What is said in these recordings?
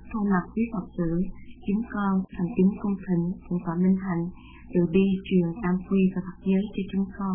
Thay mặt quý Phật tử, chúng con thành kính cung thỉnh Thượng tọa Minh Hạnh từ bi truyền tam quy và Phật giới cho chúng con.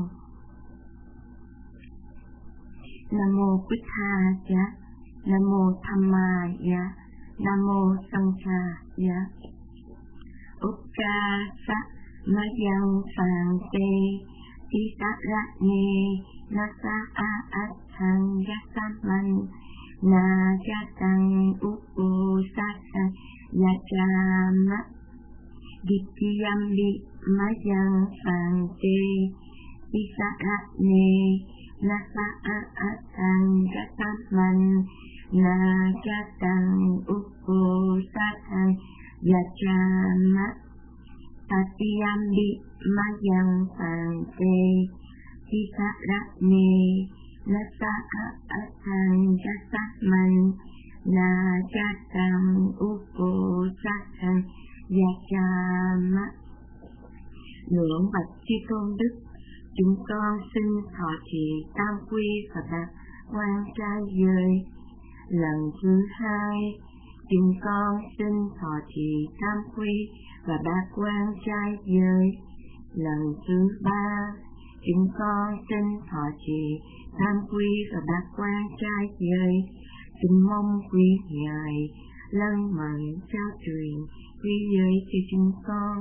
Nam mô Bích Tha Giá, Nam mô Thamma Giá, Nam mô Sankha Giá. Ukka Sa Mayang Phạn Tê Tí Tá Rá Nê Na Sa A Át Thang Giá Sa Man Na Giá Tăng Ukko Sa Sa Giá Cha Ma Ditthiyam Li Mayang Phạn Tê Tí Tá Rá Nê Na Sa A Át Thang Giá Sa Man Na Giá Tăng Ukko Sa Sa Giá Cha Ma Tatiyam Li Mayang Phạn Tê Tí Tá Rá Nê Na Sa A Át Thang Giá Sa Man Na Giá Tăng Ukko Sa Sa Giá Cha Ma. Ngưỡng bạch Chư Tôn Đức, chúng con xin thọ trì tam quy và bát quan trai giới. Lần thứ hai, chúng con xin thọ trì tam quy và bát quan trai giới. Lần thứ ba, chúng con xin thọ trì tam quy và bát quan trai giới. Xin mong quý Ngài lân mẫn trao truyền quy giới cho chúng con.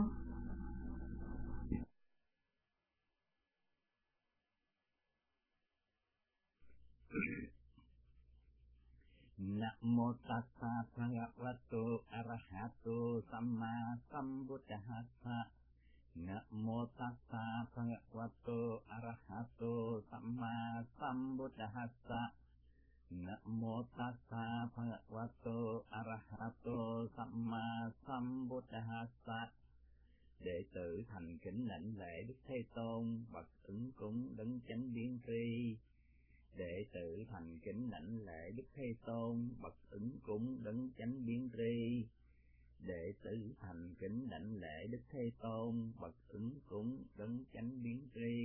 Namo tassa bhagavato arahato samma sambuddhassa. Namo tassa bhagavato arahato samma sambuddhassa. Namo tassa bhagavato arahato samma sambuddhassa. Đệ tử thành kính lãnh lễ Đức Thế Tôn, bậc ứng cúng đấng chánh biến tri. Đệ tử thành kính lãnh lễ Đức Thế Tôn, bậc ứng cúng đấng chánh biến tri. Đệ tử thành kính lãnh lễ Đức Thế Tôn, bậc ứng cúng đấng chánh biến tri.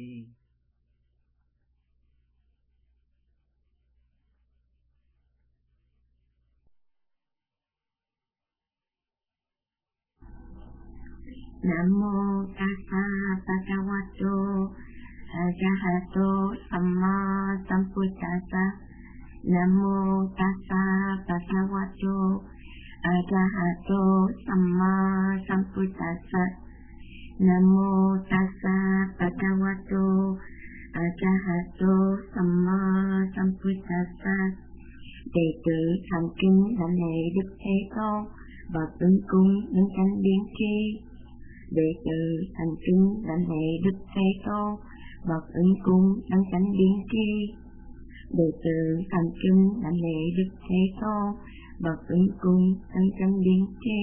Nam mô Tassa Bhagavato Arahato Samma Sambuddhassa. Nam mô Tassa Bhagavato Arahato Samma Sambuddhassa. Nam mô Tassa Bhagavato Arahato Samma Sambuddhassa. Đệ tử thành kính lãnh lễ Đức Thế Tôn, bậc ứng cúng đấng chánh biến tri. Đệ tử thành kính lãnh lễ Đức Thế Tôn, bậc ứng cúng đấng chánh biến tri. Đệ tử thành kính lãnh lễ Đức Thế Tôn, bậc ứng cúng đấng chánh biến tri.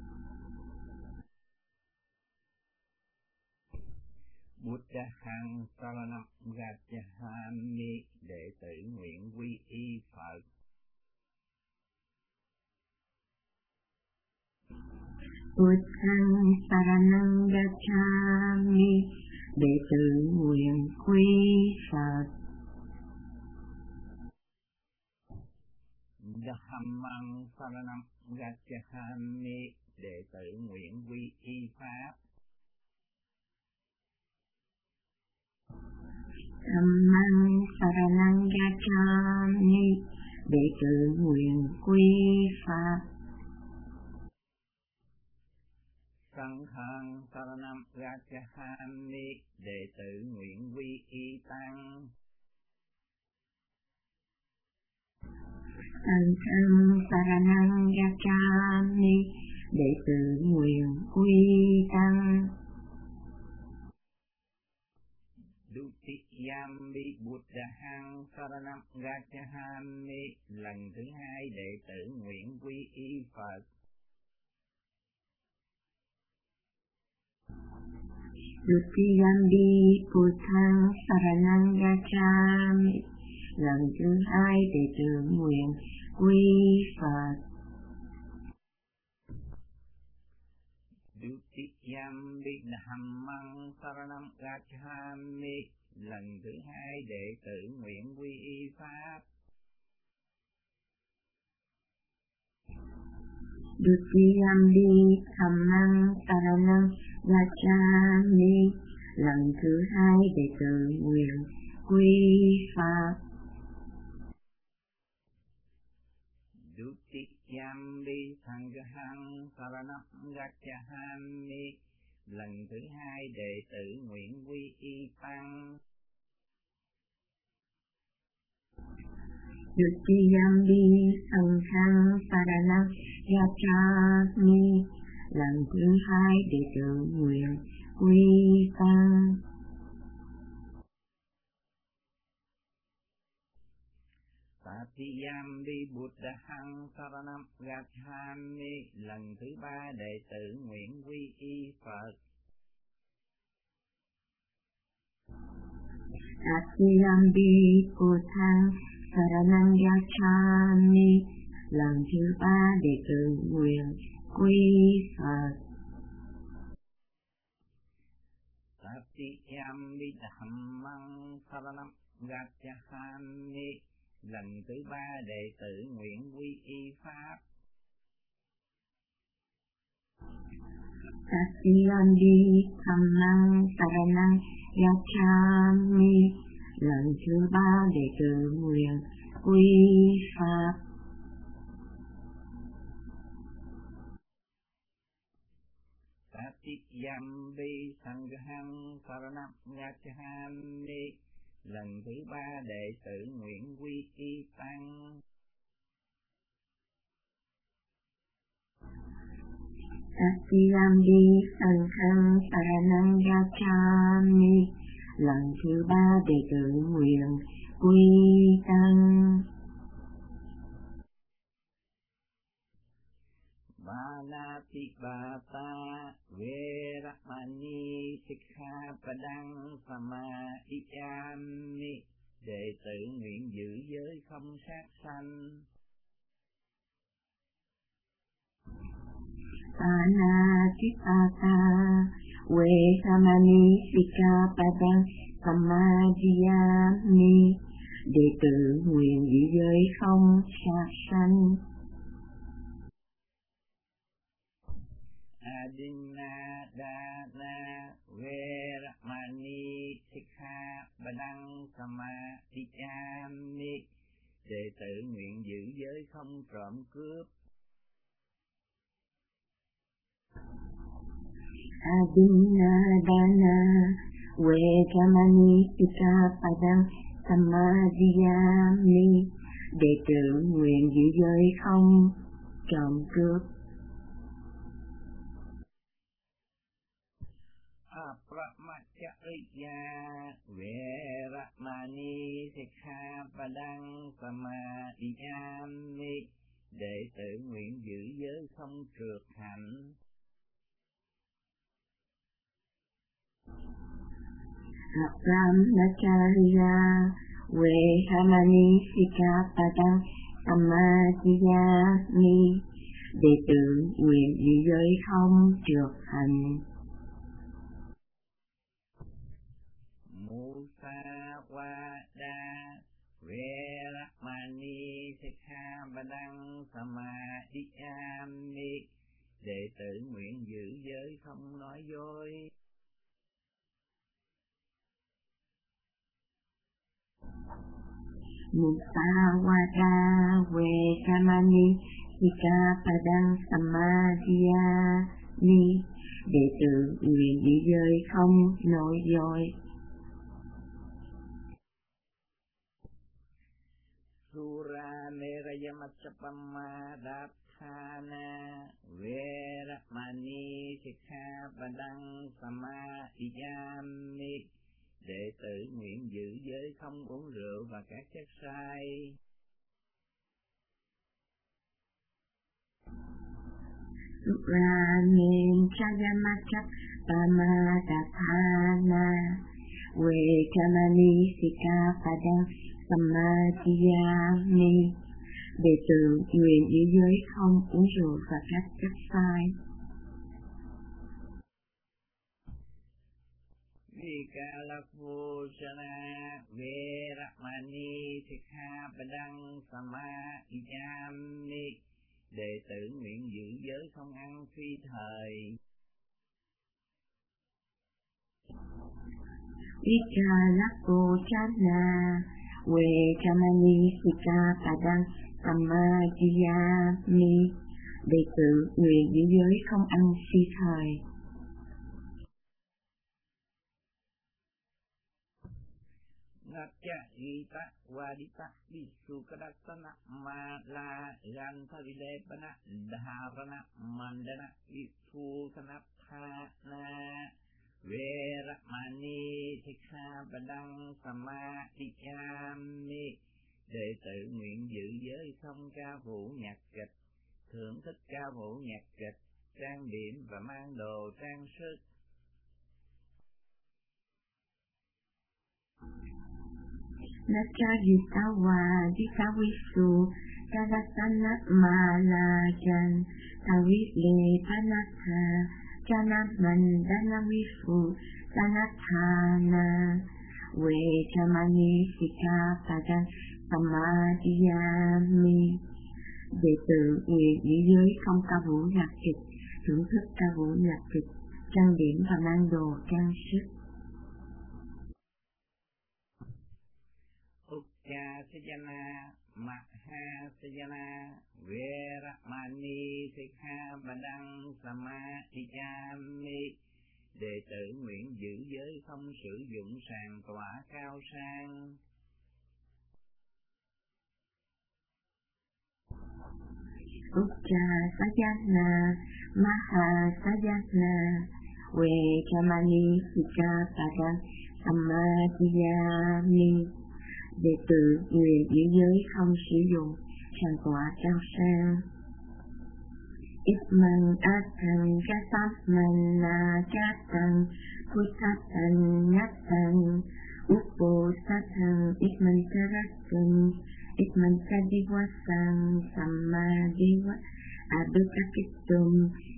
Buddhang saranam gacchami. Đệ tử nguyện quy y Phật. Buddhang saranam gacchami. Đệ tử nguyện quy Phật. Dhammang saranam gacchami. Đệ tử nguyện quy y Pháp. Dhammang saranam gacchami. Đệ tử nguyện quy Pháp. Sanghang saranam gacchami. Đệ tử nguyện quy y Tăng. Sanghang saranam gacchami. Đệ tử nguyện quy Tăng. Dutiyambi Buddhang saranam gacchami. Lần thứ hai đệ tử nguyện quy y Phật. Dutiyambi Buddhang saranam gacchami. Lần thứ hai đệ tử nguyện quy Phật. Dutiyambi Dhammang saranam gacchami. Lần thứ hai đệ tử nguyện quy y Pháp. Dutiyampi Dhammang Saranang Gacchami. Lần thứ hai đệ tử nguyện quy Pháp. Dutiyampi Sanghang Saranang Gacchami. Lần thứ hai đệ tử nguyện quy y tăng. Dutiyampi Sanghang Saranang Gacchami. Lần thứ hai đệ tử nguyện quy tăng. Tatiyampi Buddhang Saranam Gacchami. Lần thứ ba đệ tử nguyện quy y Phật. Tatiyampi Buddhang Saranam Gacchami. Lần thứ ba đệ tử nguyện quy Phật. Tatiyampi Dhammang Saranam Gacchami. Lần thứ ba đệ tử nguyện quy y Pháp. Tatiyampi Dhammang Saranang Gacchami. Lần thứ ba đệ tử nguyện quy Pháp. Tatiyampi Sanghang Saranam Gacchami. Lần thứ ba đệ tử nguyện quy y tăng. Tatiyampi Sanghang Saranam Gacchami. Lần thứ ba đệ tử nguyện quy tăng. Panatipata Veramani Sikkhapadang Samadhiyami. Đệ tử nguyện giữ giới không sát sanh. Panatipata Veramani Sikkhapadang Samadhiyami. Đệ tử nguyện giữ giới không sát sanh. Adinadana Veramani Sikkhapadang Samadhiyami. Đệ tử nguyện giữ giới không trộm cướp. Adinadana Veramani Sikkhapadang Samadhiyami. Đệ tử nguyện giữ giới không trộm cướp. Apramacchariya Veramani Sikkhapadang Samadhiyami. Đệ tử nguyện giữ giới không trượt hạnh. Apramacchariya Veramani Sikkhapadang Samadhiyami. Đệ tử nguyện giữ giới không trượt hạnh. Musawada Veramani Sikkhapadang Samadhiyami. Đệ tử nguyện giữ giới không nói dối. Musawada Veramani Sikkhapadang Samadhiyami. Đệ tử nguyện giữ giới không nói dối. Suramerayamaccapamadathana Veramani Sikkhapadang Samadhiyami. Đệ tử nguyện giữ giới không uống rượu và các chất say. Suramerayamaccapamadathana Veramani Sikkhapadang Samadhiyami. Đệ tử nguyện giữ giới không uống rượu và các chất say. Vikalapusana Veramani Sikkhapadang Samadhiyami. đệ tử nguyện giữ giới không ăn phi thời. Vicharakochana Vejamani Sikkhapadang Samadhiyami. Đệ tử nguyện giữ giới không ăn phi thời. Natya Gita Vadita Visukadassana Mala Gantha Vilepana Dharana Mandana Visukana Thana Veramani Sikkhapadang Samadhiyami. Đệ tử nguyện giữ giới không ca vũ nhạc kịch, thưởng thức ca vũ nhạc kịch, trang điểm và mang đồ trang sức. Natchagita Vadita Visukadassana Mala Gantha Vilepana Janamandana Visukana Thana Vejamani Sikkhapadang Samadhiyami. Đệ tử nguyện giữ giới không ca vũ nhạc kịch, thưởng thức ca vũ nhạc kịch, trang điểm và mang đồ trang sức. Uccasajana Mahasajana Veramani Sikkhapadang Samadhiyami. Đệ tử nguyện giữ giới không sử dụng sàn tọa cao sang. Uccasajana Mahasajana Vejamani Sikkhapadang Samadhiyami. Đệ tử nguyện giữ giới không sử dụng sàn tọa cao sang. Itman Athan Gasamman Nagatan Puttatan Nyatan Uppo Satan Itman Tarakan Itman Sadiwasan Samadhiwa Abhikakitum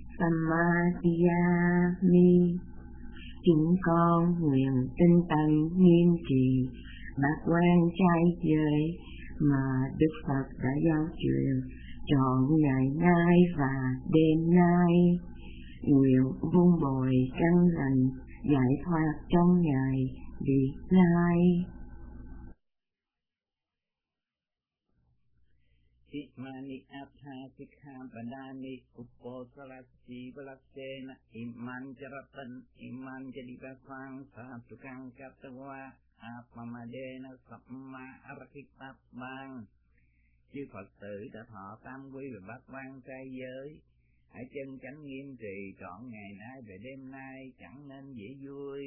Samadhiyami. Chúng con nguyện tinh tấn nghiêm trì bát quan trai giới mà Đức Phật đã giáo truyền trọn ngày nay và đêm nay. Nguyện vun bồi căn lành giải thoát trong ngày vị lai. Imani Atha Sikkhapadani Upposalasi Valasena Iman Jaratan Iman Jadivasang Satukang Katawa Appamadena Samma Arakitapang. Chư Phật tử đã thọ tam quy và bát quan trai giới, hãy chân chánh nghiêm trì trọn ngày nay về đêm nay, chẳng nên dễ vui.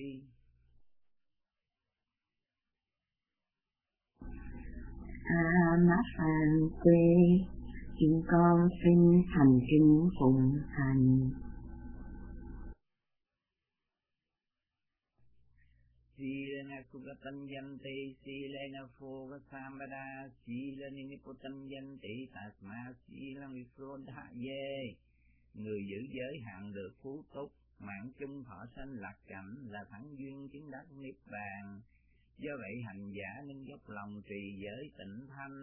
Amapante, chúng con xin thành kính phụng hành. Silena Sugatanyanti, Silena Phogasambada, Silena Niputanyanti, Tasma Silena Visodhaye. Người giữ giới hạng được phú túc, mạng chung thọ sanh lạc cảnh, là thắng duyên chứng đắc niết bàn. Do vậy hành giả nên dốc lòng trì giới tịnh thanh.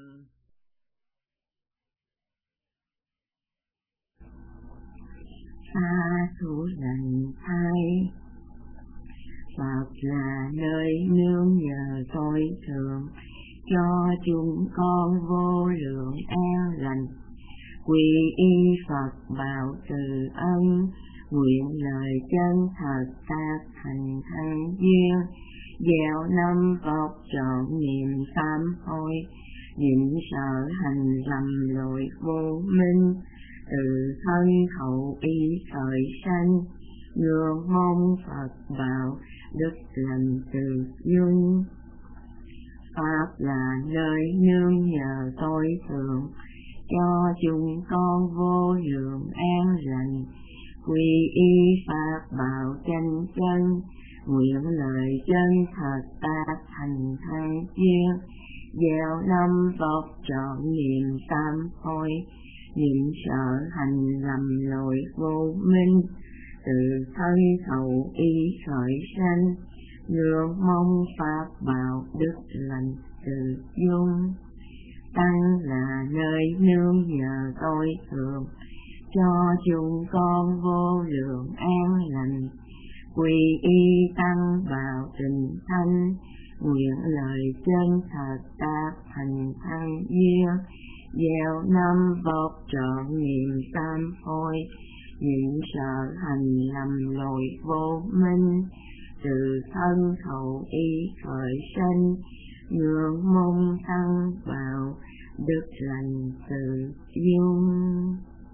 Xa thủ lành thai, Phật là nơi nương nhờ tối thượng, cho chúng con vô lượng an lành. Quy y Phật bảo từ ân, nguyện lời chân thật tác thành thân duyên. Gieo năm vọc trọn niềm sám hối, nhịn sợ hành lầm lỗi vô minh. Từ thân khẩu ý khởi sanh, nương mong Phật bảo đức lành từ dung. Pháp là nơi nương nhờ tối thượng, cho chúng con vô lượng an lành. Quy y Pháp bảo chánh chân, nguyện lời chân thật tác thành thân duyên. Gieo năm vọc trọn niềm sám hối, nhịn sợ hành lầm lỗi vô minh. Từ thân khẩu ý khởi sanh, nương mong Pháp bảo đức lành từ dung. tăng là nơi nương nhờ tôi thường, cho chúng con vô lượng an lành. Quy y tăng vào tình thanh, nguyện lời chân thật ta thành thăng duyên. Gieo năm vọc trọn niềm tam phôi, những sợ hành lầm lội vô minh. Từ thân khẩu ý khởi sanh, ngưỡng mong thăng vào đức lành tự dung.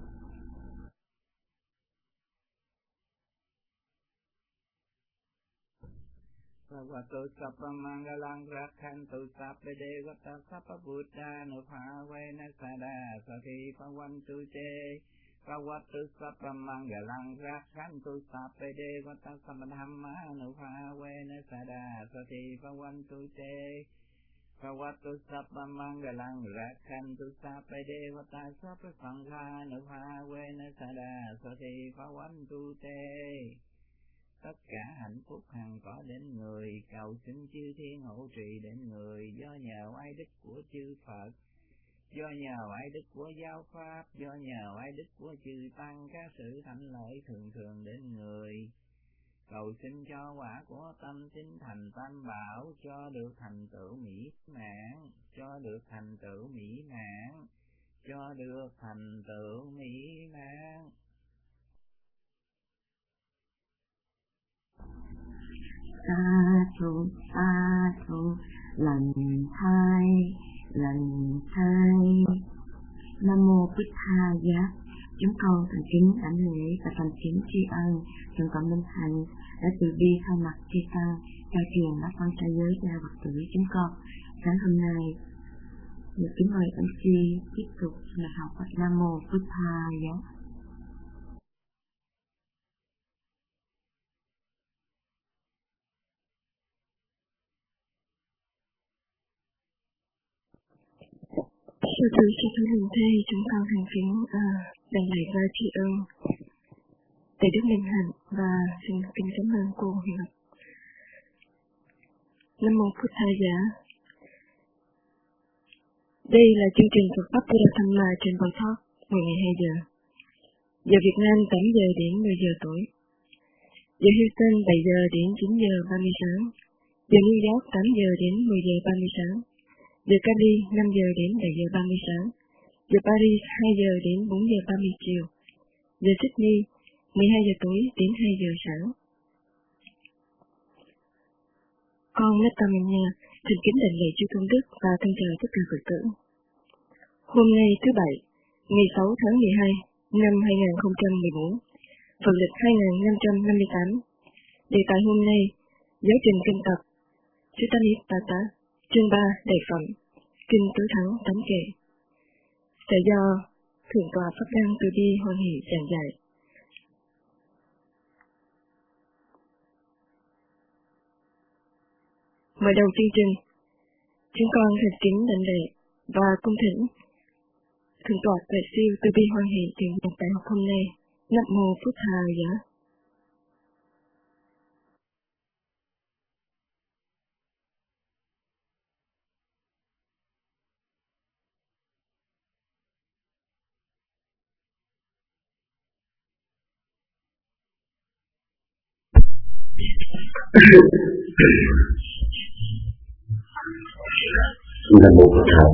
Bhagavato Sappa Mangalang Rakhantu Sappa Devata Sappa Buddha Nupavena Sada Sati Pavantu Te. Bhagavato Sappa Mangalang Rakhantu Sappa Devata Sappa Dhamma Nupavena Sada Sati Pavantu Te. Bhagavato Sappa Mangalang Rakhantu Sappa Devata Sappa Sangha Nupavena Sada Sati Pavantu Te. Tất cả hạnh phúc hằng có đến người, cầu xin chư thiên hộ trì đến người, do nhờ oai đức của chư Phật, do nhờ oai đức của giáo pháp, do nhờ oai đức của chư tăng, các sự thạnh lợi thường thường đến người. Cầu xin cho quả của tâm tín thành tam bảo, cho được thành tựu mỹ mãn, cho được thành tựu mỹ mãn, cho được thành tựu mỹ mãn. Sa thu, lành thai. Nam mô Bích Tha Giá. Chúng con thành kính đảnh lễ và thành kính tri ân Thượng tọa Minh Hạnh đã từ bi thay mặt chư tăng trao truyền bát quan trai giới cho Phật tử chúng con. Sáng hôm nay, được kính mời MC tiếp tục bài học Nam mô Bích Tha Giá. Sư thú linh thê, chúng con thành kính đảnh lễ và tri ân Thầy Đức Minh Hạnh và xin kính cảm ơn cô Huyền Ngọc. Nam mô Phật Thầy Giả. Đây là chương trình Phật pháp Buddha Dhamma trên Blog Talk mỗi ngày 2 giờ. Giờ Việt Nam 8 giờ đến 10 giờ tối. Giờ Houston 7 giờ đến 9 giờ 30 sáng. Giờ New York 8 giờ đến 10 giờ 30 sáng. Giờ Cali 5 giờ đến 7 giờ 30 sáng. Giờ Paris 2 giờ đến 4 giờ 30 chiều. Giờ Sydney 12 giờ tối đến 2 giờ sáng. Con Natamanya thành kính đảnh lễ chư Tôn Đức và thân chào tất cả Phật tử. Hôm nay thứ Bảy, ngày 6 tháng 12 năm 2014, Phật lịch 2558. Đề tài hôm nay, giáo trình kinh tập Sutta chương 3 Đại Phẩm, Kinh Tứ Thắng Tám Kệ. Sẽ do Thượng tọa Pháp Đăng Từ Bi Hoan Hỷ giảng dạy. Mở đầu chương trình, chúng con thành kính đảnh lễ và cung thỉnh Thượng tọa Tuệ Siêu Từ Bi Hoan Hỷ truyền một bài học hôm nay. Nam mô Phật Thà Giá. Nam mô Phật Thầy.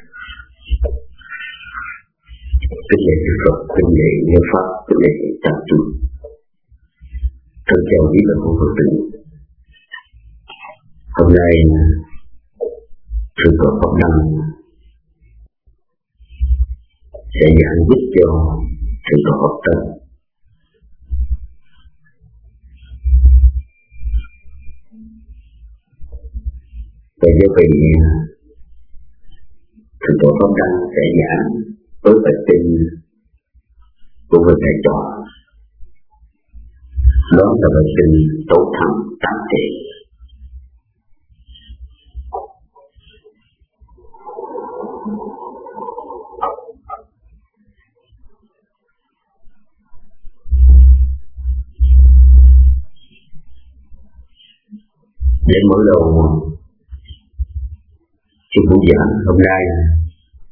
Kính lễ Đức Phật, kính lễ Như Pháp, kính lễ Tam Chúng. Thân chào quý bà con Phật tử. Hôm nay Thượng tọa Pháp Đăng sẽ giảng giúp cho Thượng tọa Pháp Tân. Và do vì Thượng tọa Pháp Đăng sẽ giảng với bài kinh của người thầy trò, đó là bài kinh Tứ Thắng Tám Kệ. Để mở đầu cho buổi giảng hôm nay,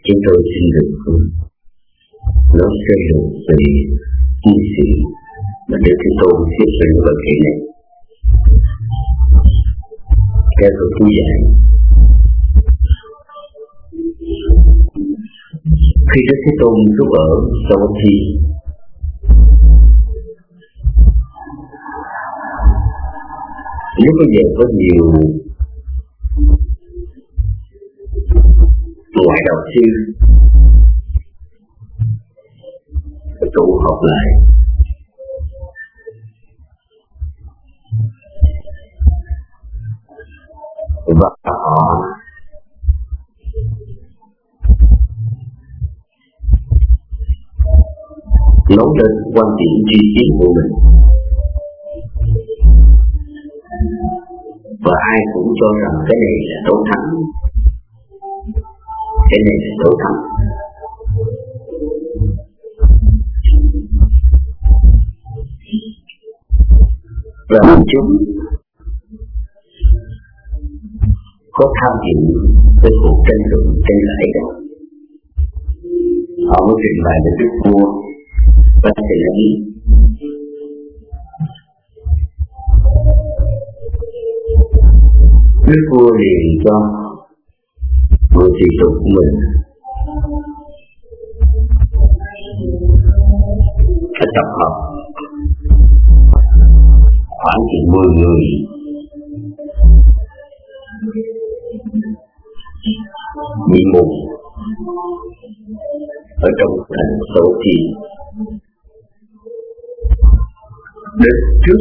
chúng tôi xin được nói sơ lược về chi sĩ mà Đức Thế Tôn thuyết trình vật thể này. Theo Phật chú giải, khi Đức Thế Tôn trú ở Savatthi, lúc bây giờ có nhiều ngoại đạo sư tụ họp lại và họ nói lên quan điểm tri kiến của mình, và ai cũng cho rằng cái này là tối thắng, cái này là tối thắng. Và chúng có tham dự với cuộc tranh luận tranh cãi đó. Họ mới trình bày được Đức Vua và thầy ấy. Đức Vua liền cho người tùy tục của mình phải tập hợp khoảng chừng 10 người bị mù ở trong thành Savatthi đến trước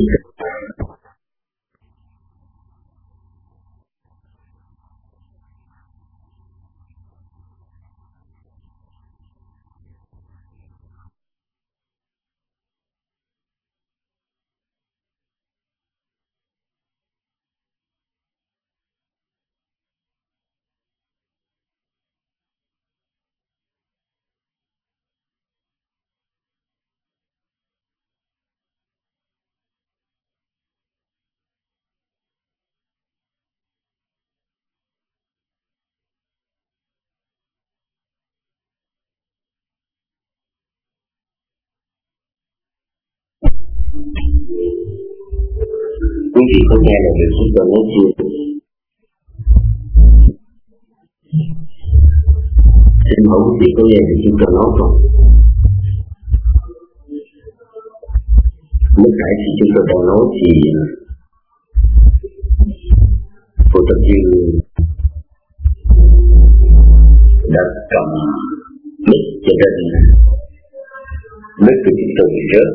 quý vị có nghe là được chúng tôi nói chưa? Xin hỏi quý vị có nghe được chúng tôi nói không? Lúc nãy thì chúng tôi đang nói thì Phổ Tập Dư đã cầm mic cho nên mic của chúng tôi bị rớt.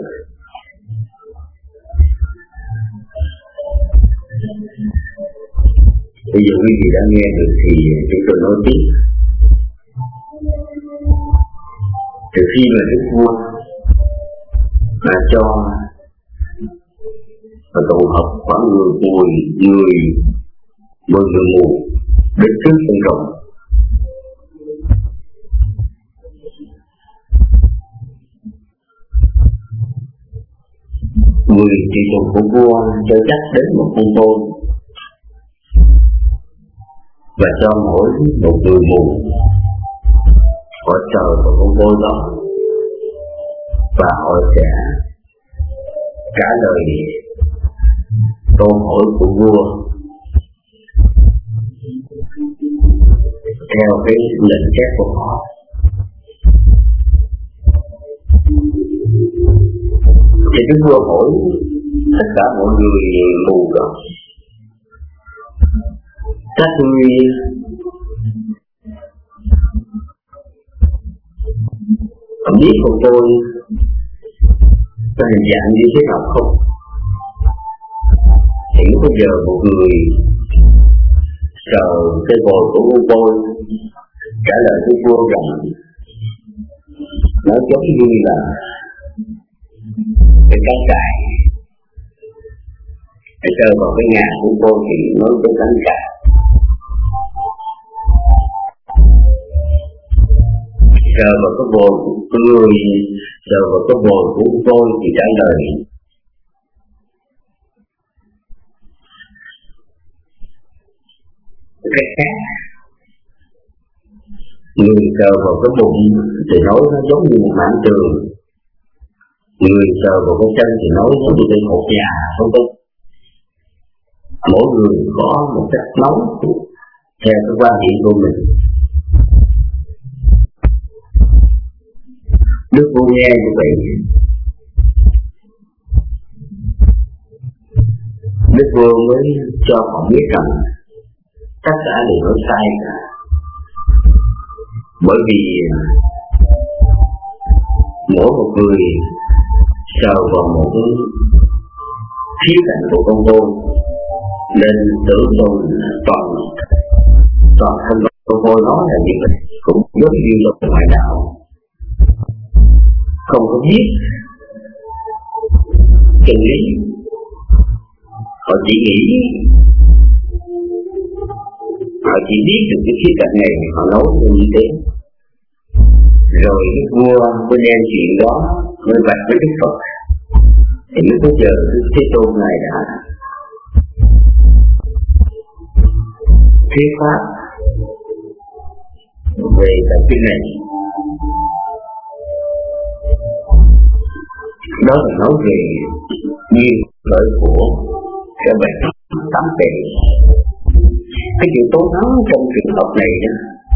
Bây giờ quý vị đã nghe được thì chúng tôi nói tiếp. Từ khi mà Đức Vua mà cho và tụ họp khoảng người mù đến trước sân rộng, người tùy tùng của vua cho dắt đến một con tôn và cho mỗi một người mù họ chờ vào con tôn đó và họ sẽ trả lời câu hỏi của vua theo cái lệnh xét của họ. Thì Đức Vua hỏi tất cả mọi người mù đó: các ngươi biết của tôi có hình dạng như thế nào không? Hiện bây giờ một người sờ cái bồi của con tôi trả lời với vua rằng nó giống như là cái cánh cài. Hãy sờ vào cái nhà của tôi thì nó giống cánh cài. Sờ vào cái bồi của người, sờ vào cái bồi của tôi thì trả lời cái khác. Người sờ vào cái bụng thì nói nó giống như một mảng tường, người sờ vào cái chân thì nói giống nhưเป็นmột nhà không tốt. Mỗi người có một cách nói theo cái quan điểm của mình. Đức Vua nghe như vậy, Đức Vua mới cho họ biết rằng tất cả đều nói sai cả. Bởi vì mỗi một người sờ vào một cái khía cạnh của con tôi, nên tưởng tôi toàn thân con tôi nói là như vậy, cũng giống như là ngoại đạo, không có biết chân lý. Họ chỉ biết được cái khía cạnh này, họ nói như thế. Rồi Đức Vua mới đem chuyện đó mới bạch với Đức Phật. Thì lúc bây giờ Thế Tôn này đã thuyết pháp về cái chuyện này. Đó là nói về duyên khởi của cái bệnh tâm tệ. Cái chuyện tốn thắng trong trường hợp này đó,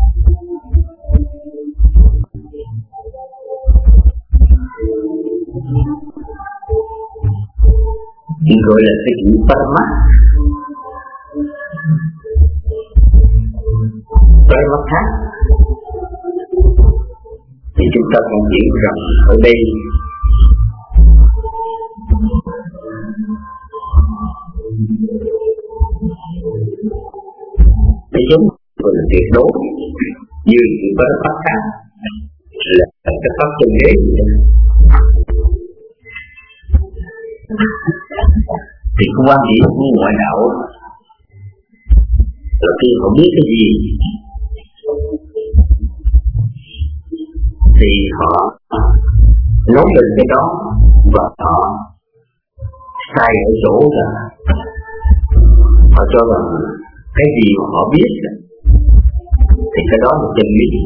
gọi là cái chuyện Paramatha. Thì chúng ta còn hiểu rằng ở đây cái giống gọi là tuyệt đối, như chuyện Paramatha là cái pháp chân đế. Thì quan điểm của ngoại đạo là khi họ biết cái gì thì họ nói lên cái đó, và họ sai ở chỗ là họ cho rằng cái gì mà họ biết thì cái đó là chân lý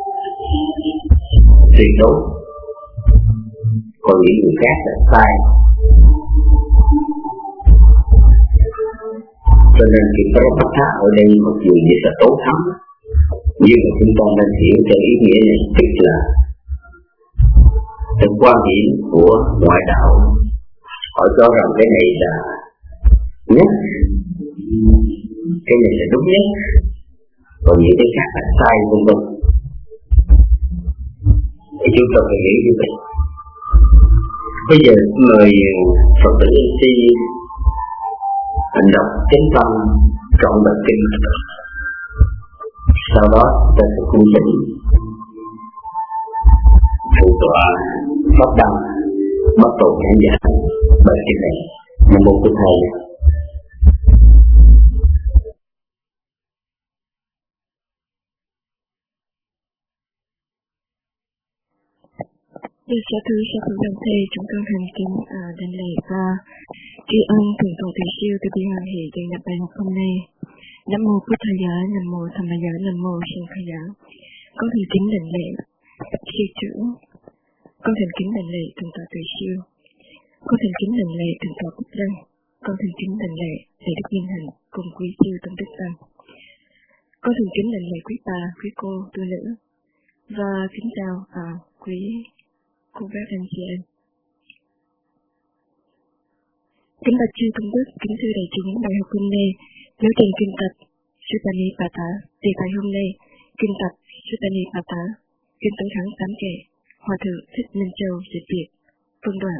tuyệt đối, còn những người khác là sai. Cho nên chuyện Paramatha ở đây một điều gì là tốn thắng, nhưng mà chúng ta nên hiểu theo ý nghĩa này, tức là cái quan điểm của ngoại đạo. Họ cho rằng cái này là nhất, cái này là đúng nhất, còn những cái khác là sai, vân vân. Thì chúng ta phải hiểu như vậy. Bây giờ mời Phật tử MC đọc chánh văn trong bài kinh, sau đó ta sẽ cung kính phụ tọa pháp đăng bắt đầu khán giả bài kinh này. Nam mô Bụt Thầy. Đức Sa Thư Sa Phật Đồng Thầy, chúng con thành kính đảnh lễ và tri ân thượng tọa thầy siêu từ bi hoàng hệ để nhập bài học hôm nay. Nam mô Bụt Thầy giá, nam mô Tham Ma giá, nam mô Sanh Khai giá. Con thành kính đảnh lễ sư trưởng, con thành kính đảnh lễ thượng tọa thầy siêu, con thành kính đảnh lễ thượng tọa Bụt Lăng, con thành kính đảnh lễ thầy Đức Viên Hạnh cùng quý siêu tâm Đức Tăng. Con thành kính đảnh lễ quý bà, quý cô, tu nữ và kính chào quý cô bác anh chị em. Kính bạch chư công đức, kính thưa đại chúng, bài học hôm nay giáo trình kinh tập Suttanipata. Đề tài hôm nay kinh tập Suttanipata, kinh Tấn Thắng 8 kệ, Hòa thượng Thích Minh Châu dịch Việt, phân đoạn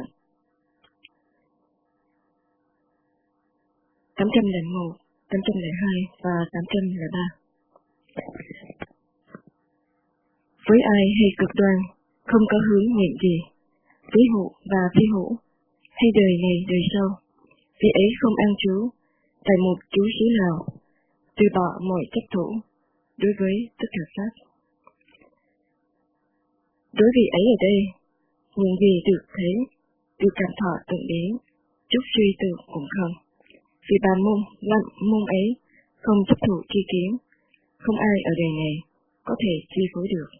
801, 802 và 803. Với ai hay cực đoan, không có hướng nguyện gì, ví hữu và phi hữu, hay đời này đời sau, vì ấy không an trú tại một trú xứ nào, từ bỏ mọi chấp thủ đối với tất cả pháp. Đối vị ấy ở đây, những gì được thấy, được cảm thọ tận đến, chút suy tưởng cũng không. Vì bàn môn ấy không chấp thủ tri kiến, không ai ở đời này có thể chi phối được.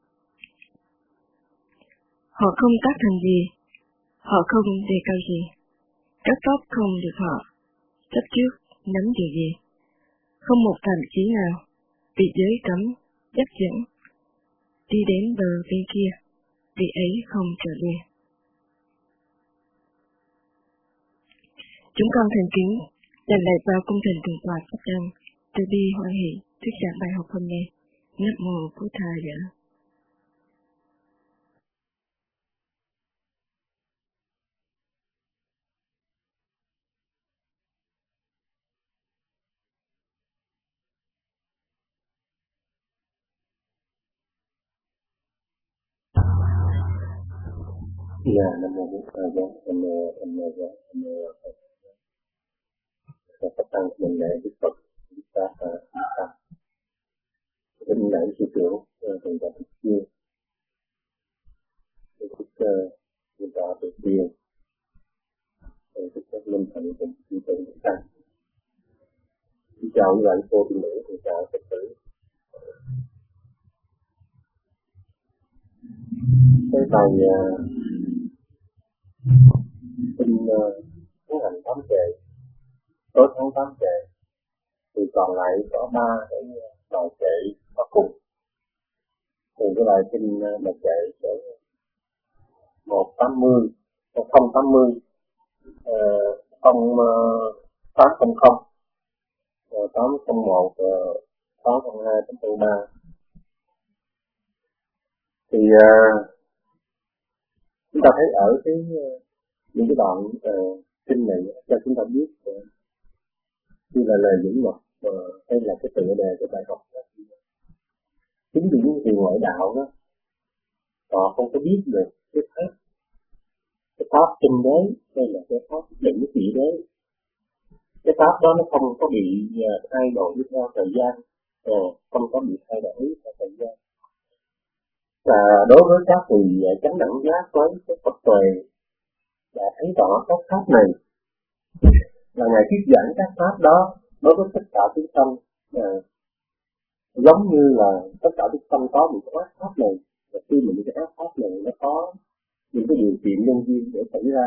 Họ không tác thành gì, họ không đề cao gì, các pháp không được họ chấp trước nắm điều gì, không một phạm chí nào bị giới cấm dắt dẫn đi đến bờ bên kia, vì ấy không trở lui. Chúng con thành kính dành lại vào công trình tường tọa pháp đăng từ bi hoan hỷ thuyết giảng bài học hôm nay. Nam mô Bổn Thầy Giả. Dạ, Nam mô Bổn Thầy Giả. Nam mô Phật tăng mình lễ Đức Phật chúng ta kính lễ sư trưởng thượng tọa Thích Chiên, chúng ta tự tiên các linh thần cùng chư tôn đức tăng. Xin chào các bạn cô tiên nữ, xin chào Phật tử. Cái bài xin tiến hành 8 kệ, tối tháng 8 kệ, thì còn lại có 3 cái bài kệ cuối cùng. Thì cái bài kinh bài kệ số 180, 080, 0800, 801, 602, 803. Thì chúng ta thấy ở những cái đoạn kinh này cho chúng ta biết như là lời dẫn luật hay là cái tựa đề của bài học đó. Chính vì những người ngoại đạo đó, họ không có biết được cái pháp chân đế hay là cái pháp định trị đế. Cái pháp đó nó không có bị thay đổi theo thời gian, không có bị thay đổi theo thời gian. Và đối với các vị chánh đẳng giác với cái Phật tuệ đã thấy rõ các pháp này, là Ngài thuyết giảng các pháp đó đối với tất cả chúng sanh, giống như là tất cả chúng sanh có những cái ác pháp này, và khi mà những cái ác pháp này nó có những cái điều kiện nhân duyên để xảy ra,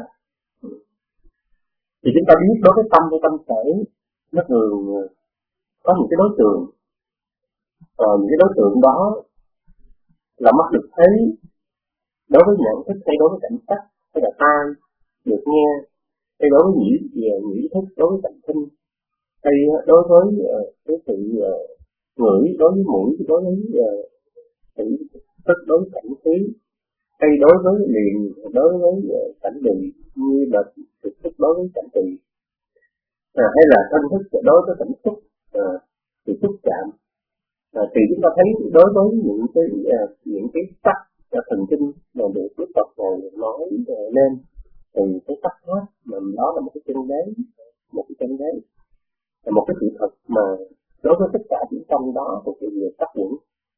thì chúng ta biết đối với tâm hay tâm sở nó thường có những cái đối tượng, những cái đối tượng đó là mắt được thấy đối với nhận thức, hay đối với cảnh sắc, hay là tai được nghe, hay đối với nhĩ thức đối với cảnh thinh, hay đối với cái sự ngửi đối với mũi, đối với sự thức đối với cảnh khí, hay đối với liền đối với cảnh vị, như là sự thức đối với cảnh vị, hay là thân thức đối với cảnh xúc, sự xúc chạm. Thì chúng ta thấy đối với những cái sắc thần kinh mà được Đức Phật này nói lên, thì cái sắc hết mà đó là một cái chân đế, là một cái sự thật mà đối với tất cả những tâm đó thuộc về việc tác dụng.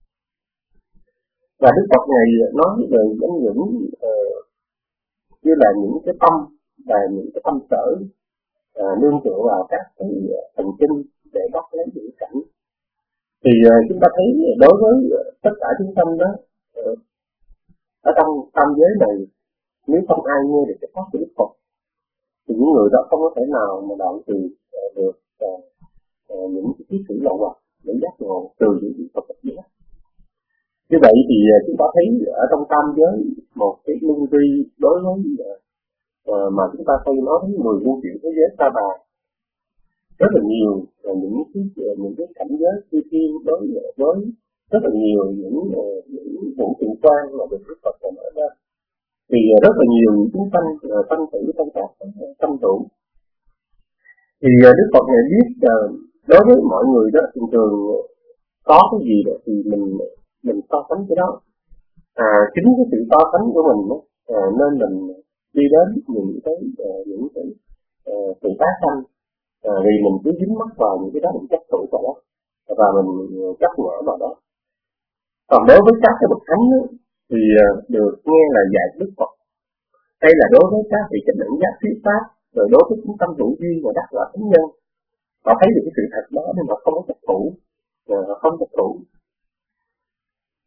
Và Đức Phật này nói về danh những như là những cái tâm và những cái tâm sở nương tựa vào các cái thần kinh để bắt lấy những cảnh. Thì chúng ta thấy đối với tất cả chúng sanh đó, ở trong tam giới này, nếu không ai nghe được cái pháp của Đức Phật, thì những người đó không có thể nào mà đoạn trừ được những cái sự lậu hoặc để giác ngộ từ những vị Phật giác. Như vậy thì chúng ta thấy ở trong tam giới một cái luân vi đối với mà chúng ta hay nói đến 10 muôn triệu thế giới ta bà, rất là nhiều những cái cảnh giới chư thiên đối với rất là nhiều những vũ trụ quan mà được Đức Phật mở ra. Thì rất là nhiều những chúng sanh tử trong các tâm tưởng. Thì Đức Phật này biết đối với mọi người đó thường có cái gì đó thì mình so sánh cái đó. Chính cái sự so sánh của mình đó, nên mình đi đến những cái sự tác sanh, vì mình cứ dính mắc vào những cái đó, mình chấp thủ vào đó và mình chấp ngã vào đó. Còn đối với các cái bậc thánh thì được nghe là dạy Đức Phật, hay là đối với các vị chánh đẳng giác thuyết pháp, rồi đối với chúng tâm hữu duyên và đắc quả thánh nhân, họ thấy được cái sự thật đó nên họ không có chấp thủ,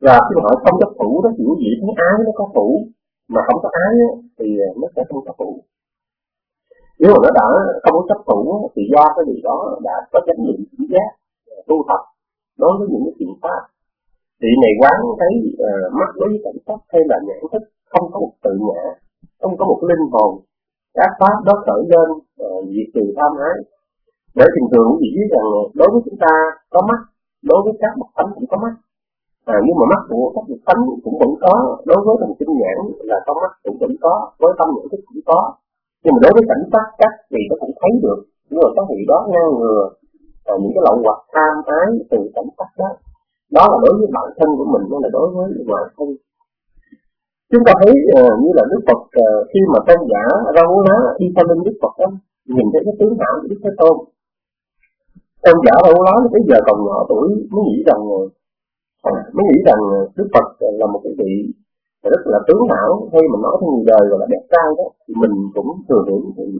Và khi mà họ không chấp thủ đó, kiểu gì thấy ái nó có thủ, mà không có ái thì nó sẽ không có thủ. Nếu mà nó đã không có chấp thủ thì do cái gì đó đã có chánh niệm tỉnh giác tu tập đối với những cái chuyện pháp. Thì này quán thấy mắt đối với cảnh sắc hay là nhãn thức không có một tự ngã, không có một linh hồn, các pháp đó khởi lên diệt trừ tham ái. Để thường thường quý vị biết rằng đối với chúng ta có mắt, đối với các bậc thánh cũng có mắt, nhưng mà mắt của các bậc thánh cũng vẫn có, đối với thần kinh nhãn là con mắt cũng vẫn có, với tâm nhãn thức cũng có. Nhưng mà đối với cảnh sắc các vị nó cũng thấy được, nhưng mà các vị đó ngăn ngừa những cái lậu hoặc tham ái từ cảnh sắc đó. Đó là đối với bản thân của mình, đó là đối với ngoại thân. Chúng ta thấy như là Đức Phật khi mà tôn giả ra hú lá đi sau lưng Đức Phật đó, nhìn thấy cái tướng hảo của Đức Thế Tôn. Tôn giả ra hú lá tới giờ còn nhỏ tuổi mới nghĩ rằng Đức Phật là một cái vị rất là tướng hảo, hay mình nói theo người đời gọi là đẹp trai đó, thì mình cũng thừa hưởng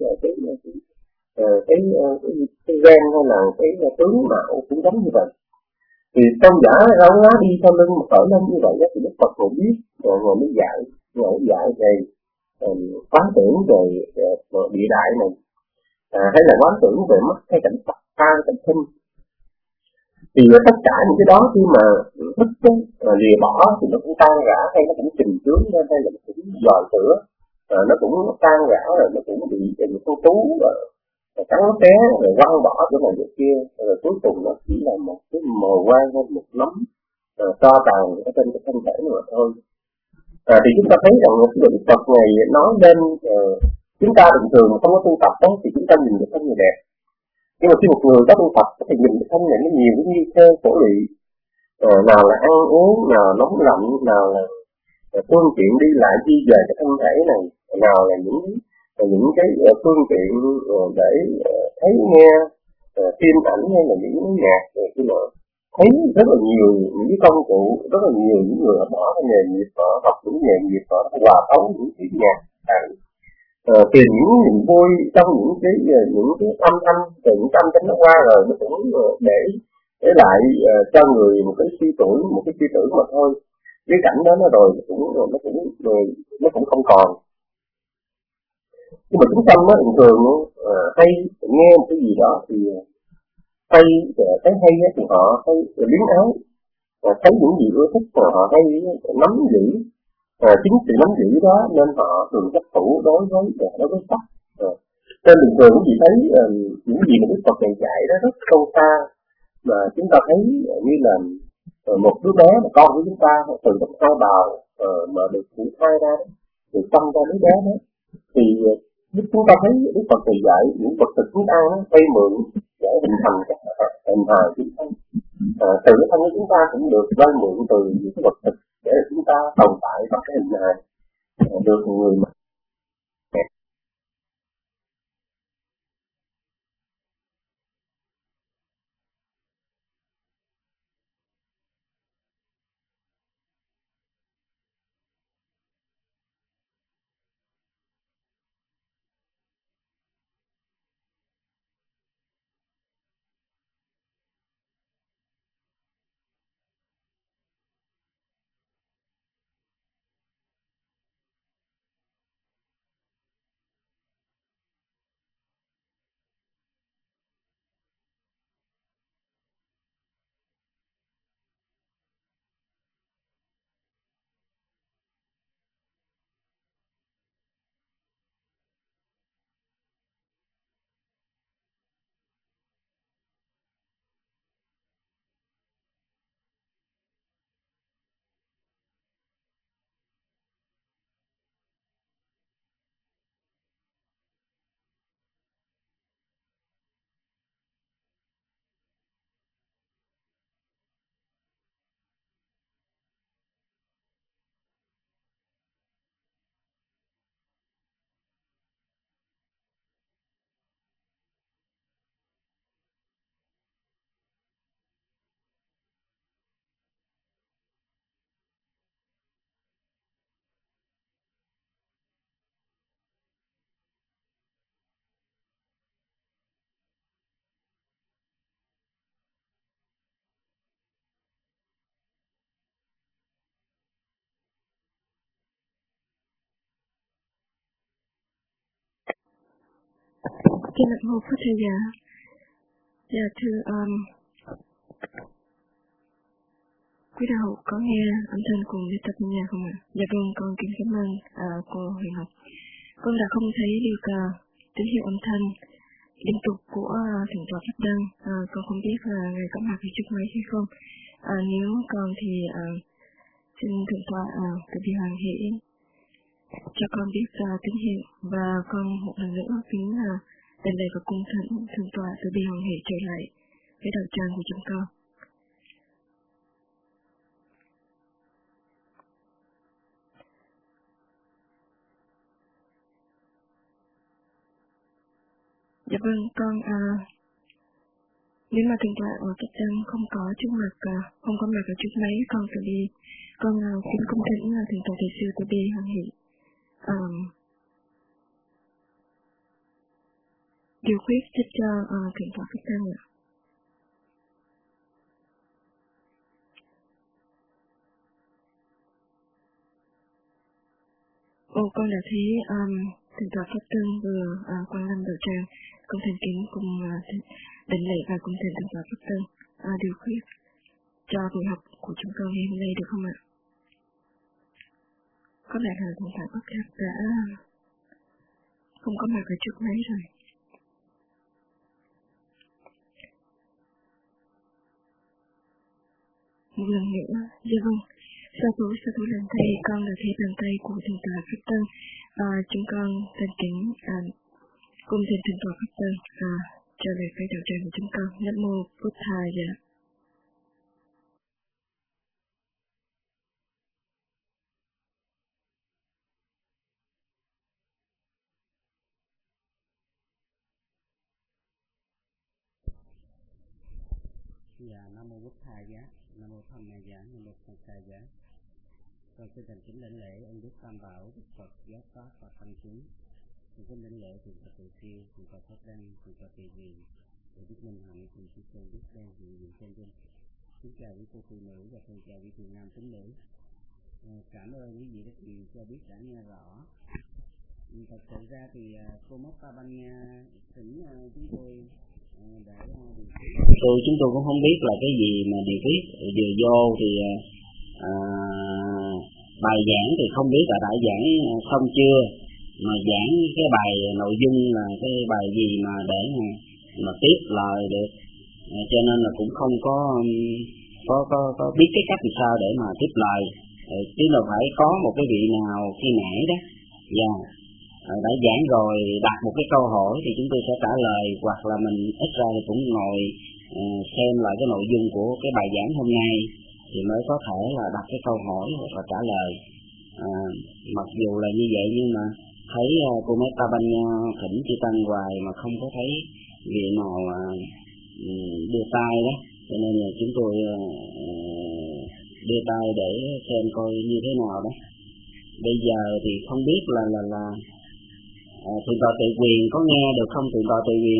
cái gen hay là cái tướng mạo cũng giống như vậy. Thì tôn giả ra hú lá đi sau lưng mà khởi lên như vậy đó, thì Đức Phật cũng biết, ngồi mới dạy về quán tưởng về địa đại này, hay là quán tưởng về mắt hay cảnh sắc, tai cảnh thinh. Thì tất cả những cái đó khi mà thích lìa bỏ thì nó cũng tan rã, hay nó cũng trình chướng lên, hay là nó cũng dòi sữa, nó cũng tan rã rồi nó cũng bị tu tú rồi cắn xé rồi quăng bỏ chỗ này chỗ kia, rồi cuối cùng nó chỉ là một cái mồ quan hay một nấm to tàn ở trên cái thân thể mà thôi. Thì chúng ta thấy rằng cái Đức Phật này nói lên chúng ta bình thường không có tu tập đó thì chúng ta nhìn được thân người đẹp, nhưng mà khi một người có tu tập thì nhìn được thân này nó nhiều cái nguy cơ khổ lụy, nào là ăn uống, nào nóng lạnh, nào là phương tiện đi lại di dời cái thân thể này, nào là những cái phương tiện để thấy nghe phim ảnh hay là những cái nhạc này kia nọ. Thấy rất là nhiều những cái công cụ, rất là nhiều những người họ bỏ cái nghề nghiệp họ học những nghề nghiệp họ hòa tấu những cái nhạc tìm những niềm vui trong những cái âm thanh, từ những âm thanh nó qua rồi nó cũng để lại cho người một cái suy tưởng mà thôi. Cái cảnh đó nó rồi nó cũng không còn. Nhưng mà chúng tâm nó thường hay nghe một cái gì đó thì thấy hay thì họ hay biến áo, thấy những gì ưa thích họ hay nắm giữ. Chính sự nắm giữ đó nên họ thường chấp thủ đối với sắc. Nên bình thường quý vị thấy những gì mà Đức Phật này dạy đó rất sâu xa, mà chúng ta thấy như là một đứa bé mà con của chúng ta từ trong thai bào mà được phụ thai ra, được sinh ra đứa bé đó, thì chúng ta thấy Đức Phật này dạy những vật thực chúng ta vay mượn để hình thành hình hài chúng ta. Từ cái thân của chúng ta cũng được vay mượn từ những cái vật thực để chúng ta tồn tại bằng cái hình hài được người mà Kính Nam Mô Phật Thầy Giả. Dạ thưa quý đạo hữu có nghe âm thanh cùng với tập nhà không ạ? Dạ vâng, con kính cảm ơn cô Huyền Ngọc. Con đã không thấy được tín hiệu âm thanh liên tục của thượng tọa Pháp Đăng. Con không biết là ngài có mặt ở trước máy hay không. Nếu con thì xin thượng tọa từ bi hoàng hỷ cho con biết tín hiệu, và con một lần nữa kính đảnh lễ và cung thỉnh thượng tọa từ bi hoàng hỷ trở lại với đạo tràng của chúng con. Dạ vâng, con nếu mà thượng tọa ở Pháp Đăng không có trước mặt, không có mặt ở trước máy, con sẽ đi. Con xin cung thỉnh thượng tọa thầy sư từ bi hoàng hỷ điều khuyết giúp cho thượng tọa Pháp Đăng ạ. Con đã thấy thượng tọa Pháp Đăng vừa quan lâm đạo tràng. Con thành kính cùng đảnh lễ và cùng thỉnh thượng tọa Pháp Đăng điều khuyết cho buổi học của chúng con ngày hôm nay được không ạ? Có lẽ là thượng tọa Pháp Đăng đã không có mặt ở trước máy rồi. Một lần nữa, dạ vâng, sa thú lần thầy, con đã thấy bàn tay của thượng tọa Pháp Đăng. Chúng con thành kính cùng thỉnh thượng tọa Pháp Đăng trở lại với đạo tràng của chúng con. Nam mô Bụt Thầy Dạ. Dạ, Nam mô Bụt Thầy Giá, Nam mô Tham Mê Giá, Nam mô Sang Khai Giá. Con xin thành kính đảnh lễ ông Đức Tam Bảo, Đức Phật, Giáo Pháp và Thanh Chúng. Con xin đảnh lễ thượng tọa Từ Siêu, thượng tọa Pháp Đăng, thượng tọa Tỳ Hiền, thượng Đức Minh Hạnh, cùng chư tôn Đức Đan, hiện diện trên đêm. Kính chào quý cô phụ nữ và thân chào quý thiền nam tín nữ. Cảm ơn quý vị rất nhiều cho biết đã nghe rõ. Thật sự ra thì cô Mốc Ta Ban Nha thỉnh chúng tôi để chúng tôi cũng không biết là cái gì mà điều tiết, vừa vô thì bài giảng thì không biết là đã giảng xong chưa, mà giảng cái bài nội dung là cái bài gì mà để mà tiếp lời được, cho nên là cũng không có biết cái cách làm sao để mà tiếp lời, chứ là phải có một cái vị nào khi nãy đó đã giảng rồi đặt một cái câu hỏi thì chúng tôi sẽ trả lời, hoặc là mình ít ra thì cũng ngồi xem lại cái nội dung của cái bài giảng hôm nay thì mới có thể là đặt cái câu hỏi hoặc là trả lời. Mặc dù là như vậy nhưng mà thấy cô mấy Ta Ban Nha thỉnh chư tăng hoài mà không có thấy vị nào đưa tay đó, cho nên là chúng tôi đưa tay để xem coi như thế nào đó. Bây giờ thì không biết là thượng tọa Tự Quyền có nghe được không? Thượng tọa Tự Quyền,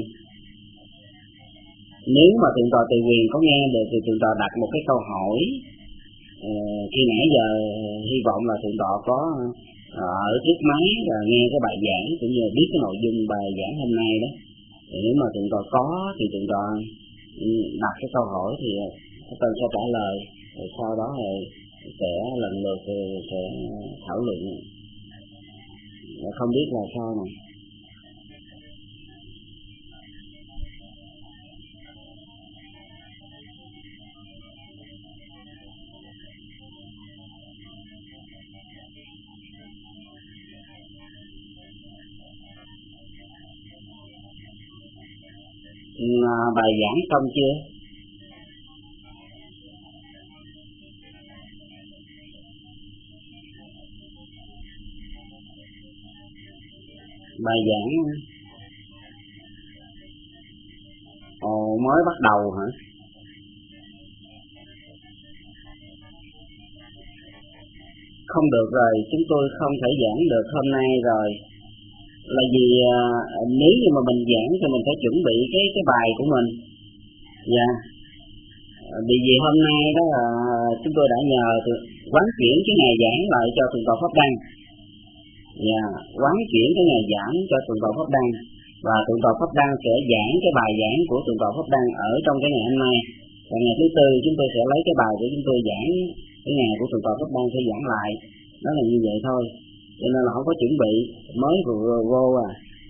nếu mà thượng tọa Tự Quyền có nghe được thì thượng tọa đặt một cái câu hỏi. Khi nãy giờ hy vọng là thượng tọa có ở trước máy và nghe cái bài giảng cũng như biết cái nội dung bài giảng hôm nay đó. Thì nếu mà thượng tọa có thì thượng tọa đặt cái câu hỏi thì tôi sẽ trả lời, rồi sau đó thì sẽ lần lượt sẽ thảo luận. Không biết là sao này. Bài giảng xong chưa? Bài giảng mới bắt đầu hả? Không được rồi, chúng tôi không thể giảng được hôm nay rồi. Là vì nếu như mà mình giảng thì mình phải chuẩn bị cái bài của mình. Vì hôm nay đó là chúng tôi đã nhờ quán chuyển cái ngày giảng lại cho thượng tọa Pháp Đăng. Quán chuyển cái ngày giảng cho thượng tọa Pháp Đăng. và Thượng tọa Pháp Đăng sẽ giảng cái bài giảng của Thượng tọa Pháp Đăng ở trong cái ngày hôm nay. Và ngày thứ tư chúng tôi sẽ lấy cái bài của chúng tôi giảng cái ngày của Thượng tọa Pháp Đăng sẽ giảng lại. Đó là như vậy thôi. Cho nên là không có chuẩn bị, mới vừa vô à.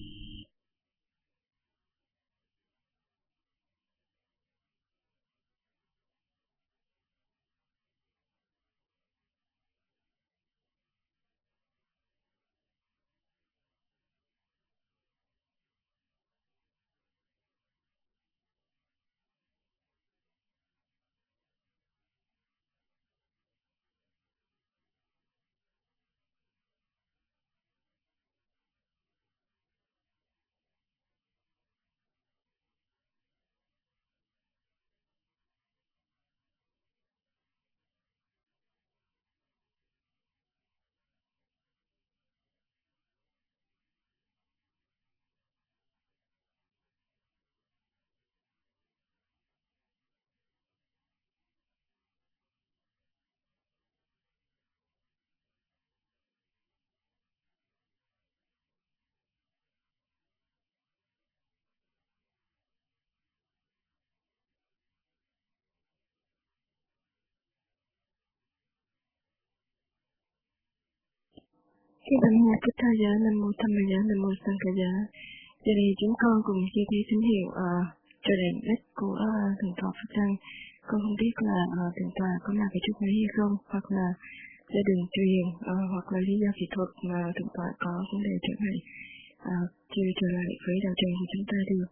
Khi Nam mô Bụt Thầy Giá, Nam mô Tham Giá, Nam mô Sang Ca Giá. Giờ này chúng con cùng chia sẻ tín hiệu cho đèn led của Thượng tọa Pháp Đăng. Con không biết là Thượng tọa có làm cái chút ấy hay không, hoặc là do đường truyền, hoặc là lý do kỹ thuật mà Thượng tọa có vấn đề trở lại chưa trở lại với đạo tràng của chúng ta được.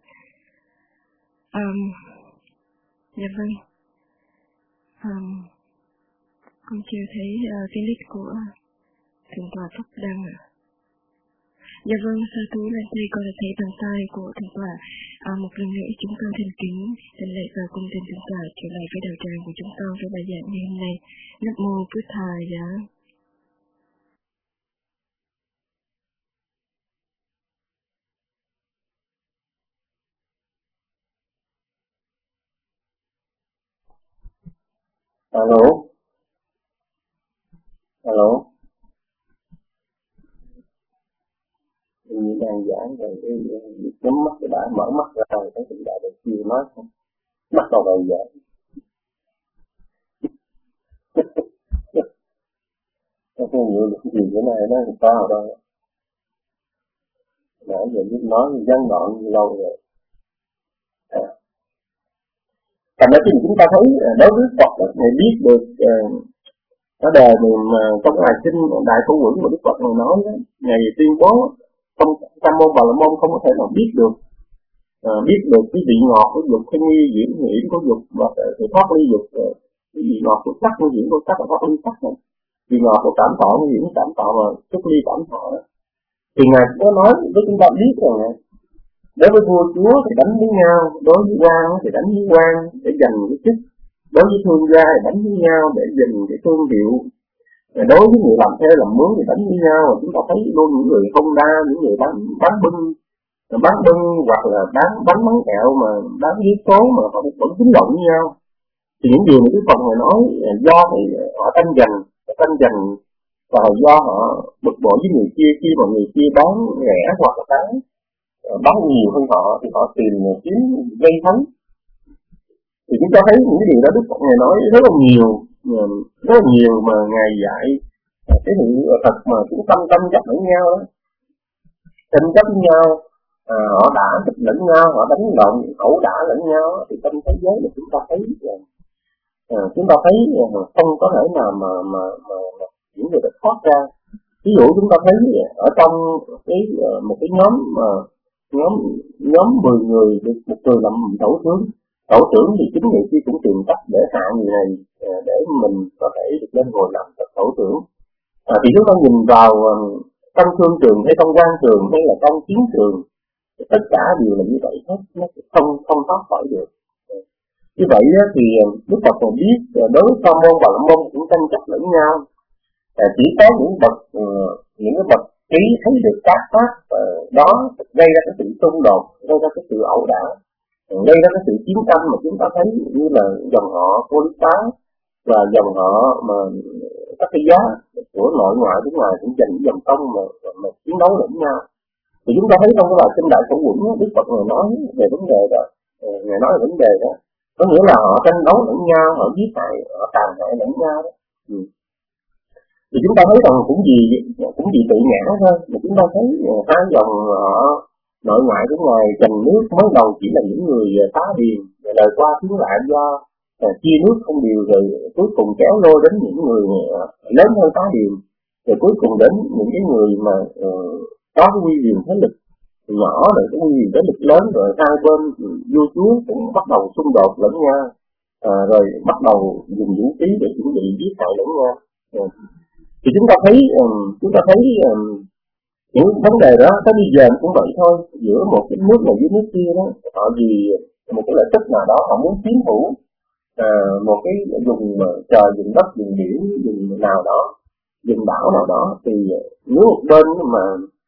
Dạ vâng. Con chưa thấy cái list của Thượng tọa Pháp Đăng ạ. Dạ vâng, sa thú lên đây con đã thấy bàn tay của Thượng tọa. Một lần nữa chúng con thành kính đảnh lễ và cung tin Thượng tọa trở lại với đạo tràng của chúng con với bài giảng ngày hôm nay. Nam mô Bụt Thầy Giá. Alo. Alo. Mình đang giảng về cái nhắm mắt cái đã mở mắt ra rồi thấy tình đại được chưa nói không? Bắt đầu bài giảng. Nó không hiểu được cái gì cái này nó làm sao đâu. Nãy giờ biết nói dân đoạn lâu rồi. Thành ra khi chúng ta thấy đối với Phật này biết được cái đề mình trong bài kinh đại thủ quẩn của Đức Phật này nói đó, ngày tuyên bố trong Tam môn Bà La môn không có thể nào biết được cái vị ngọt của dục, cái nghi diễn nhiễm của dục và sự thoát ly dục, cái vị ngọt của sắc, nghi diễn của sắc và thoát ly sắc này, vị ngọt của cảm thọ, nghi diễn cảm thọ và xuất ly cảm thọ đó. Thì ngài có nói với chúng ta biết rằng đối với vua chúa thì đánh với nhau, đối với quan thì đánh với quan để giành cái chức, đối với thương gia thì đánh với nhau để giành cái thương hiệu, đối với người làm thuê làm mướn thì đánh với nhau. Và chúng ta thấy luôn những người không đa, những người bán bưng hoặc là bán bánh bánh kẹo mà bán giết số mà họ vẫn tính động với nhau. Thì những điều mà cái phần này nói do thì họ tranh giành và do họ bực bội với người kia khi mà người kia bán rẻ hoặc là bán nhiều hơn họ thì họ tìm kiếm gây thắng. Thì chúng ta thấy những cái điều đó Đức Phật Ngài nói rất là nhiều mà Ngài dạy cái hiệu thật mà chúng tâm chấp lẫn nhau đó, tranh chấp với nhau, họ đả lẫn nhau, họ đánh lộn, ẩu đả lẫn nhau thì trong thế giới là chúng ta thấy không có thể nào mà những người được thoát ra. Ví dụ chúng ta thấy ở trong cái một cái nhóm 10 người được một người làm tổ trưởng thì chính người kia cũng tìm cách để hạ người này để mình có thể được lên ngồi làm tổ trưởng. Thì chúng ta nhìn vào trong thương trường hay trong quan trường hay là trong chiến trường, tất cả đều là như vậy hết, nó không thoát khỏi được. Như vậy thì Đức Phật còn biết đối với Sa môn Bà La môn cũng tranh chấp lẫn nhau. Chỉ có những cái bậc trí thấy được các pháp đó gây ra cái sự xung đột, gây ra cái sự ẩu đả, gây ra cái sự chiến tranh mà chúng ta thấy như là dòng họ Cô Lý Tá và dòng họ mà các cái giá của nội ngoại bên ngoài cũng giành dòng công mà chiến đấu lẫn nhau. Thì chúng ta thấy trong cái bài kinh Đại Phổ Quẩn, Đức Phật Ngài nói về vấn đề đó, Ngài nói về vấn đề đó, có nghĩa là họ tranh đấu lẫn nhau, họ giết hại, họ tàn hại lẫn nhau đó. Thì chúng ta thấy rằng cũng vì tự ngã thôi, mà chúng ta thấy hai dòng họ nội ngoại của Ngài giành nước mới đầu chỉ là những người phá điền, lời qua tiếng lại do chia nước không điều, rồi cuối cùng kéo lôi đến những người lớn hơn phá điền, rồi cuối cùng đến những cái người mà có cái quy quyền thế lực nhỏ, rồi cái quy quyền thế lực lớn, rồi hai bên vua chúa cũng bắt đầu xung đột lẫn nhau, rồi bắt đầu dùng vũ khí để chuẩn bị giết hại lẫn nhau. Thì chúng ta thấy những vấn đề đó tới bây giờ cũng vậy thôi, giữa một cái nước này với nước kia đó, họ vì một cái lợi ích nào đó họ muốn chiếm hữu một cái vùng trời, vùng đất, vùng biển, vùng nào đó, vùng đảo nào đó, thì nếu một bên mà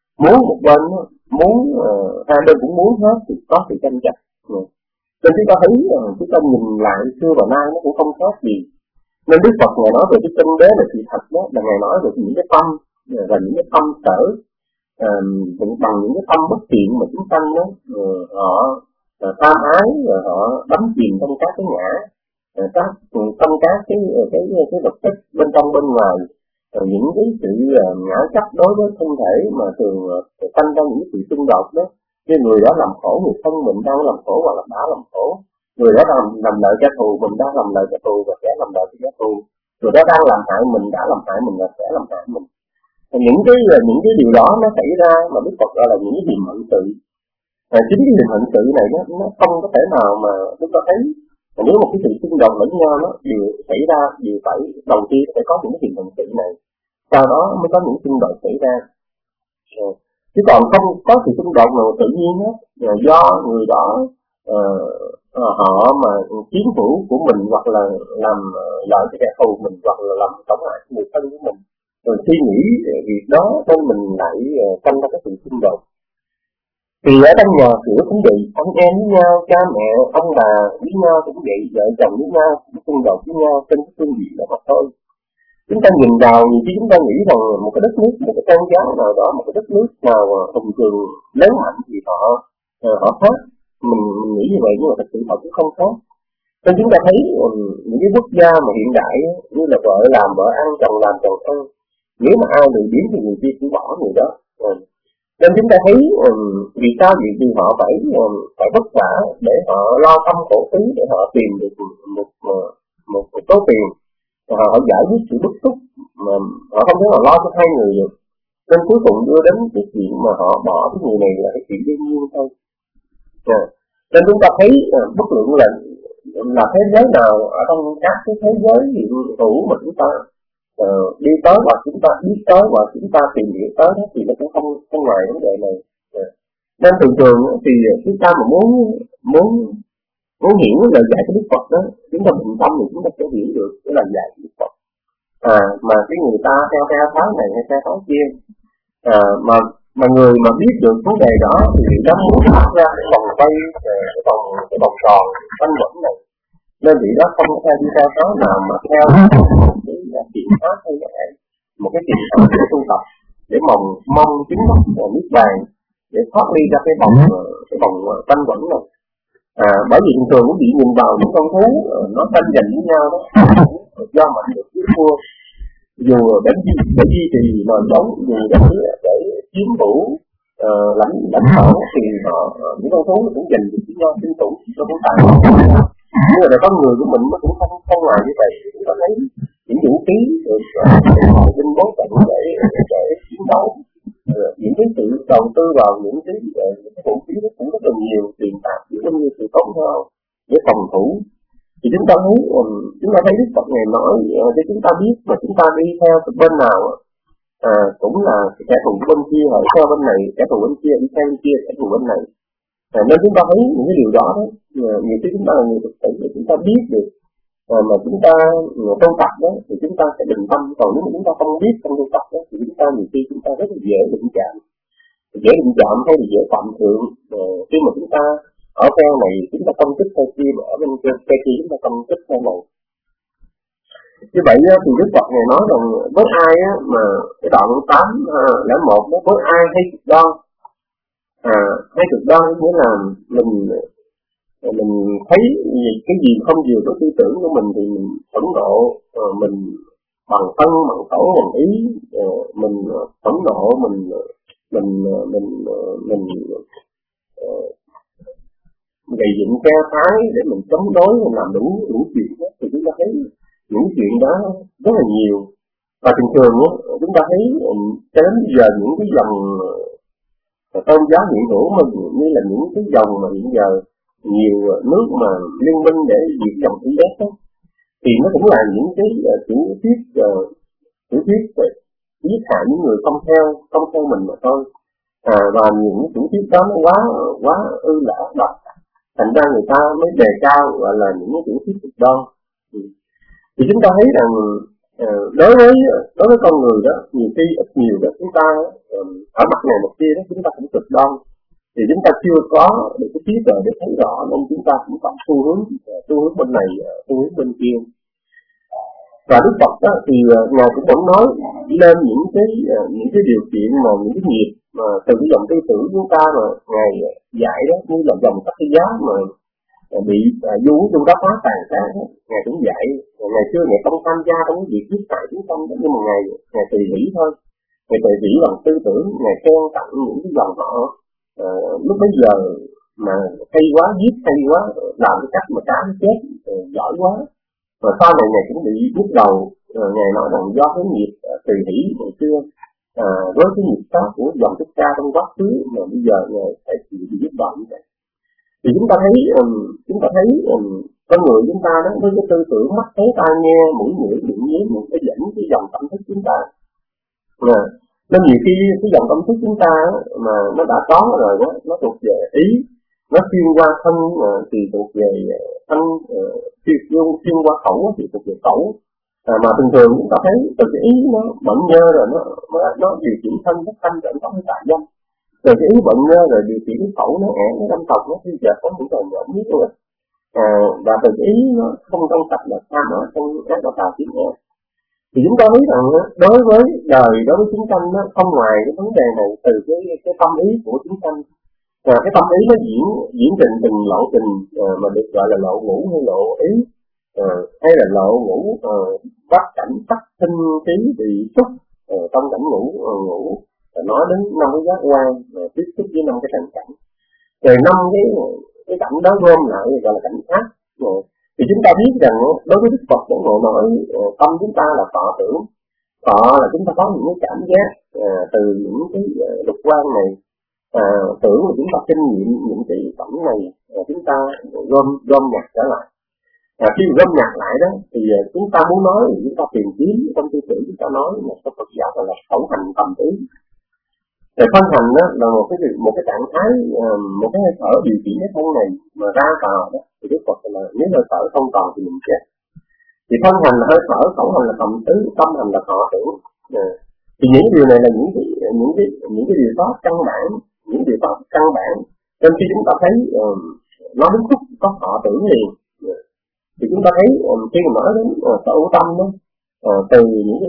muốn hai bên cũng muốn hết thì có sự tranh chấp. Nên chúng ta thấy chúng ta nhìn lại xưa và nay nó cũng không khác gì. Nên Đức Phật Ngài nói về cái chân đế là sự thật đó, là Ngài nói về những cái tâm và những cái tâm sở bằng những cái tâm bất thiện mà chúng sanh đó, họ tham ái, rồi họ đắm chìm trong các cái ngã, trong các cái vật chất bên trong bên ngoài, những cái sự ngã chấp đối với thân thể mà thường sanh ra những sự xung đột đó. Cái người đó làm khổ người thân mình đang làm khổ, hoặc là đã làm khổ. Người đó làm lợi kẻ thù, mình đang làm lợi kẻ thù và sẽ làm lợi kẻ thù. Người đó đang làm hại mình, đã làm hại mình và sẽ làm hại mình. Những cái điều đó nó xảy ra mà Đức Phật gọi là những cái hiềm hận sự. Chính cái hiềm hận sự này nó không có thể nào mà chúng ta thấy. Nếu một cái sự xung đột lẫn nhau nó đều xảy ra, đều phải đầu tiên phải có những cái hiềm hận sự này, sau đó mới có những xung đột xảy ra. Chứ còn không có sự xung đột nào tự nhiên hết, do người đó họ mà chiến hữu của mình, hoặc là làm lợi cho kẻ thù mình, hoặc là làm tổn hại người thân của mình, rồi suy nghĩ việc đó nên mình lại sanh ra cái sự xung đột. Thì ở trong nhà cửa cũng vậy, anh em với nhau, cha mẹ, ông bà với nhau cũng vậy, vợ chồng với nhau cũng xung đột với nhau trên cái phương diện đó mà thôi. Chúng ta nhìn vào nhiều khi chúng ta nghĩ rằng một cái đất nước, một cái tôn giáo nào đó, một cái đất nước nào hùng cường lớn mạnh thì họ khác. Mình nghĩ như vậy nhưng mà thật sự họ cũng không khác. Nên chúng ta thấy những cái quốc gia mà hiện đại như là vợ làm vợ ăn, chồng làm chồng ăn, nếu mà ai lười biếng thì người kia cũng bỏ người đó. Nên chúng ta thấy vì sao vậy? Vì họ phải vất vả để họ lo tâm khổ phí, để họ tìm được một số tiền, họ giải quyết sự bức xúc mà họ không thể nào lo cho hai người được. Nên cuối cùng đưa đến cái chuyện mà họ bỏ cái người này là cái chuyện đương nhiên thôi. Nên chúng ta thấy bất luận là thế giới nào ở trong các cái thế giới hiện hữu mà chúng ta đi tới, hoặc chúng ta biết tới, hoặc chúng ta tìm hiểu tới đó, thì nó cũng không ngoài vấn đề này. Nên thường thì chúng ta mà muốn hiểu lời dạy của Đức Phật đó, chúng ta bình tâm thì chúng ta sẽ hiểu được cái lời dạy của Đức Phật. Mà cái người ta theo phái này hay theo phái kia, mà người mà biết được vấn đề đó thì người đó muốn thoát ra cái vòng quay, cái vòng tròn quanh quẩn này. Nên vị đó không có theo đi theo phái nào mà theo cái chuyện pháp hay là một cái chuyện pháp để tu tập để mong chứng đắc niết bàn, để thoát ly ra cái vòng quanh quẩn này. Bởi vì thường quý vị nhìn vào những con thú nó tranh giành với nhau đó, do mạnh được dưới thua, dù để duy trì nền sống, dù để chiếm hữu lãnh thổ, thì những con thú cũng giành được với nhau, sinh tụ nó cũng tài. Nhưng mà con người của mình nó cũng không ngoài như vậy. Chúng ta thấy những vũ khí được binh bố trận để chiến đấu, những cái sự đầu tư vào những cái vũ khí nó cũng rất là nhiều, tiền bạc cũng như sự tốn hao để phòng thủ. Thì chúng ta thấy Đức Phật Ngài nói để chúng ta biết mà chúng ta đi theo bên nào cũng là kẻ thù bên kia ở theo bên này, kẻ thù bên kia đi theo bên kia, kẻ thù bên này. Nên chúng ta thấy những cái điều đó nhiều khi chúng ta là người thực sự để chúng ta biết được mà chúng ta tu tập đó thì chúng ta sẽ định tâm. Còn nếu mà chúng ta không biết trong tu tập đó thì chúng ta nhiều khi chúng ta rất là dễ định chạm hay là dễ phạm thượng. Khi mà chúng ta ở theo này chúng ta công kích theo kia, mà ở bên kia chúng ta công kích theo này. Như vậy thì Đức Phật Ngài nói rằng với ai mà cái đoạn 801 đó, với ai hay đo Thấy cực đoan nghĩa là mình thấy cái gì không vừa với tư tưởng của mình thì mình phẫn nộ, mình bằng thân, bằng khẩu, bằng ý, mình phẫn nộ, mình gây dựng phe phái để mình chống đối, mình làm đủ chuyện đó. Thì chúng ta thấy những chuyện đó rất là nhiều. Và thường thường chúng ta thấy cho đến bây giờ những cái dòng tôn giáo hiện hữu mà như là những cái dòng mà hiện giờ nhiều nước mà liên minh để diệt dòng Tibet Bét đó, thì nó cũng là những cái tiểu thuyết về giết hại những người không theo mình mà thôi. Và những tiểu thuyết đó nó quá ư lạ độc, thành ra người ta mới đề cao gọi là những cái tiểu thuyết cực đoan. Thì chúng ta thấy rằng đối với con người đó, nhiều khi ít nhiều đó chúng ta ở mặt này một kia đó chúng ta cũng cực đoan, thì chúng ta chưa có được cái trí tuệ để thấy rõ, nên chúng ta cũng có xu hướng bên này, xu hướng bên kia. Và Đức Phật đó thì ngài cũng vẫn nói lên những cái điều kiện mà những cái nghiệp mà từ cái dòng tư tưởng chúng ta mà ngài dạy đó, như là dòng Tắc Giá mà bị du đá phá tàn sát, ngài cũng dạy. Ngày xưa ngài không tham gia trong cái việc giết hại chúng sanh đó, nhưng mà ngài tùy hỷ thôi, ngài tùy hỷ bằng tư tưởng, ngài khen tặng những cái dòng họ lúc bấy giờ mà hay quá, giết hay quá, làm cái cách mà cá nó chết giỏi quá. Và sau này ngài cũng bị nhức đầu, ngài nói rằng do cái nghiệp tùy hỷ ngày xưa với cái nghiệp sát của dòng Thích Ca trong quá khứ mà bây giờ ngài phải chịu bị giết đầu như vậy. Thì chúng ta thấy con người chúng ta đó với cái tư tưởng mắt thấy tai nghe mũi ngửi miệng nhếm một cái dẫn cái dòng tâm thức chúng ta. Nên nhiều khi cái dòng tâm thức chúng ta mà nó đã có rồi đó, nó thuộc về ý, nó xuyên qua thân thì thuộc về thân, xuyên qua khẩu thì thuộc về khẩu. Mà thường chúng ta thấy cái ý nó bận nhơ rồi nó điều khiển thân, nó thanh trở có cái tạ dâm. Rồi cái ý bận nhơ rồi điều khiển cái khẩu, nó ẻn, nó đâm tộc, nó khi giờ có những thời nhỏ nhất luôn. Và từ cái ý nó không trong sạch là tham nó trong các đạo tà tiếng nghe. Thì chúng ta thấy rằng đối với đời, đối với chúng sanh nó không ngoài cái vấn đề này từ cái tâm ý của chúng sanh. Cái tâm ý nó diễn trình từng lộ trình mà được gọi là lộ ngũ hay lộ ý, hay là lộ ngũ bắt cảnh tắc sinh trí bị xúc trong cảnh ngũ nói đến 5 cái giác quan tiếp xúc với 5 cái trần cảnh. Rồi 5 cái cảnh đó gom lại gọi là cảnh khác. Thì chúng ta biết rằng đối với Đức Phật của Ngài nói tâm chúng ta là thọ tưởng. Thọ là chúng ta có những cái cảm giác từ những cái lục quan này, tưởng là chúng ta kinh nghiệm những cái phẩm này, chúng ta gom nhặt trở lại. Khi gom nhặt lại đó thì chúng ta muốn nói, chúng ta tìm kiếm trong tư tưởng, chúng ta nói là cái Phật giáo gọi là khẩu hành tâm ý. Rồi phân hành đó là một cái trạng thái, một cái hơi thở điều khiển cái thân này mà ra vào đó, thì Đức Phật là nếu hơi thở không còn thì mình chết. Thì phân hành là hơi thở, khẩu hành là tâm tứ, tâm hành là thọ tưởng. Thì những điều này là những cái điều đó căn bản, những điều đó căn bản. Nên khi chúng ta thấy nó đến khúc có thọ tưởng liền, thì chúng ta thấy khi mà nói đến sở hữu tâm đó, từ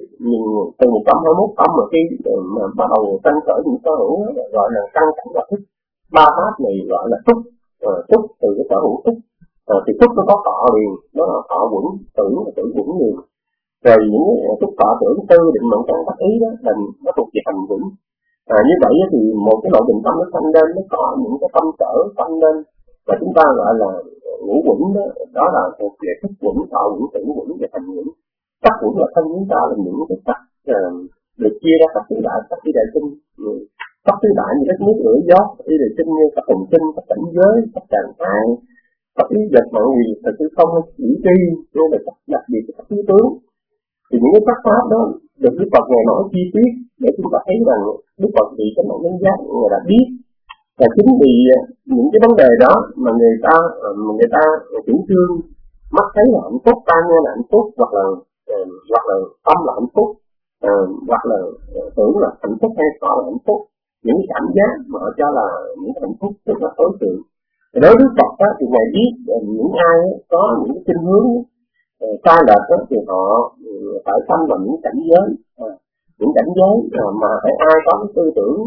121 tâm mà khi mà bắt đầu tăng khởi những sở hữu gọi là căn cảnh và thức. 3 pháp này gọi là xúc, từ cái sở hữu xúc. Thì xúc nó có thọ liền, nó là thọ quẩn, tưởng là tưởng quẩn liền. Rồi những xúc thọ tưởng tư định mộng trạng tác ý đó là nó thuộc về hành quẩn. Như vậy thì một cái lộ trình tâm nó sanh lên, nó có những cái tâm sở sanh lên, và chúng ta gọi là ngũ quẩn đó là thuộc về thức quẩn, thọ quẩn, tưởng quẩn và hành quẩn. Sắc quẩn là thân chúng ta là những cái sắc được chia ra các tứ đại, các tứ đại sinh. Các tứ đại như các nước rửa gió, tứ đại sinh như các đồng sinh, các cảnh giới, các trạng thái, các ý vật mọi gì, thật sự không chỉ tri, nên là đặc biệt các tứ tướng. Thì những cái sắc pháp đó được Đức Phật Ngài nói chi tiết để chúng ta thấy rằng Đức Phật bị cái mẫu đánh giá Ngài đã biết. Và chính vì những cái vấn đề đó mà người ta chủ trương mắt thấy là hạnh phúc, tai nghe là hạnh phúc, hoặc là tâm là hạnh phúc, hoặc là tưởng là hạnh phúc hay có là hạnh phúc. Những cảm giác mà họ cho là những hạnh phúc rất là tối thượng. Đối với Phật đó, thì Ngài biết những ai có những cái khuynh hướng sai lệch đó, thì họ phải tâm vào những cảnh giới mà ai có cái tư tưởng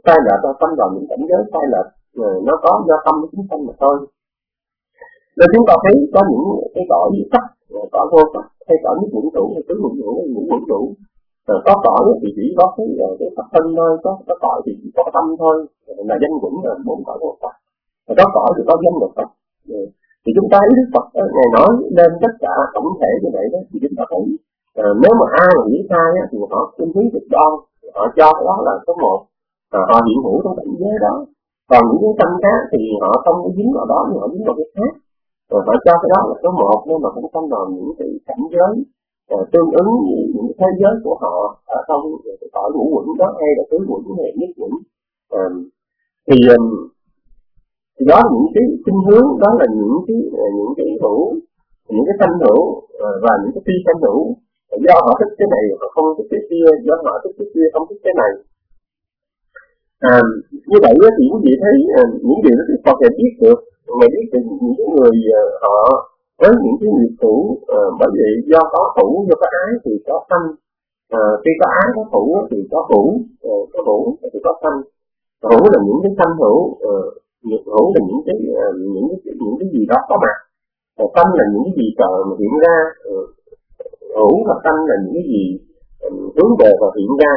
sai lệch là tâm vào những cảnh giới sai lệch, nó có do tâm nó chúng sanh mà thôi. Nên chúng ta thấy có những cái cõi sắc, cõi vô sắc, hay cõi nước vũ trụ, hay tứ vũ trụ, hay ngũ vũ trụ. Có cõi thì chỉ có cái sắc thân thôi, có cõi thì chỉ có tâm thôi, là danh quẩn là 4 cõi vô sắc. Có cõi thì có danh được sắc. Thì chúng ta thấy Đức Phật Ngài nói lên tất cả tổng thể như vậy đó, thì chúng ta thấy nếu mà ai mà nghĩ sai thì họ tinh túy cực đoan, họ cho cái đó là số 1, họ hiện hữu trong cảnh giới đó. Còn những cái tâm khác thì họ không có dính vào đó, nhưng họ dính vào cái khác. Họ cho cái đó là số 1, nhưng mà cũng không vào những cái cảnh giới tương ứng với những thế giới của họ ở trong cái cõi ngũ quẩn đó, hay là tứ quẩn hay nhất quẩn. Thì đó là những cái khuynh hướng, đó là những cái hữu, những cái sanh hữu và những cái phi sanh hữu. Do họ thích cái này họ không thích cái kia, do họ thích cái kia không thích cái này. Như vậy thì quý vị thấy những điều đó Đức Phật sẽ biết được, mà biết được những cái người họ với những cái nghiệp thủ, bởi vì do có thủ, do có ái thì có sanh, khi có ái có thủ thì có hữu, có hữu thì có sanh. Hữu là những cái sanh hữu, nghiệp hữu là những cái gì đó có mặt, sanh là những cái gì trời mà hiện ra, hữu và sanh là những cái gì hướng về và hiện ra.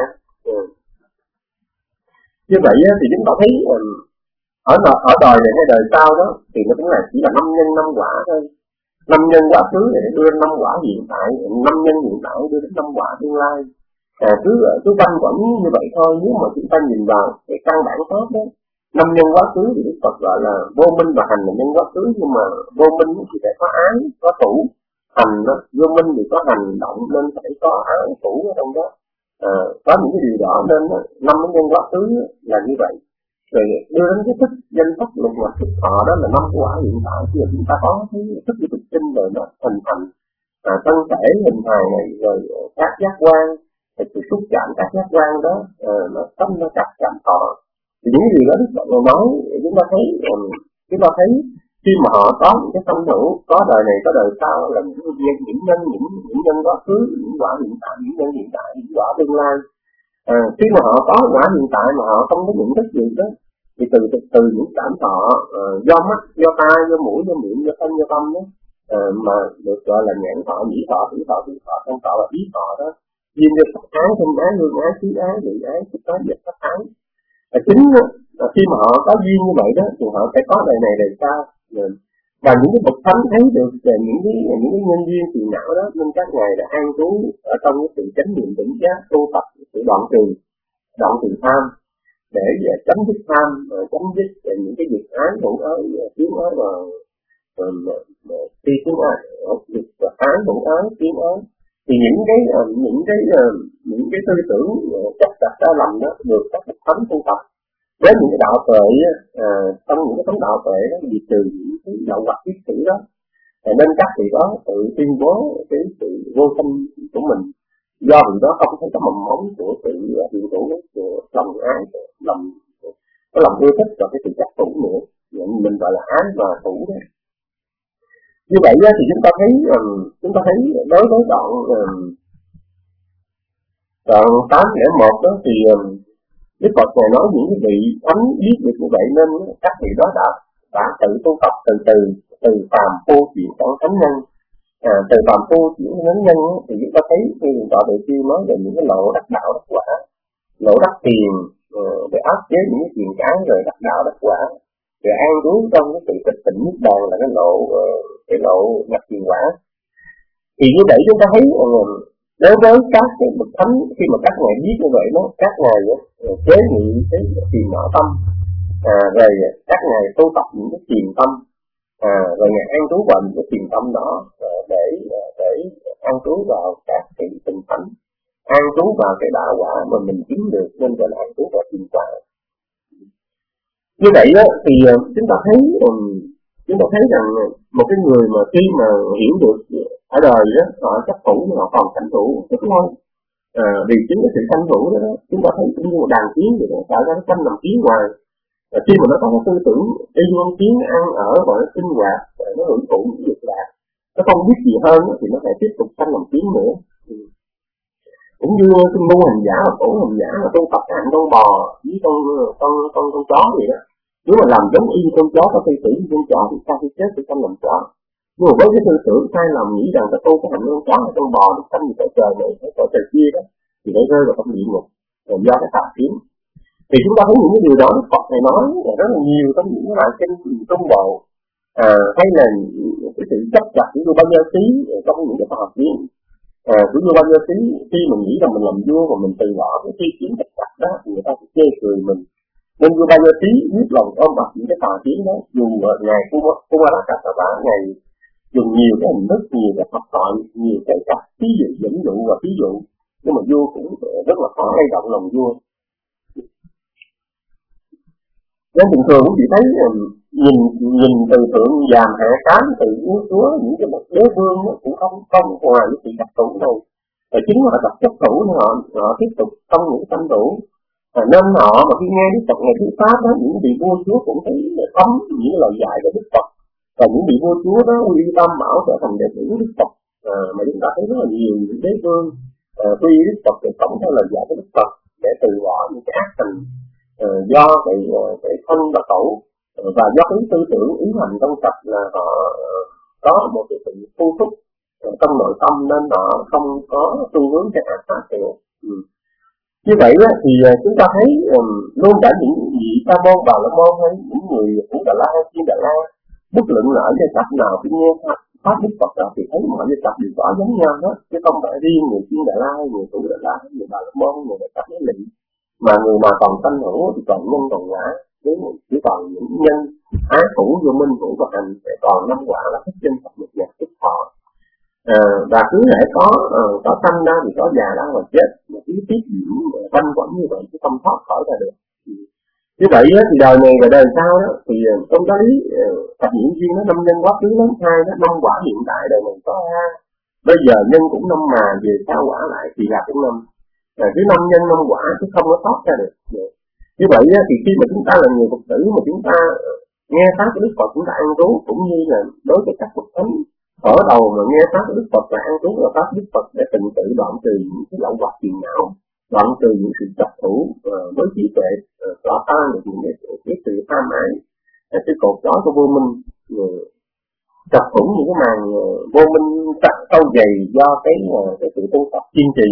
Như vậy thì chúng ta thấy ở đời này hay đời sau đó thì nó cũng là chỉ là 5 nhân 5 quả thôi. 5 nhân quá khứ để đưa đến 5 quả hiện tại, 5 nhân hiện tại đưa đến 5 quả tương lai. Cứ quanh quẩn như vậy thôi. Nếu mà chúng ta nhìn vào cái căn bản pháp đó, 5 nhân quá khứ thì Đức Phật gọi là vô minh và hành là nhân quá khứ, nhưng mà vô minh thì phải có ái, có thủ. Hành đó, vô minh thì có hành động nên phải có ái thủ ở trong đó. Có những cái điều đó nên 5 nhân quá khứ là như vậy. Rồi đưa đến cái thức danh pháp luật hoặc thức thọ, đó là 5 quả hiện tại. Khi chúng ta có cái thức của thức sinh rồi nó hình thành thân thể hình hài này, rồi các giác quan, sự xúc chạm các giác quan đó, nó tâm nó chạm thọ. Thì những cái gì đó Đức Phật nói chúng ta thấy khi mà họ có những cái tâm hữu, có đời này có đời sau, là những nhân quá khứ, những quả hiện tại, những nhân hiện tại, những quả tương lai. Khi mà họ có quả hiện tại mà họ không có nhận thức gì đó, thì từ những cảm thọ do mắt, do tai, do mũi, do miệng, do thân, do tâm đó, mà được gọi là nhãn thọ, nhĩ thọ, thủy thọ, thân thọ và ý thọ đó, duyên được sắc ái, thân ái, hương ái, khí ái, vị ái, xúc ái, vật sắc ái. Chính khi mà họ có duyên như vậy đó thì họ sẽ có đời này đời sau. Và những cái bậc thánh thấy được những cái nhân duyên phiền não đó, nên các ngài đã an trú ở trong cái sự chánh niệm tỉnh giác, tu tập sự đoạn trừ tham, để chấm dứt tham, chấm dứt những cái việc ái, hữu ái, tiếng ái và tiếng ái, việc ái, hữu ái, tiếng ái. Thì những cái tư tưởng chấp đặt sai lầm đó được các bậc thánh tu tập với những cái đạo tuệ, trong những cái tấm đạo tuệ đó diệt trừ những cái đạo hoặc kiết sử đó. Nên các vị đó tự tuyên bố cái sự vô sanh của mình, do vì đó không thấy có mầm móng của sự hiện hữu của lòng ái, cái lòng yêu thích và cái sự chấp thủ nữa, mình gọi là ái và thủ đó. Như vậy thì chúng ta thấy đối với đoạn 801 đó thì Đức Phật này nói những cái vị thánh biết được như vậy, nên các vị đó đã tự tu tập từ phàm phu chuyển sang thánh nhân. Từ phàm phu chuyển sang thánh nhân thì chúng ta thấy khi Đạo Đại Sư nói về những cái lộ đắc đạo đắc quả, lộ đắc tiền để áp chế những cái tiền cái, rồi đắc đạo đắc quả, rồi an trú trong cái sự tịch tịnh niết bàn là cái lộ nhập tiền quả. Thì như vậy chúng ta thấy đối với các cái bậc thánh, khi mà các ngài biết như vậy đó, các ngài chế nghị cái tiền não tâm, rồi các ngài tu tập những cái tiền tâm, rồi ngài an trú vào những cái tiền tâm đó để an trú vào các cái tình thánh, an trú vào cái đạo quả mà mình chứng được, nên gọi là an trú vào tiền quả. Như vậy đó thì chúng ta thấy rằng một cái người mà khi mà hiểu được ở đời đó, họ chấp thủ nhưng họ còn sanh thủ rất lâu. Vì chính cái sự sanh thủ đó, chúng ta thấy cũng như một đàn kiến vậy đó, tạo ra nó quanh làm kiến hoài. Khi mà nó có cái tư tưởng y con kiến ăn ở và nó sinh hoạt, nó hưởng thụ những việc lạc, nó không biết gì hơn thì nó phải tiếp tục sanh làm kiến nữa. Cũng như cái mô hình giả là cổ hình giả là con Phật hành con bò với con chó vậy đó. Nếu mà làm giống y con chó có tư tưởng như con chó thì sao khi chết thì không làm chó. Nhưng mà với cái tư tưởng sai lầm nghĩ rằng là tôi cái hành con chó hay con bò thì tâm gì tại trời này tại trời kia đó thì để rơi vào trong địa ngục do cái tà kiến. Thì chúng ta thấy những cái điều đó Phật này nói là rất là nhiều trong những cái bài kinh Trung Bộ, hay là cái sự chấp chặt của vua Ba Gia Xí trong những cái bài học viên. Của vua Ba Gia Xí khi mình nghĩ rằng mình làm vua và mình từ bỏ cái ý kiến chấp chặt đó thì người ta sẽ chê cười mình. Nên vua Ba Gia Xí biết lòng ôm ấp những cái tà kiến đó, dùng ngày Kumarakattava ngày dùng nhiều cái hình thức, nhiều cái thuật thoại, nhiều cái cách ví dụ dẫn dụ và ví dụ, nhưng mà vua cũng rất là khó lay động lòng vua. Nên thường thường quý vị thấy nhìn từ thượng giàm hạ cám từ vua chúa những cái bậc đế vương cũng không ngoài những sự đặc thủ này. Và chính họ tập chấp thủ nên họ tiếp tục trong những tranh thủ. Nên họ mà khi nghe Đức Phật ngày thứ Pháp đó, những vị vua chúa cũng thấy ấm những lời dạy của Đức Phật. Và những vị vua chúa đó uy tâm bảo trở thành đệ tử Đức Phật. Mà chúng ta thấy rất là nhiều những đế vương tuy Đức Phật để sống theo lời dạy của Đức Phật để từ bỏ những cái ác tình do cái thân và khẩu và do cái tư tưởng ý hành trong sạch là họ có một cái sự thu thúc trong nội tâm nên họ không có xu hướng cho ác pháp nhiều. Như vậy thì chúng ta thấy luôn cả những vị Sa môn, Bà la môn hay những người của Đà La hay Thiên Đà La, bất luận là ở giai cấp nào khi nghe pháp Đức Phật ra thì thấy mọi giai cấp đều có giống nhau hết, chứ không phải riêng người Thiên Đà La hay người Thủ Đà La hay người Bà la môn, người Đại Cấp Đế Lị, mà người mà còn sanh hữu thì còn nhân còn ngã, chỉ còn những nhân ái thủ vô minh hữu và hành sẽ còn năm quả là thích chân Phật một nhạc tức thọ. Và cứ hễ có sanh ra thì có già ra và chết, mà cứ tiếp diễn quanh quẩn như vậy chứ không thoát khỏi ra được. Như vậy thì đời này và đời sau đó thì trong đó lý tập diễn duyên nó 5 nhân quá khứ lớn 2 đó, 5 quả hiện tại đời này có 2. Bây giờ nhân cũng 5 mà về sau quả lại thì là cũng 5. Cứ 5 nhân 5 quả chứ không có thoát ra được. Như vậy thì khi mà chúng ta là người Phật tử mà chúng ta nghe pháp của Đức Phật chúng ta ăn trú, cũng như là đối với các Phật thánh ở đầu mà nghe pháp của Đức Phật và ăn trú là pháp Đức Phật để từng tự đoạn trừ những cái lậu hoặc phiền não, đoạn trừ những sự chấp thủ với trí tuệ, xóa tan được những cái sự tham ái, cái cột trói của vô minh, chặt thủng những cái màn vô minh sâu dày do cái sự tu tập kiên trì.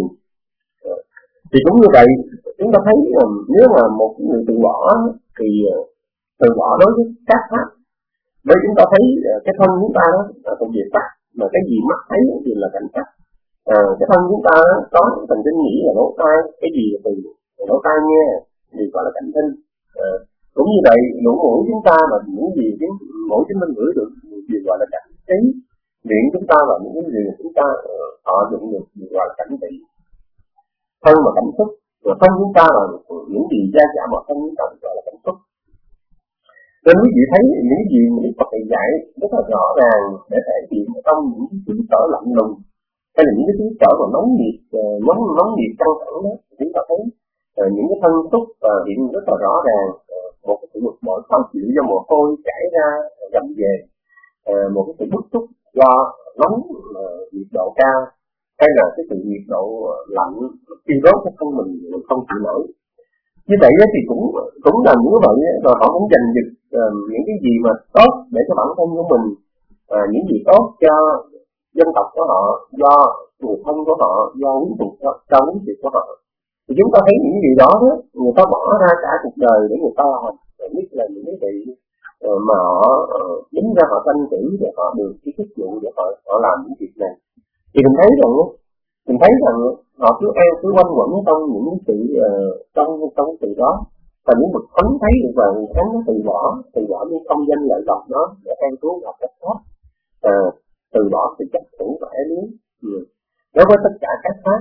Thì cũng như vậy chúng ta thấy nếu mà một người từ bỏ thì từ bỏ đối với các pháp. Bởi chúng ta thấy cái thân chúng ta đó là thuộc về sắc, mà cái gì mắt thấy thì là cảnh sắc. Cái thân chúng ta có thần kinh nghĩ là lỗ tai, cái gì là từ lỗ tai nghe thì gọi là cảnh thinh. Cũng như vậy lỗ mũi chúng ta và những gì mũi chúng mình ngửi được thì gọi là cảnh trí. Miệng chúng ta và những gì chúng ta họ dụng được thì gọi là cảnh trị. Thân và cảm xúc, và thân chúng ta là những gì gia giảm vào thân chúng ta gọi là cảm xúc. Nên quý vị thấy những gì mà Đức Phật dạy rất là rõ ràng để thể hiện trong những cái xứ sở lạnh lùng hay là những cái xứ sở mà nóng nhiệt căng thẳng đó, chúng ta thấy những cái thân xúc hiện rất là rõ ràng, một cái sự bực bội khó chịu do mồ hôi chảy ra dầm về, một cái sự bức xúc do nóng nhiệt độ cao, hay là cái sự nhiệt độ lạnh thiêu đốt cái thân mình không chịu nổi. Như vậy thì cũng là như vậy, rồi họ cũng giành giật những cái gì mà tốt để cho bản thân của mình, những gì tốt cho dân tộc của họ, do người thân của họ, do quyến thuộc cho quyến thuộc của họ. Thì chúng ta thấy những gì đó người ta bỏ ra cả cuộc đời để người ta làm, nhất là những cái vị mà họ chính ra họ tranh cử để họ được cái chức vụ để họ làm những việc này. Thì mình thấy rằng họ cứ quanh quẩn trong những cái sự trong sự đó, và những bậc thánh thấy được rằng thánh nó từ bỏ những công danh lợi lộc đó để an trú vào cách khác, từ bỏ sự chấp thủ và ái luyến đối với tất cả các pháp.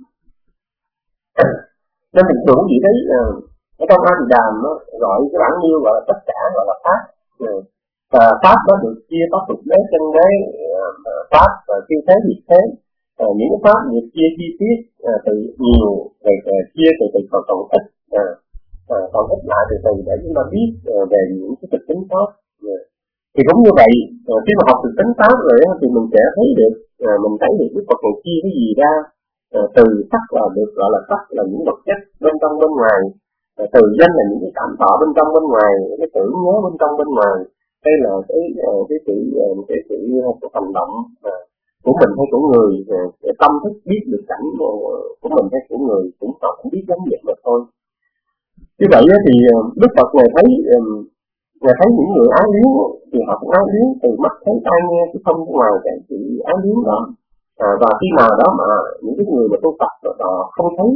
Nên mình tưởng gì đấy ở trong A Di Đàm gọi cái bản nhiêu gọi là tất cả gọi là pháp. Và pháp đó được chia pháp tục đế, chân đế, pháp siêu thế diệt thế. Những cái pháp được chia chi tiết từ nhiều chia từ còn ít, còn ít lại từ để chúng ta biết về những cái thực tính pháp. Thì cũng như vậy, khi mà học thực tính pháp rồi thì mình sẽ thấy được, mình thấy được Đức Phật này chia cái gì ra, từ sắc là được gọi là sắc là những vật chất bên trong bên ngoài, từ danh là những cái cảm thọ bên trong bên ngoài, cái tưởng nhớ bên trong bên ngoài, hay là cái sự hành động của mình hay của người, cái tâm thức biết được cảnh của mình hay của người cũng họ cũng biết giống vậy mà thôi. Như vậy thì Đức Phật Ngài thấy những người ái liếng thì họ cũng ái liếng từ mắt thấy tai nghe chứ không ngoài cái sự ái liếng đó. Và khi nào đó mà những cái người mà tu tập họ không thấy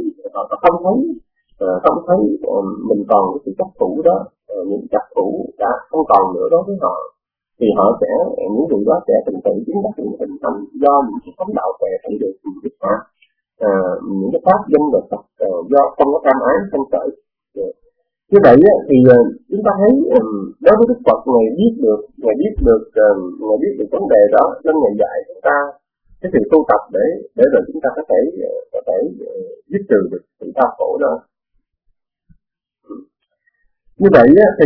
mình còn cái sự chấp thủ đó, những chấp thủ đã không còn nữa đối với họ, thì họ sẽ những người đó sẽ tình tự chứng đắc những hình thành do những cái sống đạo tuệ thấy được những cái pháp, những cái pháp danh vật Phật do không có tham ái không sợ. Như vậy thì chúng ta thấy đối với Đức Phật Ngài biết được vấn đề đó nên Ngài dạy chúng ta cái sự tu tập để rồi chúng ta có thể dứt trừ được sự đau khổ đó. Như vậy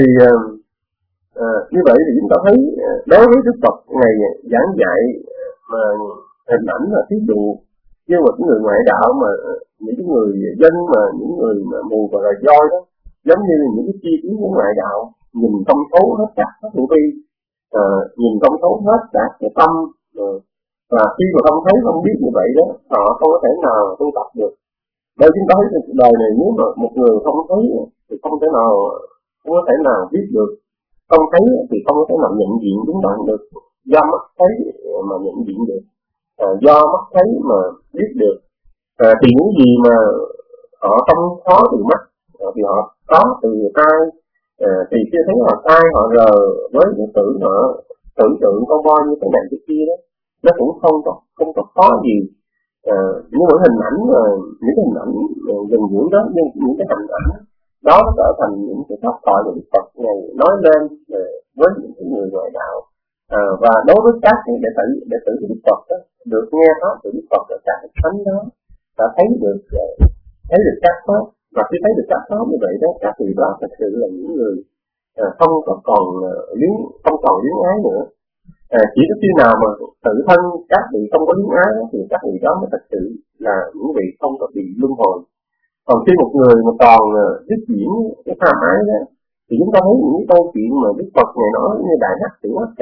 thì chúng ta thấy đối với Đức Phật Ngài giảng dạy mà hình ảnh là thí dụ như một người ngoại đạo mà những cái người dân mà những người mà mù và là voi đó, giống như những cái chi kiến của ngoại đạo nhìn thông thấu hết các hành vi, nhìn thông thấu hết các cái tâm, và khi mà không thấy không biết như vậy đó họ không có thể nào tu tập được. Bởi chúng ta thấy cuộc đời này nếu mà một người không thấy thì không có thể nào biết được, không thấy thì không có thể nào nhận diện đúng đắn được, do mắt thấy mà nhận diện được, do mắt thấy mà biết được. Thì những gì mà họ không có từ mắt thì họ có từ tai, thì khi thấy họ tai họ rờ với cái tưởng họ tưởng tượng con voi như thế này thế kia đó, nó cũng không có khó gì. Nhưng mà hình ảnh những hình ảnh gần gũi đó, nhưng những cái hình ảnh đó trở thành những cái pháp thoại của Đức Phật này nói lên với những cái người ngoại đạo, và đối với các cái đệ tử của Đức Phật đó, được nghe pháp của Đức Phật ở các thánh đó đã thấy được các pháp, và khi thấy được các pháp như vậy đó, các vị đó thật sự là những người không còn luyến ái nữa. Chỉ có khi nào mà tự thân các vị không có luyến ái thì các vị đó mới thật sự là những vị không có bị luân hồi. Còn khi một người mà còn dứt diễn cái tham ái đó, thì chúng ta thấy những cái câu chuyện mà Đức Phật Ngài nói như Đại Hắc Tiểu Hắc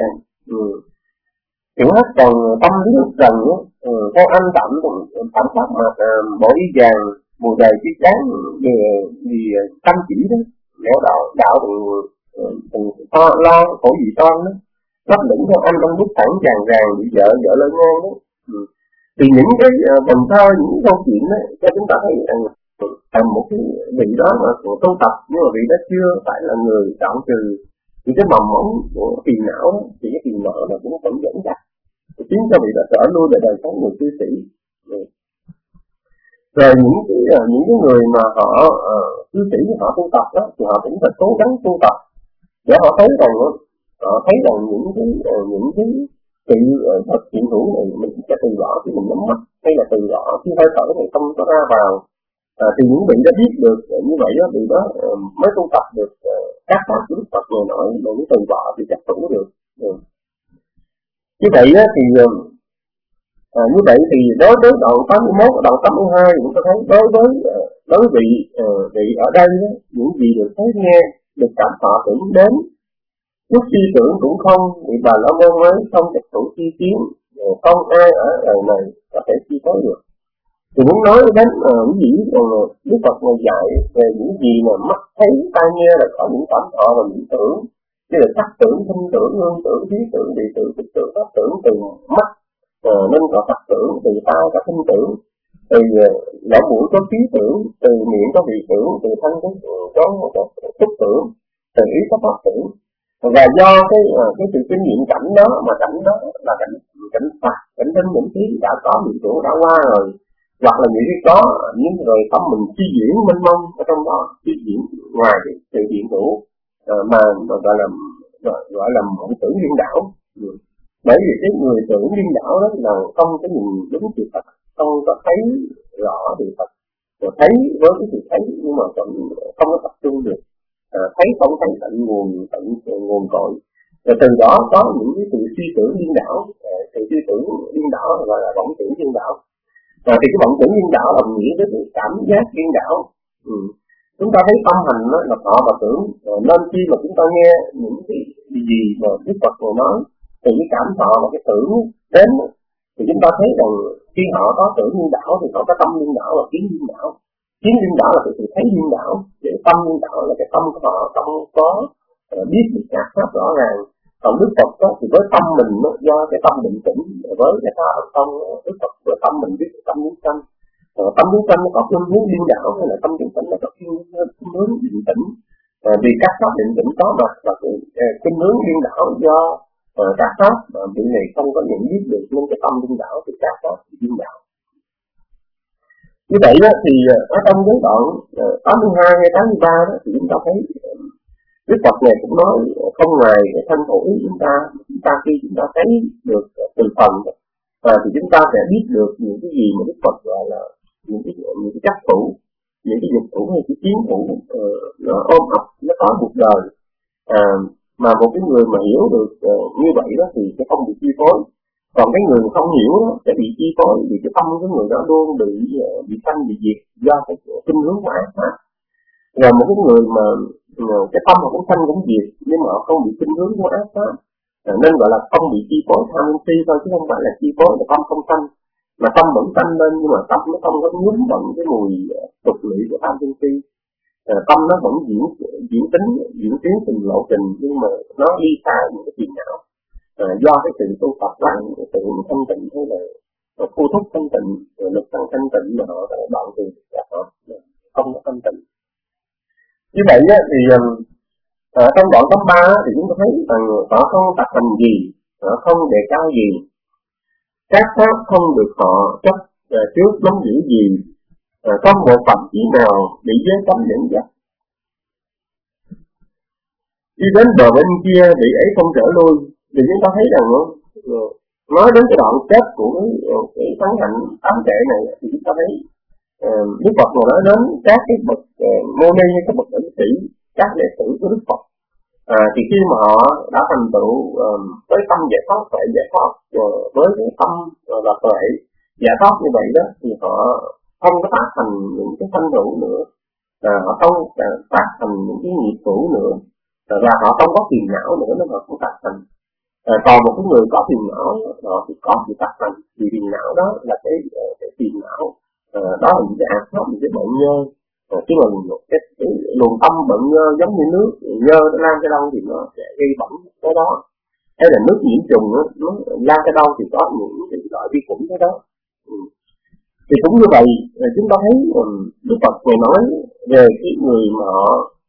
còn tâm lý trần đó, con anh tạm pháp mà bộ y vàng mùa đầy chiếc trán vì tâm chỉ đó, lẽo đạo từng to lo khổ gì toan đó, lấp lửng theo anh trong bức thẳng ràng bị vợ lên ngang đó. Thì những cái phần thơ, những câu chuyện đó cho chúng ta thấy rằng một cái vị đó mà tu tập nhưng mà vị đó chưa phải là người đoạn trừ những cái mầm móng của phiền não đó, thì cái phiền não nó cũng vẫn dẫn dắt khiến cho vị đó trở lui về đời sống người cư sĩ. Rồi những cái người mà họ cư sĩ họ tu tập đó thì họ cũng phải cố gắng tu tập để họ thấy rằng những cái sự thật hiện hữu này mình sẽ từ bỏ khi mình nhắm mắt, hay là từ bỏ khi hơi thở này không có ra vào. Thì những vị đã biết được như vậy đó, vị đó mới tu tập được các pháp của Đức Phật này nói để từ bỏ thì chắc thủ được. Như vậy đối với đoạn 81 và đoạn 82 chúng ta thấy đối với vị ở đây đó, những gì được thấy nghe được cảm thọ tưởng đến, lúc suy tưởng cũng không, vì Bà La Môn mới không chắc thủ chi kiến, không ai ở đời này có thể chi tới được. Thì muốn nói đến những gì Đức Phật Ngài dạy về những gì mà mắt thấy tai nghe là có những cảm thọ và những tưởng, như là sắc tưởng, thanh tưởng, hương tưởng, khí tưởng, vị tưởng, thức tưởng, pháp tưởng từ mắt nên có sắc tưởng, từ tai có thanh tưởng, từ lỗ mũi có khí tưởng, từ miệng có vị tưởng, từ thân có xúc tưởng, từ ý có pháp tưởng. Và do cái sự kinh nghiệm cảnh đó mà cảnh đó là cảnh Phật, cảnh thanh những khí đã có những chỗ đã qua rồi, hoặc là những cái có những rồi tâm mình suy diễn mênh mông ở trong đó, suy diễn ngoài cái sự hiện hữu mà gọi là một tưởng điên đảo. Bởi vì cái người tưởng điên đảo đó là không có nhìn đúng sự thật, không có thấy rõ sự thật, rồi thấy với cái sự thấy nhưng mà vẫn không có tập trung được, thấy không thấy tận nguồn cội, rồi từ đó có những cái sự suy tưởng điên đảo, sự suy tưởng điên đảo gọi là vọng tưởng điên đảo. Thì cái vọng tưởng điên đảo đồng nghĩa với cái cảm giác điên đảo. Chúng ta thấy tâm hành đó là thọ và tưởng, nên khi mà chúng ta nghe những cái gì mà Đức Phật người nói từ cái cảm thọ và cái tưởng đến, thì chúng ta thấy rằng khi họ có tưởng điên đảo thì họ có tâm điên đảo và kiến điên đảo. Kiến điên đảo là cái sự thấy điên đảo, để tâm điên đảo là cái tâm của họ không có biết được các pháp rõ ràng. Còn Đức Phật đó, thì với tâm mình đó, do cái tâm định tĩnh, với cái tâm Đức Phật với tâm mình biết tâm muốn sanh. Tâm muốn sanh nó có khuynh hướng điên đảo hay là tâm định tĩnh nó có khuynh hướng định tĩnh. Vì các pháp định tĩnh có mặt và cái khuynh hướng điên đảo do các pháp mà vị này không có nhận biết được, nên cái tâm điên đảo thì các pháp điên đảo. Như vậy đó, thì ở trong cái đoạn 82 hay 83 đó, thì chúng ta thấy Đức Phật này cũng nói không ngoài cái thân khẩu ý chúng ta khi chúng ta thấy được từng phần thì chúng ta sẽ biết được những cái gì mà Đức Phật gọi là những cái chất thủ, những cái dục thủ hay cái kiến thủ nó ôm ập nó có một đời. Mà một cái người mà hiểu được như vậy đó thì sẽ không bị chi phối. Còn cái người không hiểu đó sẽ bị chi phối, vì cái tâm của người đó luôn bị sanh bị diệt do cái khuynh hướng của ác pháp. Rồi một cái người mà cái tâm họ cũng sanh cũng diệt, nhưng mà họ không bị khuynh hướng của ác pháp, nên gọi là không bị chi phối tham sân si thôi, chứ không phải là chi phối là tâm không sanh, mà tâm vẫn sanh lên nhưng mà tâm nó không có nhúm bận cái mùi tục lụy của tham sân si. Tâm nó vẫn diễn tiến từng lộ trình, nhưng mà nó đi xa những cái phiền não do cái sự tu tập quán, cái sự thanh tịnh hay là thu thúc thanh tịnh, lực tăng thanh tịnh mà họ đã đoạn từ họ không có thanh tịnh. Như vậy thì trong đoạn 83 thì chúng ta thấy rằng họ không tập hành gì, họ không đề cao gì, các pháp không được họ chấp trước nắm giữ gì, không một phẩm chí nào bị giới cấm dẫn dắt. Đi đến bờ bên kia bị ấy không trở lui, thì chúng ta thấy rằng nói đến cái đoạn kết của cái thắng hạnh 8 kệ này thì chúng ta thấy Đức Phật nói đến các cái bậc mô ni hay các bậc ẩn sĩ, các đệ tử của Đức Phật, thì khi mà họ đã thành tựu với tâm giải thoát, tuệ giải thoát, với cái tâm và tuệ giải thoát như vậy đó, thì họ không có tác thành những cái sanh hữu nữa, họ không tác thành những cái nghiệp hữu nữa, và họ không có phiền não nữa nên họ không tác thành. Còn một cái người có phiền não họ thì có sự tác thành, vì phiền não đó là cái phiền não, đó là những cái ác pháp, những cái bận nhơ. Chứ mà cái luồng tâm bận nhơ giống như nước nhơ nó lan cái đâu thì nó sẽ gây bẩn cái đó. Hay là nước nhiễm trùng nó lan cái đâu thì có những cái loại vi khuẩn cái đó. Thì cũng như vậy, chúng ta thấy Đức Phật người nói về cái người mà họ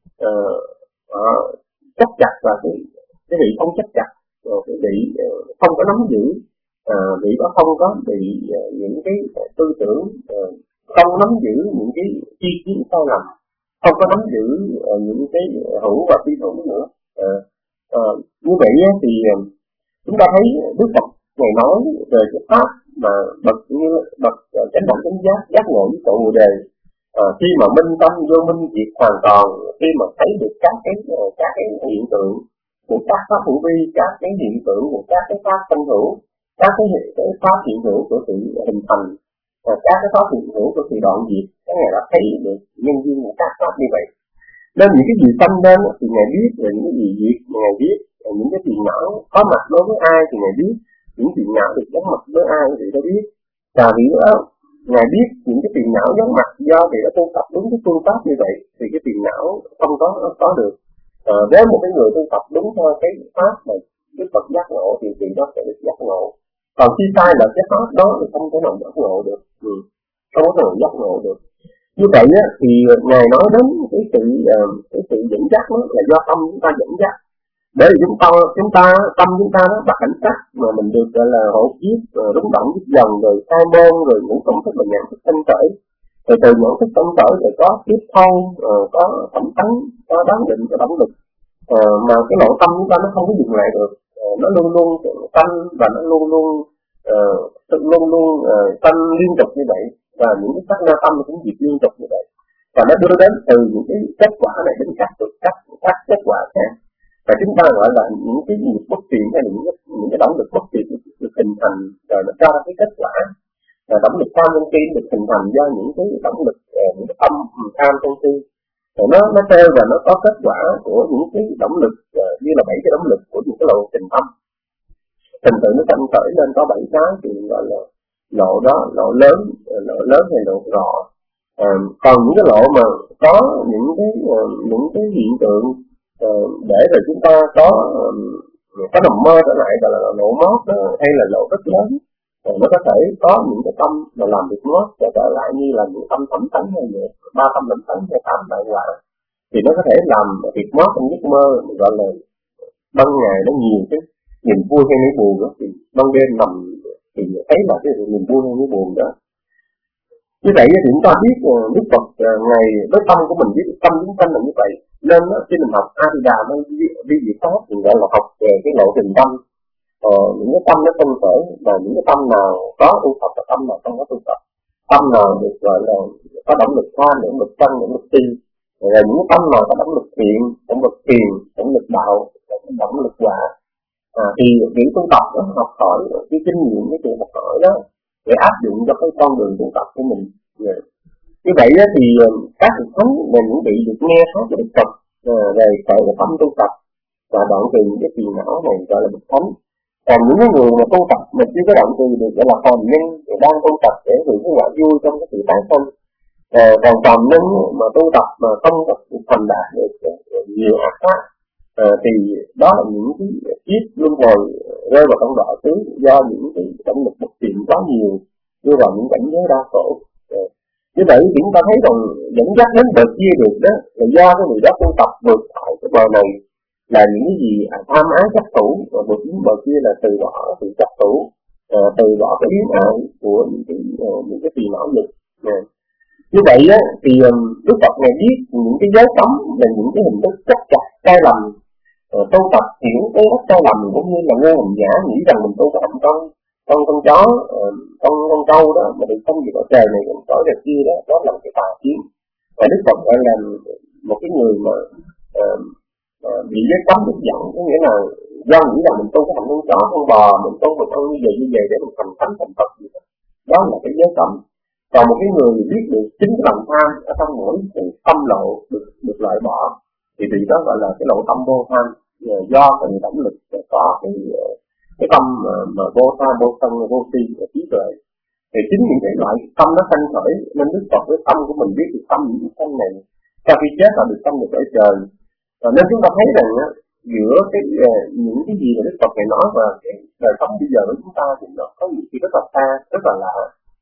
chấp chặt và cái vị không chấp chặt, cái vị không có nắm giữ, vị đó không có bị những cái tư tưởng, không nắm giữ những cái chi kiến sai lầm, không có nắm giữ những cái hữu và phi hữu nữa. Như vậy thì chúng ta thấy Đức Phật ngày nói về cái pháp mà bậc chánh đẳng chánh giác, giác ngộ với trụ đề, khi mà minh tâm vô minh diệt hoàn toàn, khi mà thấy được các cái hiện tượng của các pháp hữu vi, các cái hiện tượng của các cái pháp sanh hữu, các cái pháp hiện hữu của sự hình thành, các cái pháp hiện hữu của sự đoạn diệt, các ngài đã thấy được nhân duyên của các pháp như vậy. Nên những cái gì sanh lên thì ngài biết, và những cái gì diệt thì ngài biết, những cái phiền não có mặt đối với ai thì ngài biết, những phiền não được giống mặt với ai thì đã biết. Và vì đó ngài biết những cái phiền não giống mặt do thì đã tu tập đúng cái phương pháp như vậy thì cái phiền não không có được. Với một cái người tu tập đúng theo cái pháp mà Đức Phật giác ngộ thì đó sẽ được giác ngộ. Còn khi sai là cái pháp đó thì không thể nào giác ngộ được, không có thể nào giác ngộ được. Như vậy thì ngài nói đến cái sự dẫn dắt đó là do tâm chúng ta dẫn dắt. Để chúng ta tâm chúng ta đó bắt cảnh sát mà mình được gọi là hộ chiết, rung động giúp dần, rồi sai môn, rồi ngũ công thức và nhãn thức sanh khởi, rồi từ nhãn thức sanh khởi rồi có tiếp thâu, có thẩm tánh, có đoán định, có động lực, mà cái nội tâm chúng ta nó không có dừng lại được, nó luôn luôn sanh và nó luôn luôn sanh liên tục như vậy, và những cái sắc na tâm cũng diệt liên tục như vậy, và nó đưa đến từ những cái kết quả này đến các kết quả khác. Và chúng ta gọi là những cái nghiệp bất thiện hay là những cái động lực bất thiện được hình thành rồi nó cho ra cái kết quả. Động lực tham sân si được hình thành do những cái động lực, những cái tâm tham sân si, rồi nó theo và nó có kết quả của những cái động lực như là 7 cái động lực của những cái lộ trình tâm. Trình tự nó sanh khởi lên có 7 cái thì gọi là lộ đó, lộ lớn hay lộ rõ. Còn những cái lộ mà có những cái hiện tượng để rồi chúng ta có nằm mơ trở lại gọi là lộ mót đó, hay là lộ rất lớn, nó có thể có những cái tâm mà làm việc mót trở lại như là những tâm thẩm tánh hay là 3 tâm thẩm tánh hay 8 đại quả, thì nó có thể làm việc mót trong giấc mơ, gọi là ban ngày nó nhiều cái niềm vui hay nỗi buồn đó, thì ban đêm nằm thì thấy là cái niềm vui hay nỗi buồn đó. Như vậy thì chúng ta biết Đức Phật ngày với tâm của mình biết tâm chúng sanh là như vậy, nên khi mình học A Di Đà hay đi diệt pháp thì gọi là học về cái lộ trình tâm, những cái tâm nó phân khởi và những cái tâm nào có tu tập và tâm nào không có tu tập, tâm nào được gọi là có động lực tham, động lực sân, động lực si, rồi những cái tâm nào có động lực thiện, động lực thiền, động lực đạo, động lực quả, thì những tu tập đó học hỏi cái kinh nghiệm, cái chuyện học hỏi đó để áp dụng cho cái con đường tu tập của mình. Như vậy thì các vị thánh và những vị được nghe pháp của Đức Phật về khởi tâm tu tập và đoạn trừ những cái phiền não này gọi là bậc thánh. Còn những người mà tu tập mà chưa có đoạn trừ được gọi là phàm nhân, đang tu tập để hưởng cái quả vui trong cái sự tái sanh. Còn phàm nhân mà tu tập mà không có thành đạt được nhiều ác pháp, thì đó là những cái kiếp luân hồi rơi vào trong đọa xứ do những cái động lực bất thiện quá nhiều, đưa vào những cảnh giới đau khổ. Như vậy chúng ta thấy rằng dẫn dắt đến bờ kia được đó là do cái người đó tu tập vượt khỏi cái bờ này là những cái gì tham ái chấp thủ, và vượt đến bờ kia là từ bỏ sự chấp thủ, từ bỏ cái biến ảo của những cái phiền não lực. Như vậy á thì Đức Phật này biết những cái giới cấm và những cái hình thức chấp chặt sai lầm, tu tập hiểu cái rất sai lầm cũng như là ngu hành giả nghĩ rằng mình tu tập con chó, con trâu đó mà được không gì ở trời này cũng cõi đời kia đó, đó là một cái tà kiến. Và Đức Phật gọi là một cái người mà bị giới cấm tức giận, có nghĩa là do nghĩ rằng mình tu cái hành con chó con bò, mình tu mình ăn như vậy để mình thành thánh thành Phật gì đó, đó là cái giới cấm. Còn một cái người biết được chính cái lòng tham ở trong mỗi sự tâm lộ được loại bỏ thì đó gọi là cái lộ tâm vô tham, do cái động lực có cái tâm mà vô tham, vô sân, vô si và trí tuệ. Thì chính những cái loại tâm nó sanh khởi nên Đức Phật với tâm của mình biết được tâm những tâm này sau khi chết là được tâm được ở trời. Nên chúng ta thấy rằng giữa những cái gì mà Đức Phật này nói và cái đời sống bây giờ của chúng ta thì nó có những cái rất là xa, rất là lạ.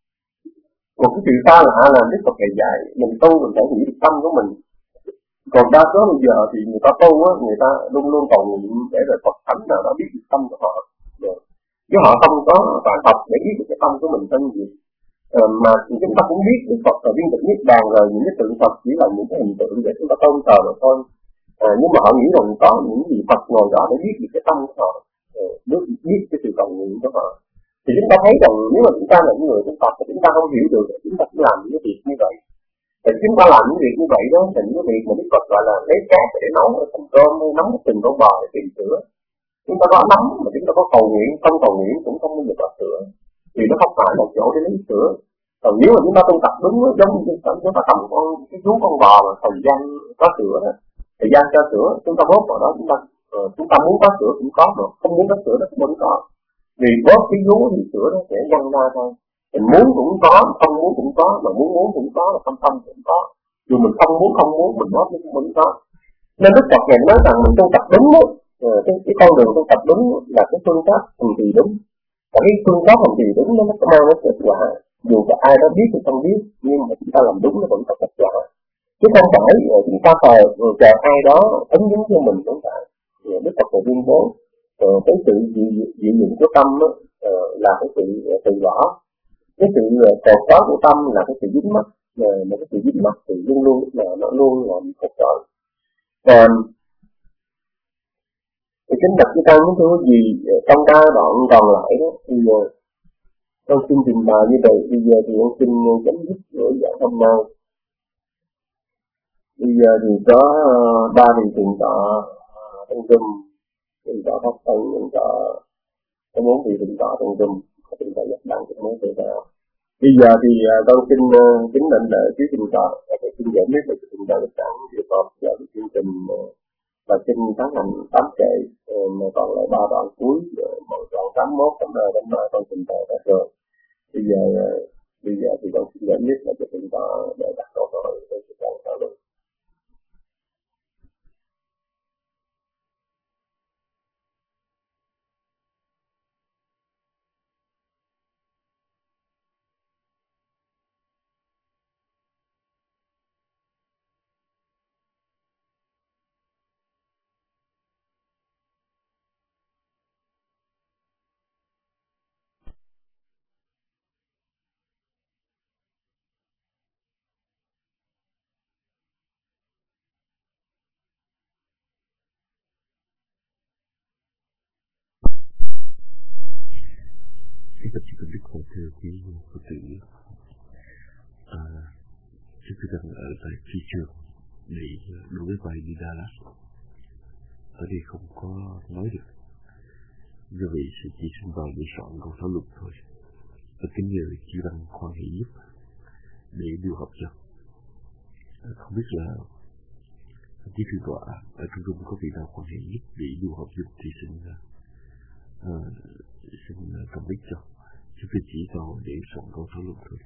Một cái sự xa lạ là Đức Phật này dạy mình tu mình phải nghĩ được tâm của mình. Còn đa số bây giờ thì người ta tu á, người ta luôn luôn cầu nguyện để rồi Phật thánh nào đó biết được tâm của họ, chứ họ không có bạn học để biết được cái tâm của mình tên gì. Mà chúng ta cũng biết Đức Phật là viên tịch niết bàn, rồi những cái tượng Phật chỉ là những cái hình tượng để chúng ta tôn thờ mà thôi. Nhưng mà họ nghĩ rằng có những gì Phật ngồi đó để biết được cái tâm của họ, biết cái sự cầu nguyện của họ. Thì chúng ta thấy rằng nếu mà chúng ta là những người tu tập thì chúng ta không hiểu được, chúng ta cũng làm những cái việc như vậy. Thì chúng ta làm những việc như vậy đó là những cái việc mà Đức Phật gọi là lấy cát để nấu thành cơm, nấu cái từng con bò để tìm sữa. Chúng ta có nóng mà chúng ta có cầu nguyện, không cầu nguyện cũng không được có sữa, vì nó không phải là chỗ để lấy sữa. Còn nếu mà chúng ta tu tập đúng đó, giống như chúng ta cầm cái chú con bò mà thời gian có sữa đó, thời gian cho sữa chúng ta bóp vào đó, chúng ta muốn có sữa cũng có, mà không muốn có sữa đó cũng vẫn có. Vì bóp cái vú thì sữa nó sẽ văng ra thôi. Mình muốn cũng có, không muốn cũng có, mà muốn cũng có, mà không cũng có. Dù mình không muốn mình bóp nó cũng vẫn có. Nên Đức Phật này nói rằng mình tu tập đúng đó, cái con đường tu tập đúng là cái phương pháp hành trì đúng. Và cái phương pháp hành trì đúng nó có mang đến kết quả. Dù có ai đó biết thì không biết, nhưng mà chúng ta làm đúng nó vẫn có kết quả. Chứ không phải chúng ta chờ ai đó ứng ứng cho mình cũng phải. Đức Phật này tuyên bố cái sự dị dụng của tâm là cái sự từ bỏ, cái sự cột có của tâm là cái sự dính mắc, mà cái sự dính mắc thì luôn luôn là nó luôn là một cột trói. Còn thì kính bạch chúng ta muốn thưa gì trong ba đoạn còn lại đó thì con xin trình bày như vậy. Bây giờ thì con xin chấm dứt buổi giảng hôm nay. Bây giờ thì có ba vị thượng tọa trong Trung, thượng tọa Pháp Tân, thượng tọa có 4 vị thượng tọa trong Trung, thượng tọa Nhật Bản cũng mới thượng tọa. Bây giờ thì con xin kính mệnh lễ quý thính giả, xin giải biết là thính giả được sẵn dự họp vào chương trình và xin phát hành 8 kệ, mà còn lại 3 đoạn cuối, mỗi đoạn 81 đến mà con trình bày ra rồi. Bây giờ thì con xin giải biết là cho thính giả để đặt câu hỏi với sự thảo luận. Xin chào Đức Phật thưa quý Phật tử. Chúng tôi đang ở tại phi trường để đối với bài đi Đà Lạt. Ở đây không có nói được, do vậy sẽ chỉ xin vào để soạn câu thảo luận thôi. Và kính nhờ chư Đăng khoan hỷ giúp để điều học cho. Không biết là chí thư tọa ở trung tâm có vị nào khoan hỷ giúp để điều học giúp thì xin cảm ích cho. Chúng tôi chỉ vào để soạn câu thảo luận thôi.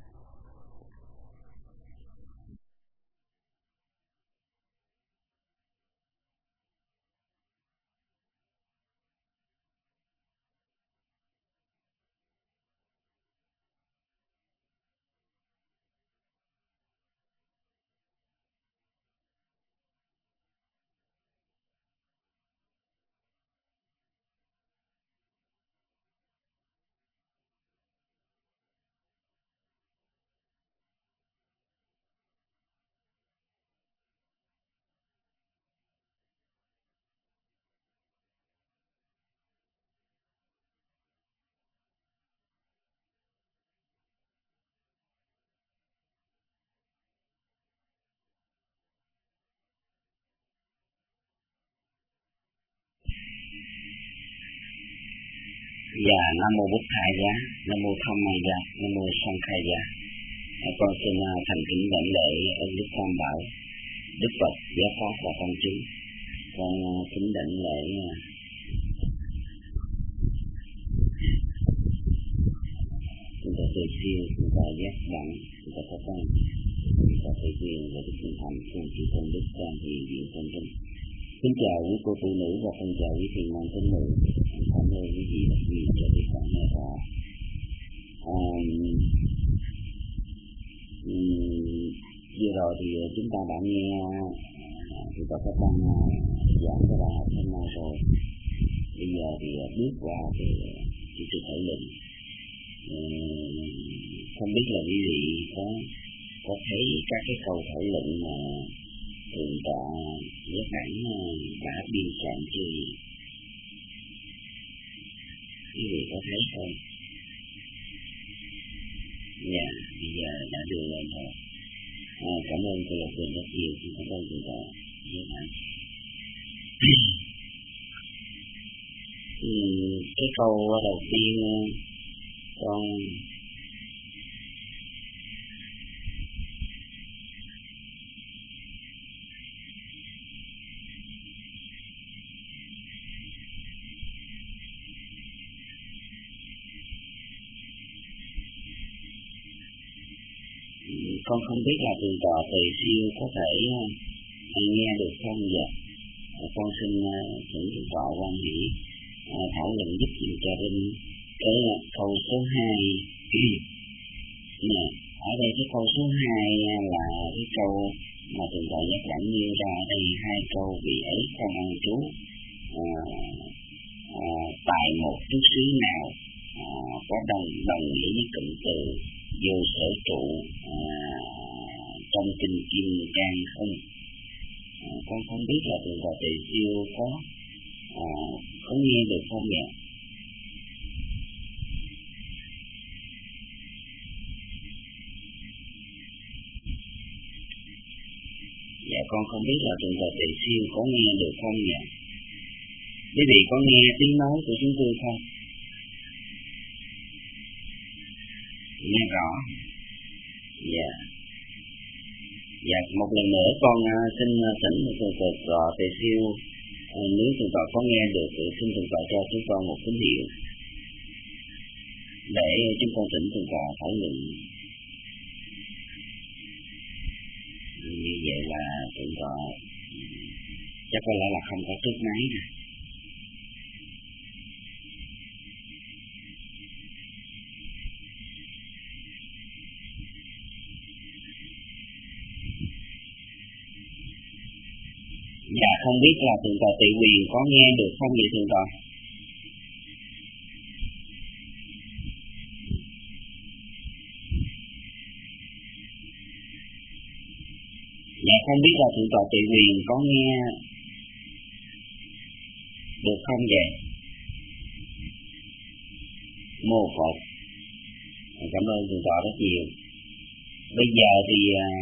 Dạ, Nam Mô Bụt Thầy Giá, Nam Mô Tham Mai Giá, Nam Mô Song Khai Giá. Con xin thành kính đảnh lễ ơn Đức Tam Bảo, Đức Phật, Giáo Pháp và Công Chúng. Con kính đảnh lễ chúng ta tự siêu, chúng ta giác đẳng, chúng ta có tăng, chúng ta thể quyền và Đức Thượng Thành, cùng chư công đức quan hiền diện công tinh. Kính chào quý cô phụ nữ và xin chào quý thiền nam tín nữ. Cảm ơn quý vị đã duyên cho cái khoản này và vừa rồi thì chúng ta đã nghe chúng ta có tăng giảng cái bài học hôm nay rồi. Bây giờ thì bước vào cái sự thảo luận. Không biết là quý vị có thấy các cái câu thảo luận mà Thượng tọa Giác Đẳng đã biên soạn chưa? Quý vị có thấy không? Dạ, bây giờ đã đưa lên rồi. Cảm ơn cô Lộc Quỳnh rất nhiều. Cảm ơn Thượng tọa Giác Đẳng. Cái câu đầu tiên con không biết là Thượng tọa Tề Siêu có thể nghe được không vậy? Con xin thỉnh Thượng tọa quan hỷ thảo luận giúp dùm cho bên cái câu số 2. Nè, ở đây cái câu số 2 là cái câu mà Thượng tọa Giác Đẳng nêu ra đây, 2 câu vị ấy không ăn trú tại một trú xứ nào có đồng nghĩa với cụm từ vô sở trụ trong kinh Kim Cang không? Con không biết là Thượng tọa Tề Siêu có nghe được không vậy? Dạ, con không biết là Thượng tọa Tề Siêu có nghe được không nhỉ? Quý vị có nghe tiếng nói của chúng tôi không? nghe rõ. Dạ. Dạ, một lần nữa con xin thỉnh thượng tọa Tề Siêu, nếu thượng tọa có nghe được thì xin thượng tọa cho chúng con một tín hiệu để chúng con thỉnh thượng tọa thảo luận. Như vậy là thượng tọa chắc có lẽ là không có tước máy nè. Dạ, không biết là thượng tọa Tị Quyền có nghe được không vậy thượng tọa? Dạ, không biết là thượng tọa Tị Quyền có nghe được không vậy? Mô Phật. Cảm ơn thượng tọa rất nhiều. Bây giờ thì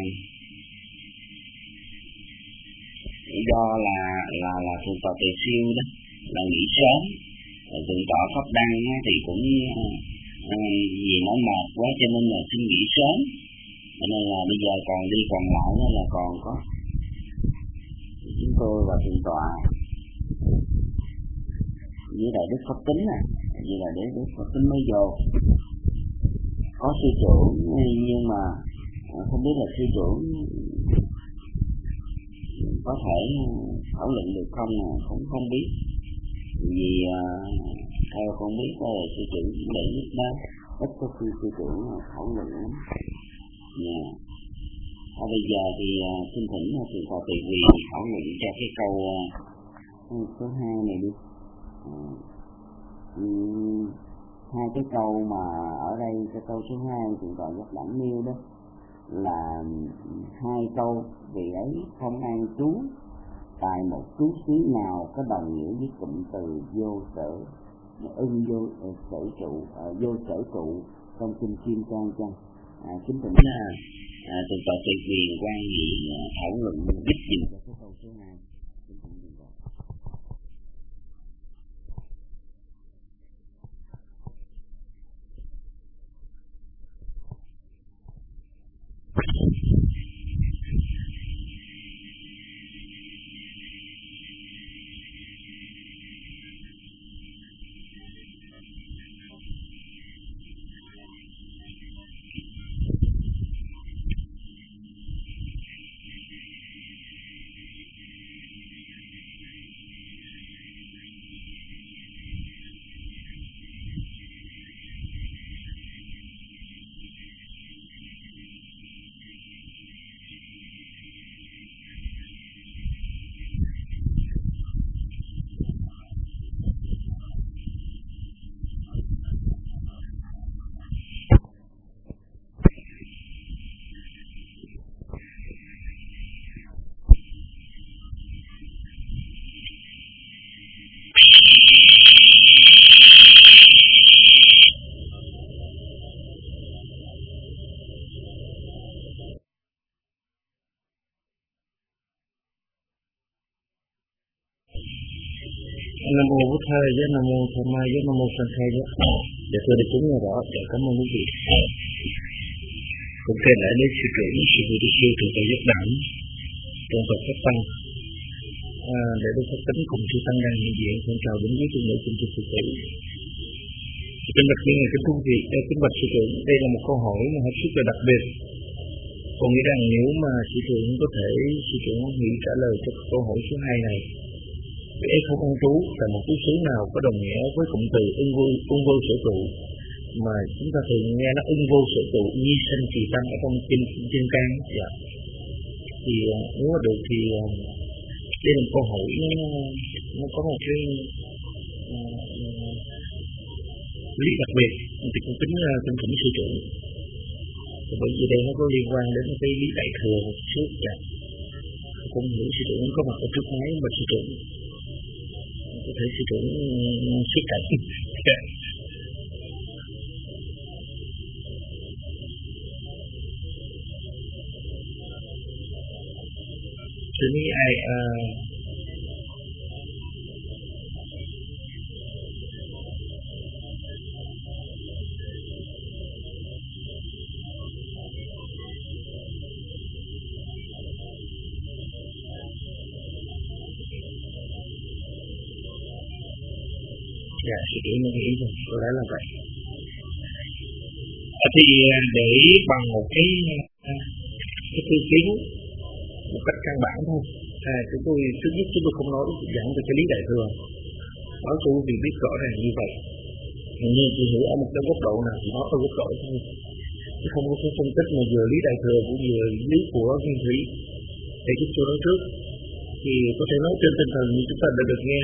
do là thượng tọa Tề Siêu đó là nghỉ sớm, thượng tọa Pháp Đăng thì cũng vì nó mệt quá cho nên là xin nghỉ sớm, cho nên là bây giờ còn đi còn lại là còn có chúng tôi và thượng tọa với đại đức Pháp Tính như là để đức Pháp Tính mới vô, có sư trưởng nhưng mà không biết là sư trưởng có thể thảo luận được không, cũng không biết, vì theo con biết là sư trưởng để giúp đó ít có khi sư trưởng thảo luận lắm. Bây giờ thì xin thỉnh thượng tọa Tị Quyền thảo luận cho cái câu số 2 này đi. Hai cái câu mà ở đây, cái câu số 2 thượng tọa Giác Đẳng nêu đó là hai câu vì ấy không an trú tại một trú xứ nào có đồng nghĩa với cụm từ vô sở vô sở trụ trong kinh Kim Cang chăng? Kính thỉnh thượng tọa Tị Quyền quan nghị thảo luận giúp dùm cho cái câu số 2. Nam mô Bụt Thầy, với Nam mô Tham Mai, với Nam mô Sang Khai với. Dạ thưa đại chúng nghe rõ, dạ cảm ơn quý vị. Cũng kể lại đến sư trưởng sư Bụt Siêu thượng tọa Giác Đẳng, tôn tọa Pháp Tăng, để Đức Pháp Tính cùng sư Tăng đang hiện diện, con chào đến với tôn nữ cùng sư tử. Kính bạch những người kính thú vị, kính bạch sư trưởng, đây là một câu hỏi mà hết sức là đặc biệt. Con nghĩ rằng nếu mà sư trưởng có thể nghĩ trả lời cho câu hỏi số 2 này. Vì không an trú là một cái xứ nào có đồng nghĩa với cụm từ ung vô sở trụ, mà chúng ta thường nghe nó ung vô sở trụ nhi sanh trì tăng ở trong kinh Cang. Dạ. Thì nếu mà được thì đây là một câu hỏi nó có một cái lý đặc biệt, thì cũng tính thỉnh sư trưởng, bởi vì đây nó có liên quan đến cái lý đại thừa một chút. Dạ. Cũng hiểu sư trưởng có mặt ở trước máy mà sư trưởng có thể sư trưởng xuất cảnh.ทีนี้ Dạ, sư tử nó nghĩ rồi, có lẽ là vậy. Thì để bằng một cái tư kiến một cách căn bản thôi. Chúng tôi trước nhất chúng tôi không nói giảng về cái lý đại thừa, nói cho quý vị biết rõ ràng như vậy. Nhưng chỉ hiểu ở một cái góc độ nào thì nói ở góc độ thôi, chứ không có cái phân tích mà vừa lý đại thừa cũng vừa lý của nguyên thủy. Để chúng tôi nói trước thì có thể nói trên tinh thần như chúng ta đã được nghe.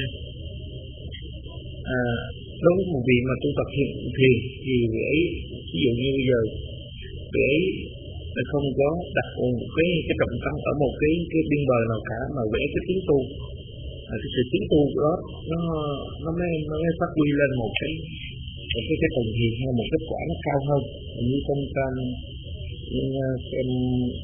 Đối với một vị mà tu tập thiền thì vị ấy, ví dụ như bây giờ vị ấy là không có đặt một cái trọng tâm ở một cái biên bờ nào cả, mà vẽ cái tiến tu, cái sự tiến tu của đó nó mới phát huy lên một cái tầng thiền hay một kết quả nó cao hơn. Như trong xem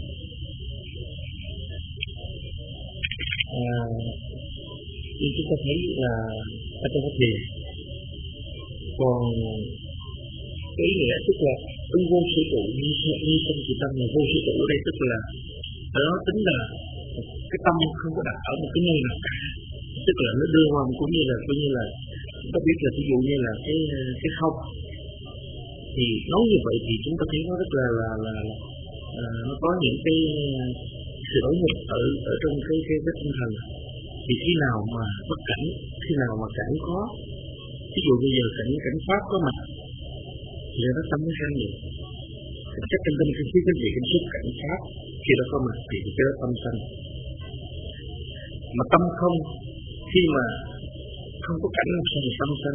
như chúng ta thấy là ở trong cái thiền còn cái ý nghĩa tức là ứng vô sự trụ, như trong sự tâm là vô sự trụ ở đây, tức là đó tính là cái tâm không có đặt ở một cái nơi nào cả, tức là nó đưa qua cũng như là chúng ta biết là ví dụ như là cái không, thì nói như vậy thì chúng ta thấy nó rất là nó có những cái sự đổi nghịch ở trong cái tinh thần. Thì khi nào mà bất cảnh, khi nào mà cảnh có, ví dụ bây giờ cảnh pháp có mặt thì nó tâm nó sang nhiều. Chắc trong cái gì cái xúc cảnh pháp khi nó có mặt thì cái đó tâm sanh. Mà tâm không, khi mà không có cảnh nào sao tâm sanh.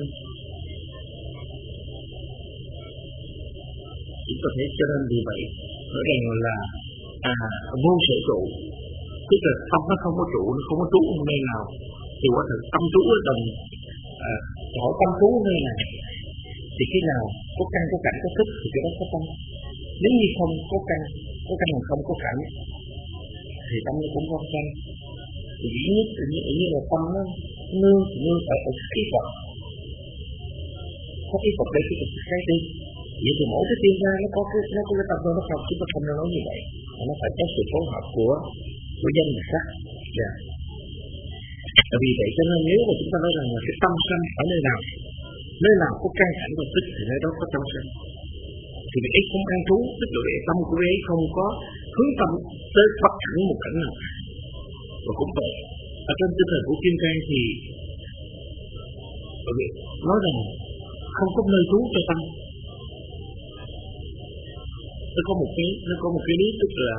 Chúng ta thấy cho nên vì vậy nói rằng là vô sở trụ, tức là tâm nó không có trụ, nó không có trú ở nơi nào, thì quả thực tâm trú ở đồng hỏi tâm trú ở nơi này thì khi nào có căn có cảnh có thức thì cái đó có tâm. Nếu như không có căn mà không có cảnh thì tâm nó cũng không sanh. Thì dĩ nhất như là tâm nó nương ở cái Phật, có cái Phật đây cái đi. Vậy thì mỗi cái tiên ra nó có cái tâm nó không, chúng ta không nên nói như vậy, mà nó phải có sự phối hợp của danh và sắc. Dạ. Tại vì vậy cho nên nếu mà chúng ta nói rằng là cái tâm sanh ở nơi nào có căn cảnh và thức thì nơi đó có tâm sanh. Thì vị ấy không an trú, tức là tâm của vị ấy không có hướng tâm tới bất thẳng một cảnh nào. Và cũng vậy, ở trên tinh thần của Kim Cang thì nói rằng không có nơi trú cho tâm. Nó có một cái lý, tức là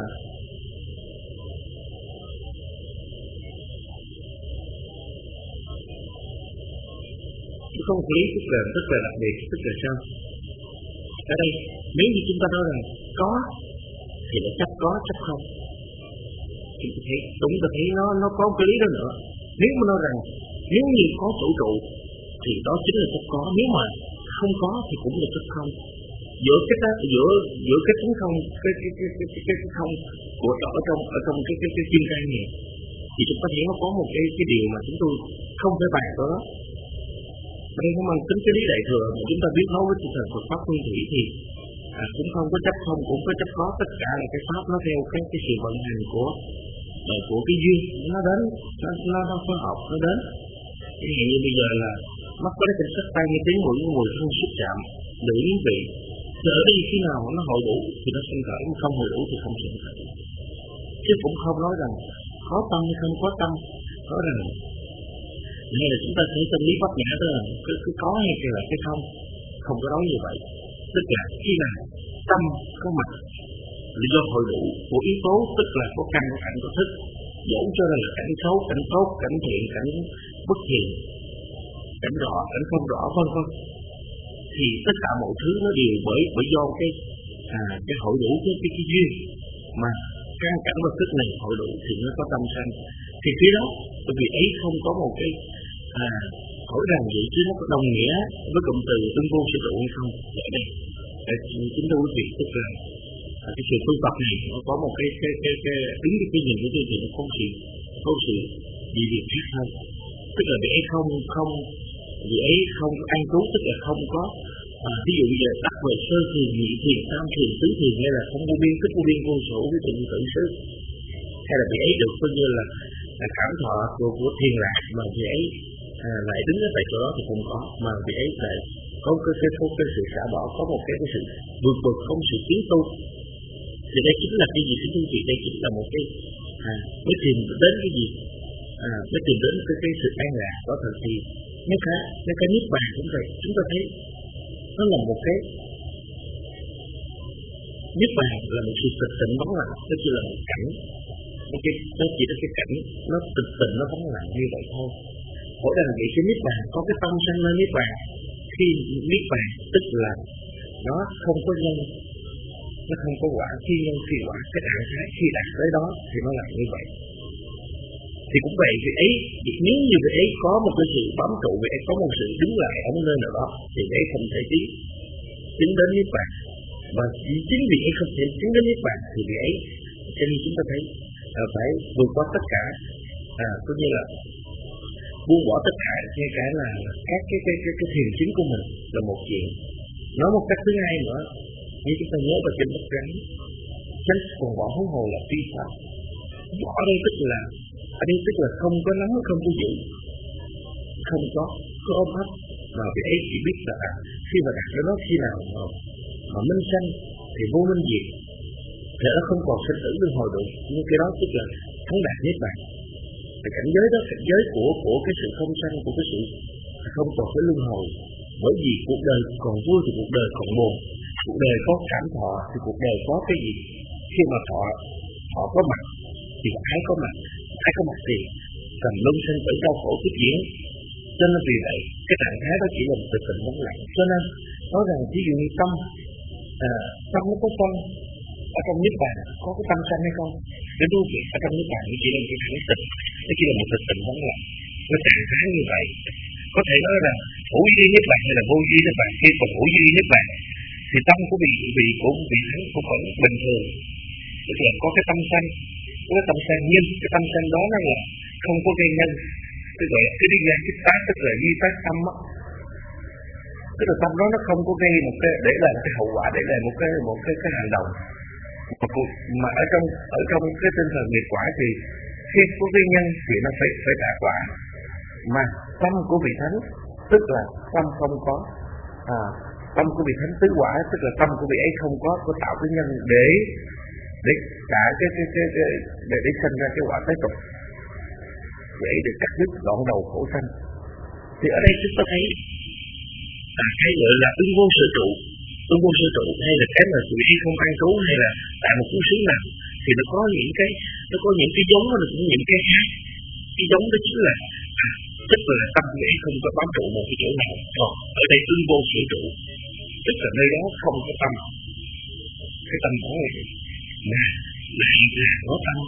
nó có một lý tức là đặc biệt, tức là sao? Ở đây nếu như chúng ta nói rằng có thì nó chấp có, chấp không. Chúng ta thấy nó có cái lý đó nữa. Nếu mà nói rằng nếu như có chủ trụ thì đó chính là chấp có, nếu mà không có thì cũng là chấp không. Giữa cái tính không, cái không của ở trong cái kim cang này thì chúng ta thấy nó có một cái điều mà chúng tôi không thể bàn đó. Đây nó mang tính cái lý đại thừa mà chúng ta biết nói với tinh thần Phật pháp nguyên thủy thì cũng không có chấp không, cũng có chấp có, tất cả là cái pháp nó theo cái sự vận hành của cái duyên nó đến, nó phối hợp nó đến. Ví dụ như bây giờ là mắt có cái cảnh sắc, tay nghe tiếng, mùi hương xúc chạm, lưỡi miếng vị. Thì ở đây khi nào nó hội đủ thì nó sinh khởi, không hội đủ thì không sinh khởi. Chứ cũng không nói rằng có tâm hay không có tâm, nói rằng hay là chúng ta thấy tâm lý bát nhã đó là cứ có hay là cái không có nói như vậy. Tức là khi nào tâm có mặt là do hội đủ của yếu tố, tức là có căn, có cảnh, có thức, dẫu cho là cảnh xấu, cảnh tốt, cảnh thiện, cảnh bất thiện, cảnh rõ, cảnh không rõ, vân vân, thì tất cả mọi thứ nó đều bởi do cái hội đủ cái duyên mà căn cảnh và thức này hội đủ thì nó có tâm sanh. Thì phía đó bởi vì ấy không có một cái hỏi rằng vậy chứ nó có đồng nghĩa với cụm từ tương vô sự trụ hay không. Ở đây chúng tôi quý vị tức là cái sự tu tập này nó có một cái đứng cái nhìn của tôi thì nó có sự gì khác hơn. Tức là vì ấy không an trú, tức là không có ví dụ bây giờ đặt về sơ thiền, nhị thiền, tam thiền, tứ thiền, hay là không vô biên, tức vô biên vô số với tự xứ, hay là vì ấy được coi như là cảm thọ của thiền lạc, mà vì ấy lại đứng ở tại chỗ đó thì không có, mà vị ấy lại có cái sự xả bỏ, có một cái sự vượt bậc, không sự tiến tu. Thì đây chính là cái gì thưa quý vị? Đây chính là một cái mới tìm đến cái gì? Mới tìm đến cái sự an lạc đó thật. Thì mấy cái niết bàn cũng vậy, chúng ta thấy nó là một cái niết bàn là một sự tịch tịnh vắng lặng, nó chỉ là một cảnh, nó chỉ là cái cảnh nó tịch tịnh, nó vắng lặng như vậy thôi. Mỗi lần nghĩ cái niết bàn có cái tâm sanh lên niết bàn, khi niết bàn tức là nó không có nhân, nó không có quả, khi nhân khi quả, cái trạng thái khi đạt tới đó thì nó là như vậy. Thì cũng vậy, vị ấy nếu như vị ấy có một cái sự bám trụ, vị ấy có một sự đứng lại ở một nơi nào đó thì vị ấy không thể tiến đến niết bàn. Và chính vì ấy không thể tiến đến niết bàn thì vị ấy, cho nên chúng ta thấy phải vượt qua tất cả, có như là buông bỏ tất cả, ngay cả là các cái thiền chứng của mình là một chuyện. Nói một cách thứ hai nữa, như chúng ta nhớ vào trên bức rắn, tránh còn bỏ huống hồ là phi pháp. Bỏ ở đây tức là không có nắm, không có giữ, không có ôm ấp, mà vị ấy chỉ biết là khi mà đạt tới đó, khi nào mà minh sanh thì vô minh diệt, thì nó không còn sinh tử luân hồi được. Nhưng cái đó tức là thắng đạt niết bàn. Thì cảnh giới đó, cảnh giới của cái sự không sanh, của cái sự không còn cái luân hồi. Bởi vì cuộc đời còn vui thì cuộc đời còn buồn, cuộc đời có cảm thọ thì cuộc đời có cái gì. Khi mà thọ có mặt thì ái có mặt thì cần luân sinh tử đau khổ tiếp diễn. Cho nên vì vậy cái trạng thái đó chỉ là một sự tình vắng lặng. Cho nên nói rằng ví dụ như tâm nó có phân ở trong niết bàn có cái tâm sanh hay không, để đôi khi ở trong niết bàn nó chỉ là một cái tịch, nó chỉ là một sự tình vắng lặng. Nó trạng thái như vậy có thể nói rằng hữu duy niết bàn hay là vô duy niết bàn. Khi còn hữu duy niết bàn thì tâm của vị thánh cũng vẫn bình thường, tức là có cái tâm sanh, nhưng cái tâm sanh đó nó là không có gây nhân, tức là cái đi ra cái tác, tức là duy tác tâm á, tức là tâm đó nó không có gây một cái để lại cái hậu quả, để lại một cái hành động. Mà ở trong cái tinh thần nghiệp quả thì khi có gây nhân thì nó phải trả quả. Mà tâm của vị thánh tức là tâm không có tâm của vị thánh tứ quả, tức là tâm của vị ấy không có tạo cái nhân để trả để sinh ra cái quả tế tục, để cắt đứt đoạn đầu khổ sanh. Thì ở đây chúng ta thấy cái gọi là ứng vô sở trụ, hay là cái mà vị không ăn trú, hay là tại một phú xứ nào thì nó có những cái giống, nó cũng những cái khác. Cái giống đó chính là tức là tâm vị không có bám trụ một cái chỗ nào. Còn ở đây ứng vô sở trụ, tức là nơi đó không có tâm. Cái tâm đó là có tâm,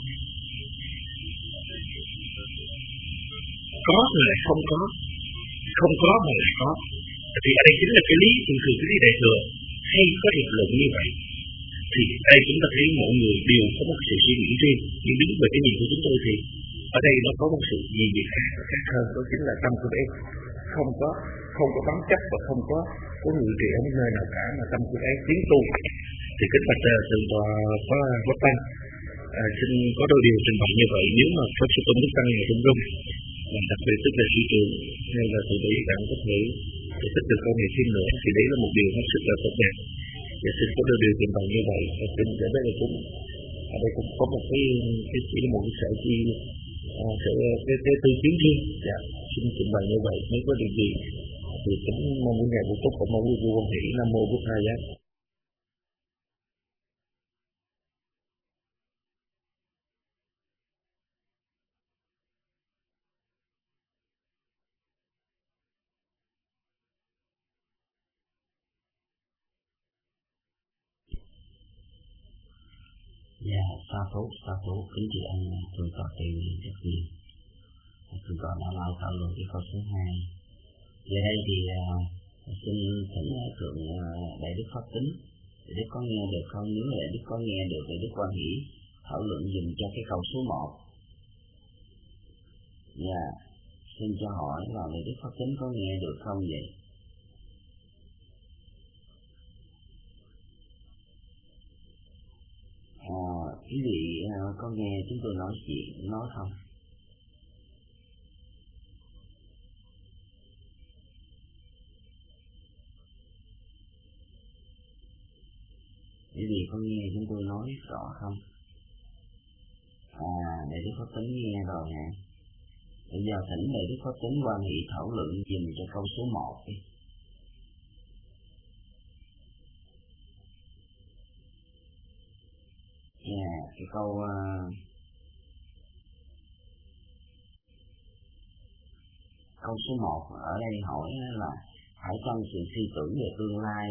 có rồi lại không có mà lại có. Thì ở đây chính là cái lý thường cái lý đại thừa hay có lập luận như vậy. Thì đây chúng ta thấy mọi người đều có một sự suy nghĩ riêng, nhưng đứng về cái nhìn của chúng tôi thì ở đây nó có một sự gì khác hơn, đó chính là tâm của em không có bám chấp và không có người trị ở nơi nào cả, mà tâm của em tiến tu. Thì kính bạch thượng tọa có bất tăng xin có đôi điều trình bày như vậy. Nếu mà có sự tôn đức tăng ngày trong rung, và đặc biệt tức là thị trường hay là thượng tọa bạn có thể giải thích được câu này thêm nữa, thì đấy là một điều hết sức là tốt đẹp. Và xin có đôi điều trình bày như vậy. Và xin để đây cũng ở đây cũng có một cái chỉ là một cái sợi chi cái tư kiến riêng. Dạ, xin trình bày như vậy. Nếu có điều gì thì cũng mong muốn ngày buổi tốt và mong vui quan hỷ. Nam mô Bụt Thầy. Dạ, sa thú, kính chào anh thượng tọa Từ rất nhiều. Thượng tọa đã lao thảo luận cái câu số 2. Về đây thì xin thỉnh thượng đại đức pháp tính, đại đức có nghe được không? Nếu đại đức có nghe được, đại đức quan hỷ thảo luận dùm cho cái câu số 1. Dạ, xin cho hỏi là đại đức pháp tính có nghe được không vậy? Quý vị có nghe chúng tôi nói không? Cái gì có nghe chúng tôi nói rõ không? Để Đức Pháp Tính nghe rồi nè. Bây giờ thỉnh để Đức Pháp Tính quan hệ thảo luận dùm cho câu số 1 đi. Cái câu số 1 ở đây hỏi là phải chăng sự suy tưởng về tương lai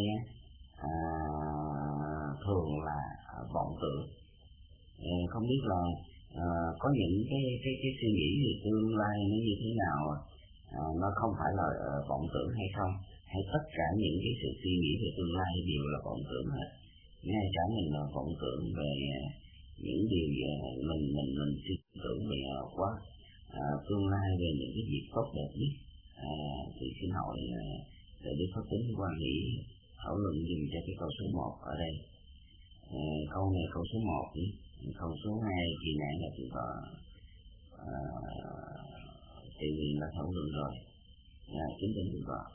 thường là vọng tưởng. Không biết là có những cái suy nghĩ về tương lai nó như thế nào, nó không phải là vọng tưởng hay không, hay tất cả những cái sự suy nghĩ về tương lai đều là vọng tưởng hết. Ngay cả mình là vọng tưởng về những điều mình suy tưởng về quá tương lai, về những cái việc tốt đẹp nhất, thì xin hỏi để Đức Pháp Tính quan nghĩ thảo luận dùm cho cái câu số 1 ở đây. Câu này câu số 1 nhé. Câu số 2 thì nãy là chúng ta thì mình đã thảo luận rồi. Kính thưa chúng ta.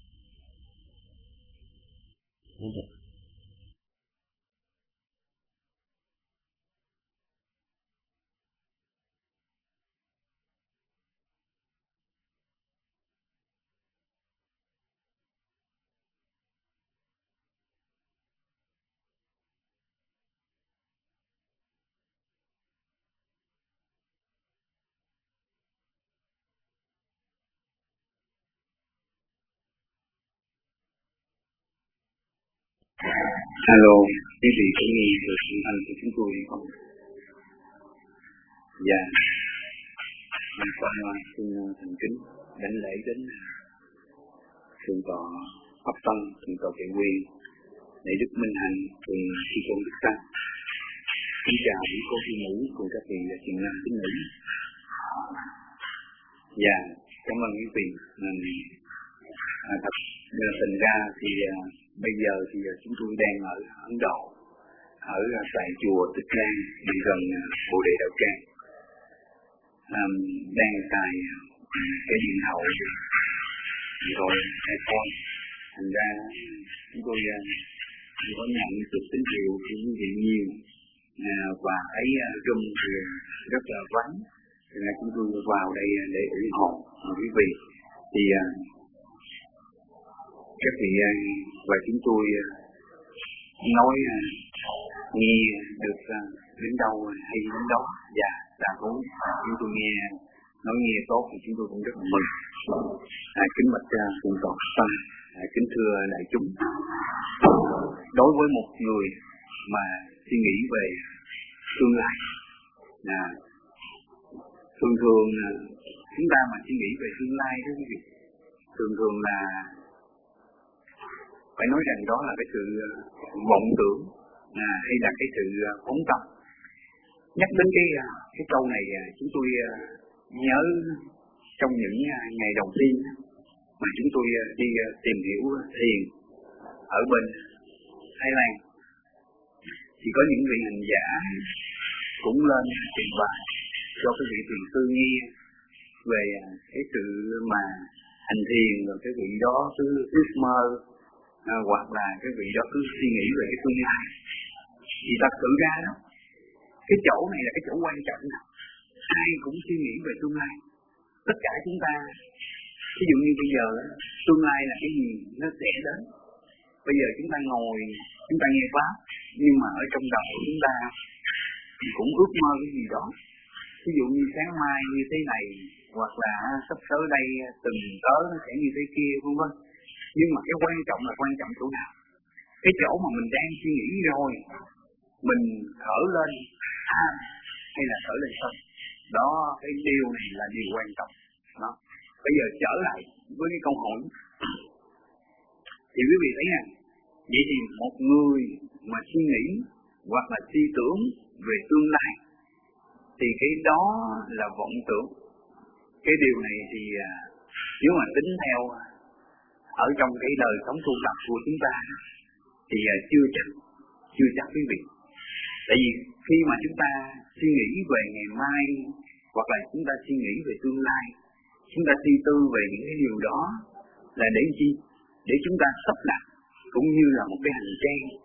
Alo, quý vị có nghe được âm thanh của chúng tôi không? Dạ, mình qua xin thành kính đảnh lễ đến thượng tọa Pháp Tông, thượng tọa Thiện Nguyên, để Đức Minh Hạnh cùng sư tôn Đức Tăng. Xin chào quý cô sư nữ cùng các vị thiện nam tín nữ. Dạ, cảm ơn quý vị. Thật tình ra thì bây giờ thì chúng tôi đang ở Ấn Độ, ở tại chùa Tích Lan, gần Bồ Đề Đạo Tràng, đang xài cái điện thoại iPhone. Thành ra chúng tôi có nhận được tín hiệu của quý vị nhiều, và thấy room thì rất là vắng, nên chúng tôi vào đây để ủng hộ quý vị. Thì các vị và chúng tôi nói nghe được đến đâu hay đến đó, và đã cũng chúng tôi nói nghe tốt thì chúng tôi cũng rất là mừng. Kính bạch thượng tọa Tăng, kính thưa đại chúng, đối với một người mà suy nghĩ về tương lai, thường chúng ta mà suy nghĩ về tương lai đó quý vị, thường là phải nói rằng đó là cái sự vọng tưởng, hay là cái sự phóng tâm. Nhắc đến cái câu này, chúng tôi nhớ trong những ngày đầu tiên mà chúng tôi đi tìm hiểu thiền ở bên Thái Lan, thì có những vị hành giả cũng lên trình bày cho cái vị thiền sư nghe về cái sự mà hành thiền, rồi cái vị đó cứ ước mơ, hoặc là cái vị đó cứ suy nghĩ về cái tương lai. Thì thật sự ra đó, cái chỗ này là cái chỗ quan trọng nào. Ai cũng suy nghĩ về tương lai. Tất cả chúng ta, ví dụ như bây giờ, tương lai là cái gì nó sẽ đến. Bây giờ chúng ta ngồi, chúng ta nghe Pháp, nhưng mà ở trong đầu chúng ta thì cũng ước mơ cái gì đó. Ví dụ như sáng mai như thế này, hoặc là sắp tới đây từng tới nó sẽ như thế kia, vân vân. Nhưng mà cái quan trọng là quan trọng chỗ nào? Cái chỗ mà mình đang suy nghĩ rồi, mình khởi lên hay là khởi lên không? Đó, cái điều này là điều quan trọng. Đó. Bây giờ trở lại với cái câu hỏi, thì quý vị thấy rằng, vậy thì một người mà suy nghĩ hoặc là suy tưởng về tương lai, thì cái đó là vọng tưởng. Cái điều này thì nếu mà tính theo ở trong cái đời sống tu tập của chúng ta thì chưa chắc quý vị. Tại vì khi mà chúng ta suy nghĩ về ngày mai, hoặc là chúng ta suy nghĩ về tương lai, chúng ta suy tư về những cái điều đó là để chi? Để chúng ta sắp đặt cũng như là một cái hành trang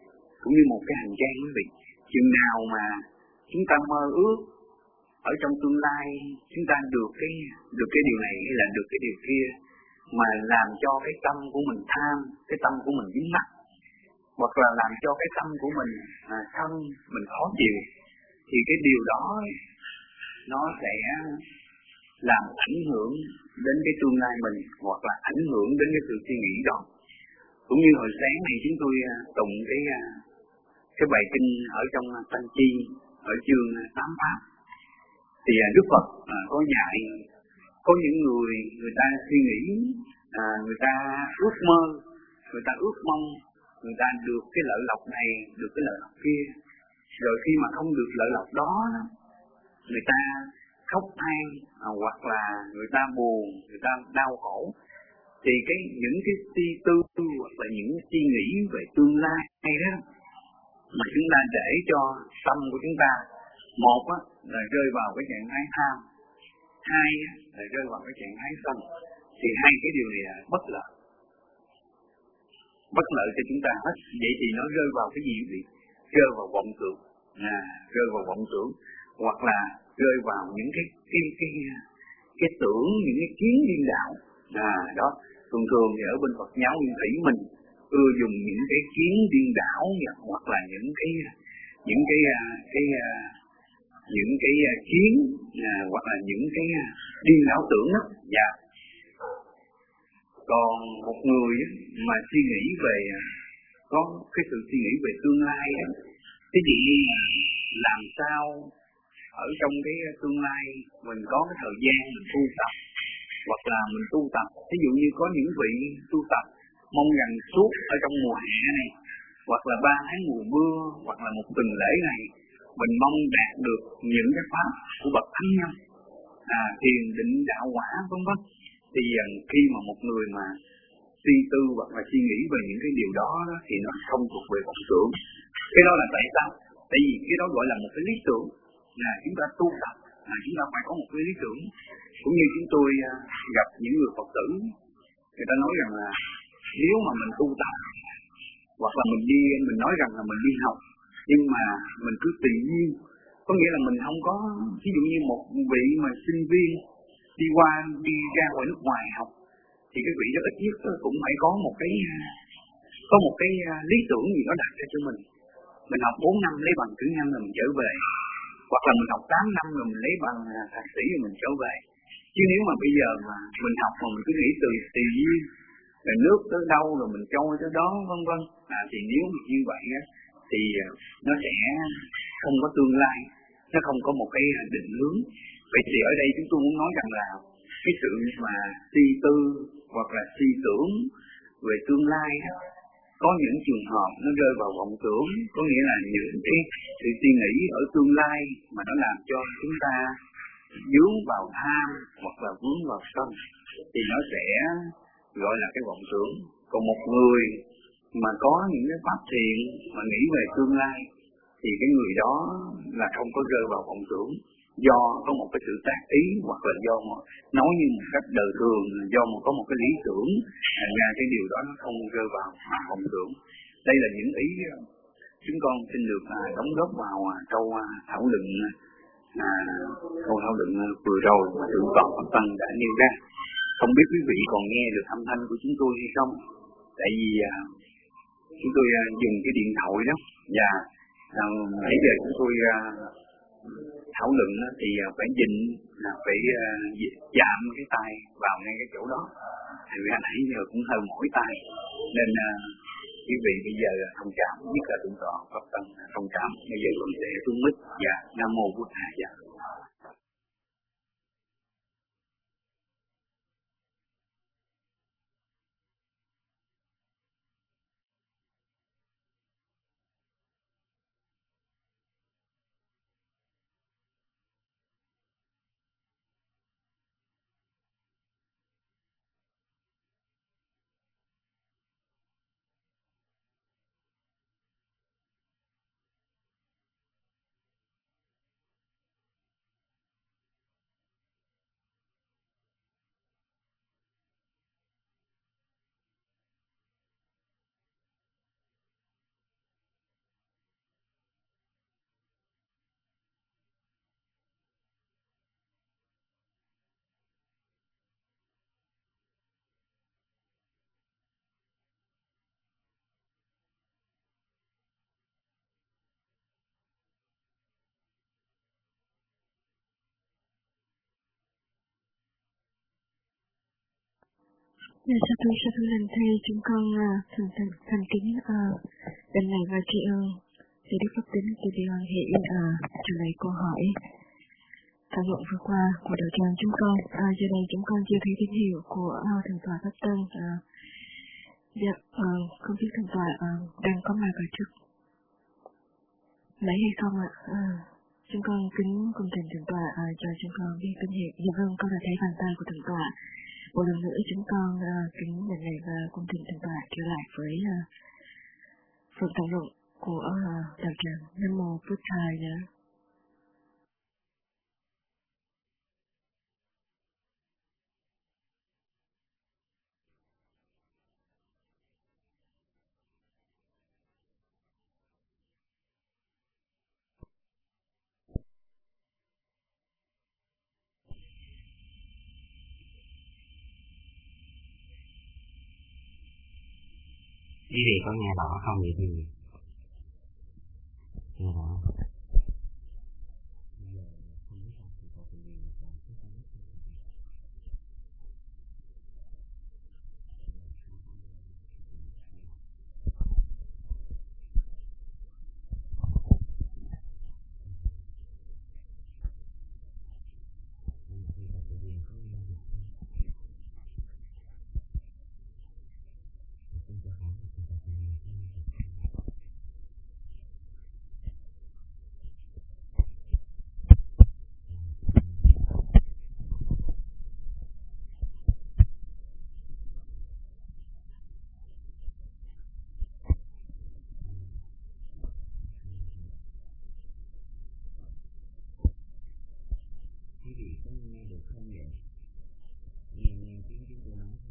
cũng như một cái hành trang quý vị. Chừng nào mà chúng ta mơ ước ở trong tương lai chúng ta được cái điều này hay là được cái điều kia, mà làm cho cái tâm của mình tham, cái tâm của mình dính mắc, hoặc là làm cho cái tâm của mình thân mình khó chịu, thì cái điều đó nó sẽ làm ảnh hưởng đến cái tương lai mình, hoặc là ảnh hưởng đến cái sự suy nghĩ đó. Cũng như hồi sáng này chúng tôi tụng cái bài kinh ở trong Tăng Chi ở chương 8 Pháp, thì Đức Phật có dạy có những người ta suy nghĩ, người ta ước mơ, người ta ước mong người ta được cái lợi lộc này, được cái lợi lộc kia, rồi khi mà không được lợi lộc đó, người ta khóc than, hoặc là người ta buồn, người ta đau khổ. Thì những cái suy tư hoặc là những suy nghĩ về tương lai hay đó mà chúng ta để cho tâm của chúng ta, một là rơi vào cái trạng thái tham, hai là rơi vào cái trạng thái sân, thì hai cái điều này là bất lợi cho chúng ta hết. Vậy thì nó rơi vào cái gì vậy? Rơi vào vọng tưởng, rơi vào vọng tưởng, hoặc là rơi vào những cái tưởng, những cái kiến điên đảo. Đó, thường thì ở bên Phật giáo Nguyên Thủy mình ưa dùng những cái kiến điên đảo, hoặc là những cái kiến, hoặc là những cái điên đảo tưởng đó. Còn một người mà suy nghĩ về, có cái sự suy nghĩ về tương lai đó, cái gì làm sao ở trong cái tương lai mình có cái thời gian mình tu tập, hoặc là mình tu tập, ví dụ như có những vị tu tập mong rằng suốt ở trong mùa hè này, hoặc là 3 tháng mùa mưa, hoặc là một tuần lễ này, mình mong đạt được những cái pháp của bậc thánh nhân, thiền định đạo quả vân vân. Thì khi mà một người mà suy tư hoặc là suy nghĩ về những cái điều đó thì nó không thuộc về vọng tưởng. Cái đó là tại sao? Tại vì cái đó gọi là một cái lý tưởng, là chúng ta tu tập, chúng ta phải có một cái lý tưởng. Cũng như chúng tôi gặp những người Phật tử, người ta nói rằng là nếu mà mình tu tập, hoặc là mình nói rằng là mình đi học, nhưng mà mình cứ tùy duyên, có nghĩa là mình không có, ví dụ như một vị mà sinh viên đi ra ngoài nước ngoài học, thì cái vị đó ít nhất cũng phải có một cái lý tưởng gì đó đặt ra cho mình. Mình học 4 năm lấy bằng cử nhân rồi mình trở về, hoặc là mình học 8 năm rồi mình lấy bằng thạc sĩ rồi mình trở về. Chứ nếu mà bây giờ mà mình học mà mình cứ nghĩ tùy duyên, rồi nước tới đâu rồi mình trôi tới đó vân vân, thì nếu như vậy thì nó sẽ không có tương lai, nó không có một cái định hướng. Vậy thì ở đây chúng tôi muốn nói rằng là cái sự mà suy tư hoặc là suy tưởng về tương lai có những trường hợp nó rơi vào vọng tưởng, có nghĩa là những cái sự suy nghĩ ở tương lai mà nó làm cho chúng ta vướng vào tham hoặc là vướng vào sân, thì nó sẽ gọi là cái vọng tưởng. Còn một người mà có những cái pháp thiện mà nghĩ về tương lai thì cái người đó là không có rơi vào vọng tưởng, do có một cái sự tác ý, hoặc là do nói như một cách đời thường, do có một cái lý tưởng, ra cái điều đó nó không rơi vào vọng tưởng. Đây là những ý chúng con xin được đóng góp vào câu thảo luận vừa rồi mà Thượng tọa Pháp Tăng đã nêu ra. Không biết quý vị còn nghe được âm thanh của chúng tôi hay không? Tại vì chúng tôi dùng cái điện thoại đó, và nãy giờ chúng tôi thảo luận thì phải phải chạm cái tay vào ngay cái chỗ đó. Thì nãy giờ cũng hơi mỏi tay, nên quý vị bây giờ thông cảm, nhất là Thượng tọa Pháp Tăng thông cảm. Bây giờ con sẽ xuống mic và Nam Mô Bụt Thầy. Sa thú lên thầy, chúng con thành kính đền lạy và tri ân vì Đức Phật Tính từ Bi Hoan Hỷ trả lời câu hỏi thảo luận vừa qua của đạo tràng chúng con. Giờ đây chúng con chưa thấy tín hiệu của thượng tọa Pháp Tân. Không biết thượng tọa đang có mặt ở trước lấy hay không ạ? Chúng con kính cung trình thượng tọa cho chúng con biết tín hiệu. Dạ vâng, con đã thấy bàn tay của thượng tọa. Một lần nữa chúng con kính đền lạy và cung trình thượng tọa trở lại với phần thảo luận của đạo tràng. Nam mô Bụt Thầy. Quý vị có nghe rõ không vậy thì nghe rõ không? Quý vị có nghe được không vậy? Nghe tiếng chúng tôi nói không?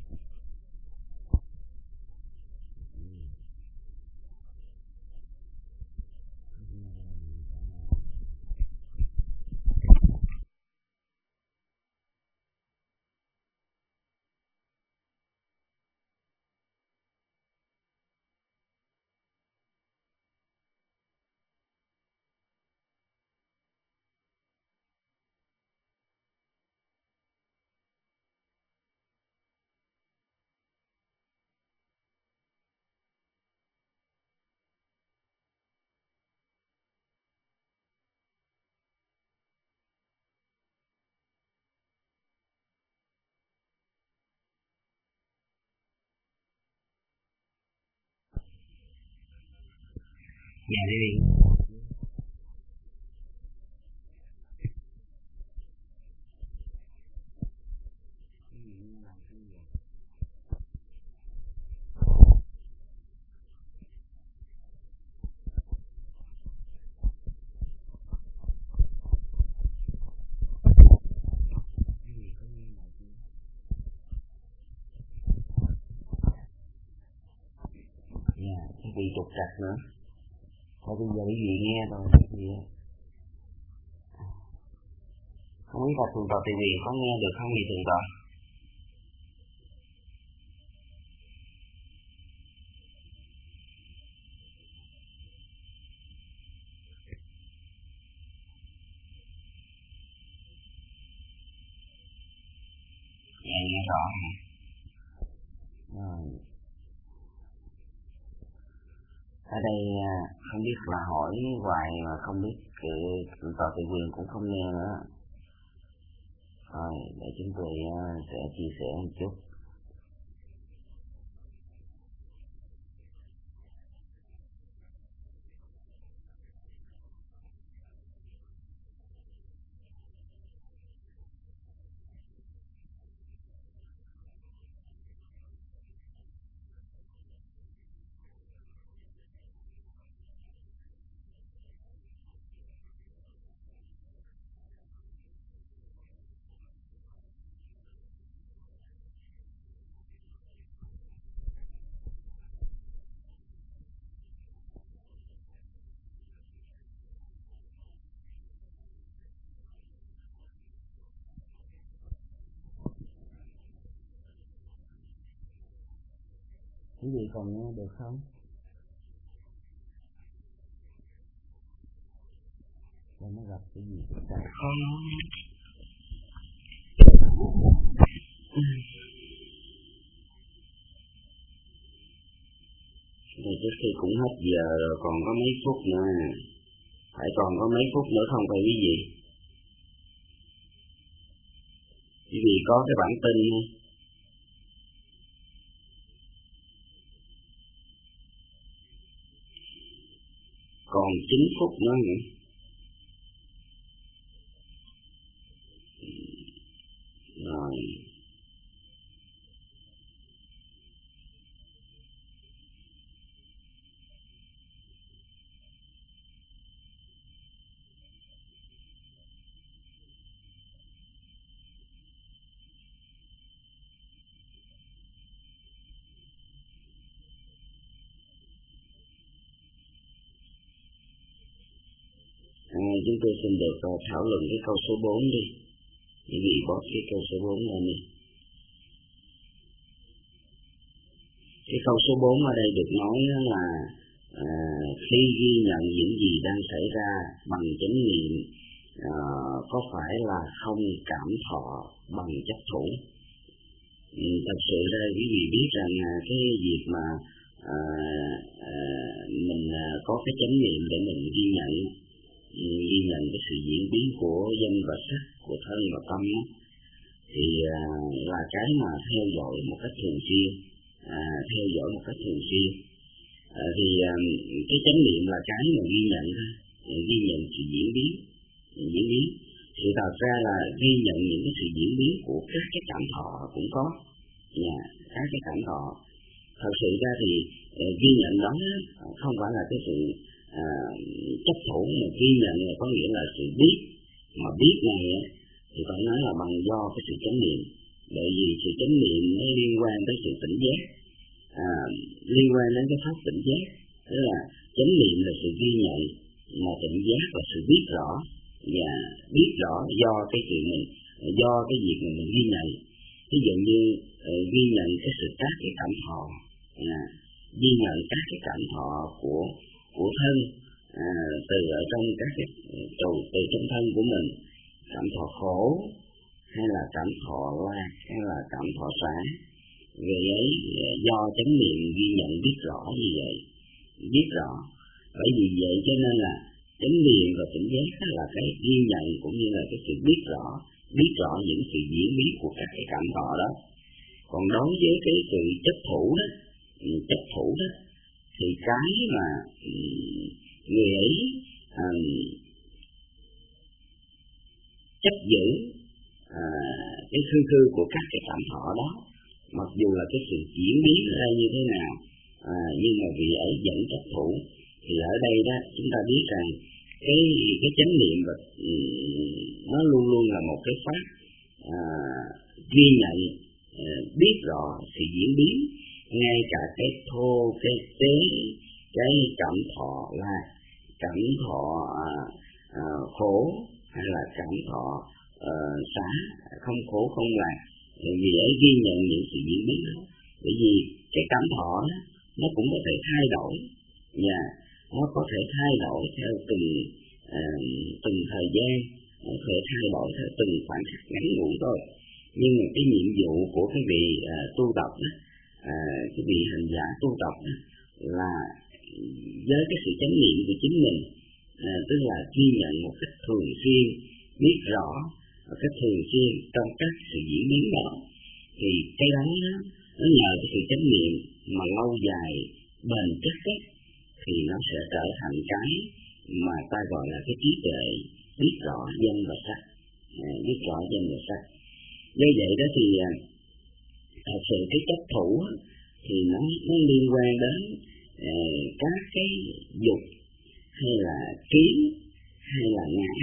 Dạ đi. Bị trục trặc nữa. Thôi bây giờ quý vị nghe rồi thì không biết là thượng tọa Từ Bi có nghe được không thì thượng tọa? Dạ nghe rõ hả? Rồi. Ở đây không biết là hỏi hoài mà không biết thượng tọa Từ Quyền cũng không nghe nữa. Rồi để chúng tôi sẽ chia sẻ một chút. Quý vị còn nghe được không? Để nó gặp cái gì cũngได้. Rồi trước khi cũng hết giờ rồi, còn có mấy phút nữa. Phải còn có mấy phút nữa không phải quý vị? Quý vị có cái bản tin không? Còn 9 phút nữa nữa. Rồi. Chúng tôi xin được thảo luận cái câu số 4 đi. Quý vị bóp cái câu số 4 ra đi. Cái câu số 4 ở đây được nói là khi ghi nhận những gì đang xảy ra bằng chánh niệm, có phải là không cảm thọ bằng chấp thủ? Thật sự ra quý vị biết rằng cái việc mà mình có cái chánh niệm để mình ghi nhận cái sự diễn biến của danh và sắc, của thân và tâm thì là cái mà theo dõi một cách thường xuyên, thì cái chánh niệm là cái mà ghi nhận sự diễn biến. Thì thật ra là ghi nhận những cái sự diễn biến của các cái cảm thọ cũng có, các cái cảm thọ. Thật sự ra thì ghi nhận đó không phải là cái sự chấp thủ, mà ghi nhận là có nghĩa là sự biết, mà biết này thì phải nói là bằng do cái sự chánh niệm. Bởi vì sự chánh niệm nó liên quan tới sự tỉnh giác, liên quan đến cái pháp tỉnh giác. Tức là chánh niệm là sự ghi nhận, mà tỉnh giác là sự biết rõ, và biết rõ do cái chuyện mình, do cái việc mà mình ghi nhận. Ví dụ như ghi nhận cái sự các cái cảm thọ, ghi nhận các cái cảm thọ của thân, từ ở trong các cái từ trong thân của mình, cảm thọ khổ hay là cảm thọ lạc hay là cảm thọ xả. Vì ấy do chánh niệm ghi nhận biết rõ như vậy, biết rõ. Bởi vì vậy cho nên là chánh niệm và tỉnh giác là cái ghi nhận cũng như là cái sự biết rõ những sự diễn biến của các cái cảm thọ đó. Còn đối với cái sự chấp thủ đó, thì cái mà người ấy chấp giữ cái khư của các cái cảm thọ đó, mặc dù là cái sự diễn biến ra như thế nào, nhưng mà vì ấy vẫn chấp thủ. Thì ở đây đó chúng ta biết rằng cái chánh niệm và nó luôn luôn là một cái pháp ghi nhận, biết rõ sự diễn biến, ngay cả cái thô, cái tế, cái cảm thọ là cảm thọ khổ hay là cảm thọ xả, không khổ không lạc. Vì ấy ghi nhận những sự diễn biến đó. Bởi vì cái cảm thọ đó, nó cũng có thể thay đổi, và nó có thể thay đổi theo từng thời gian, nó có thể thay đổi theo từng khoảng khắc ngắn ngủi thôi. Nhưng mà cái nhiệm vụ của cái vị tu tập đó, cái vị hành giả tu tập đó, là với cái sự chánh niệm của chính mình, tức là ghi nhận một cách thường xuyên, biết rõ một cách thường xuyên trong các sự diễn biến đó. Thì cái đó nó nhờ cái sự chánh niệm mà lâu dài bền chắc ấy, thì nó sẽ trở thành cái mà ta gọi là cái trí tuệ biết rõ danh và sắc, biết rõ danh và sắc. Do vậy đó thì thật sự cái chấp thủ thì nó liên quan đến các cái dục hay là kiến hay là ngã.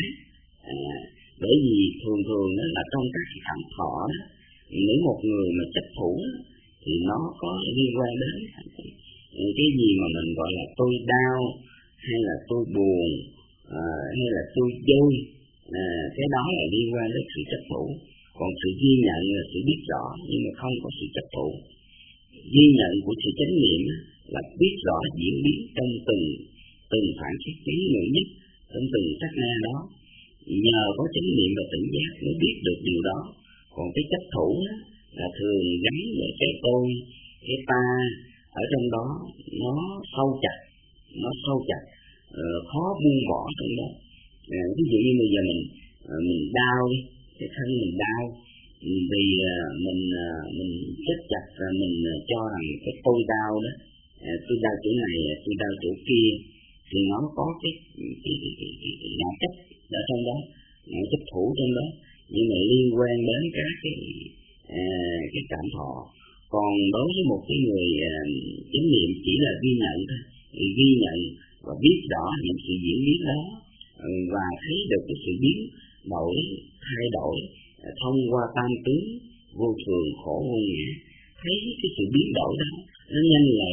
Bởi vì thường đó là trong các cái cảm thọ đó, nếu một người mà chấp thủ thì nó có liên quan đến cái gì mà mình gọi là tôi đau hay là tôi buồn, hay là tôi vui, cái đó là liên quan đến sự chấp thủ. Còn sự ghi nhận là sự biết rõ, nhưng mà không có sự chấp thủ. Ghi nhận của sự chánh niệm là biết rõ diễn biến trong từng khoảng khắc ngắn ngủi nhất, trong từng sát na đó. Nhờ có chánh niệm và tỉnh giác mới biết được điều đó. Còn cái chấp thủ là thường gắn với cái tôi, cái ta, ở trong đó nó sâu chặt, khó buông bỏ trong đó. Ví dụ như bây giờ mình đau đi, cái thân mình đau, vì mình chết chặt và mình cho rằng cái tôi đau đó, tôi đau chỗ này, tôi đau chỗ kia, thì nó có cái ngã chấp ở trong đó, ngã chấp thủ trong đó, nhưng mà liên quan đến các cái cảm thọ. Còn đối với một cái người chánh niệm chỉ là ghi nhận thôi, ghi nhận và biết rõ những sự diễn biến đó, và thấy được cái sự biến đổi, thay đổi thông qua tam tướng vô thường khổ vô ngã, thấy cái sự biến đổi đó nó nhanh lẹ,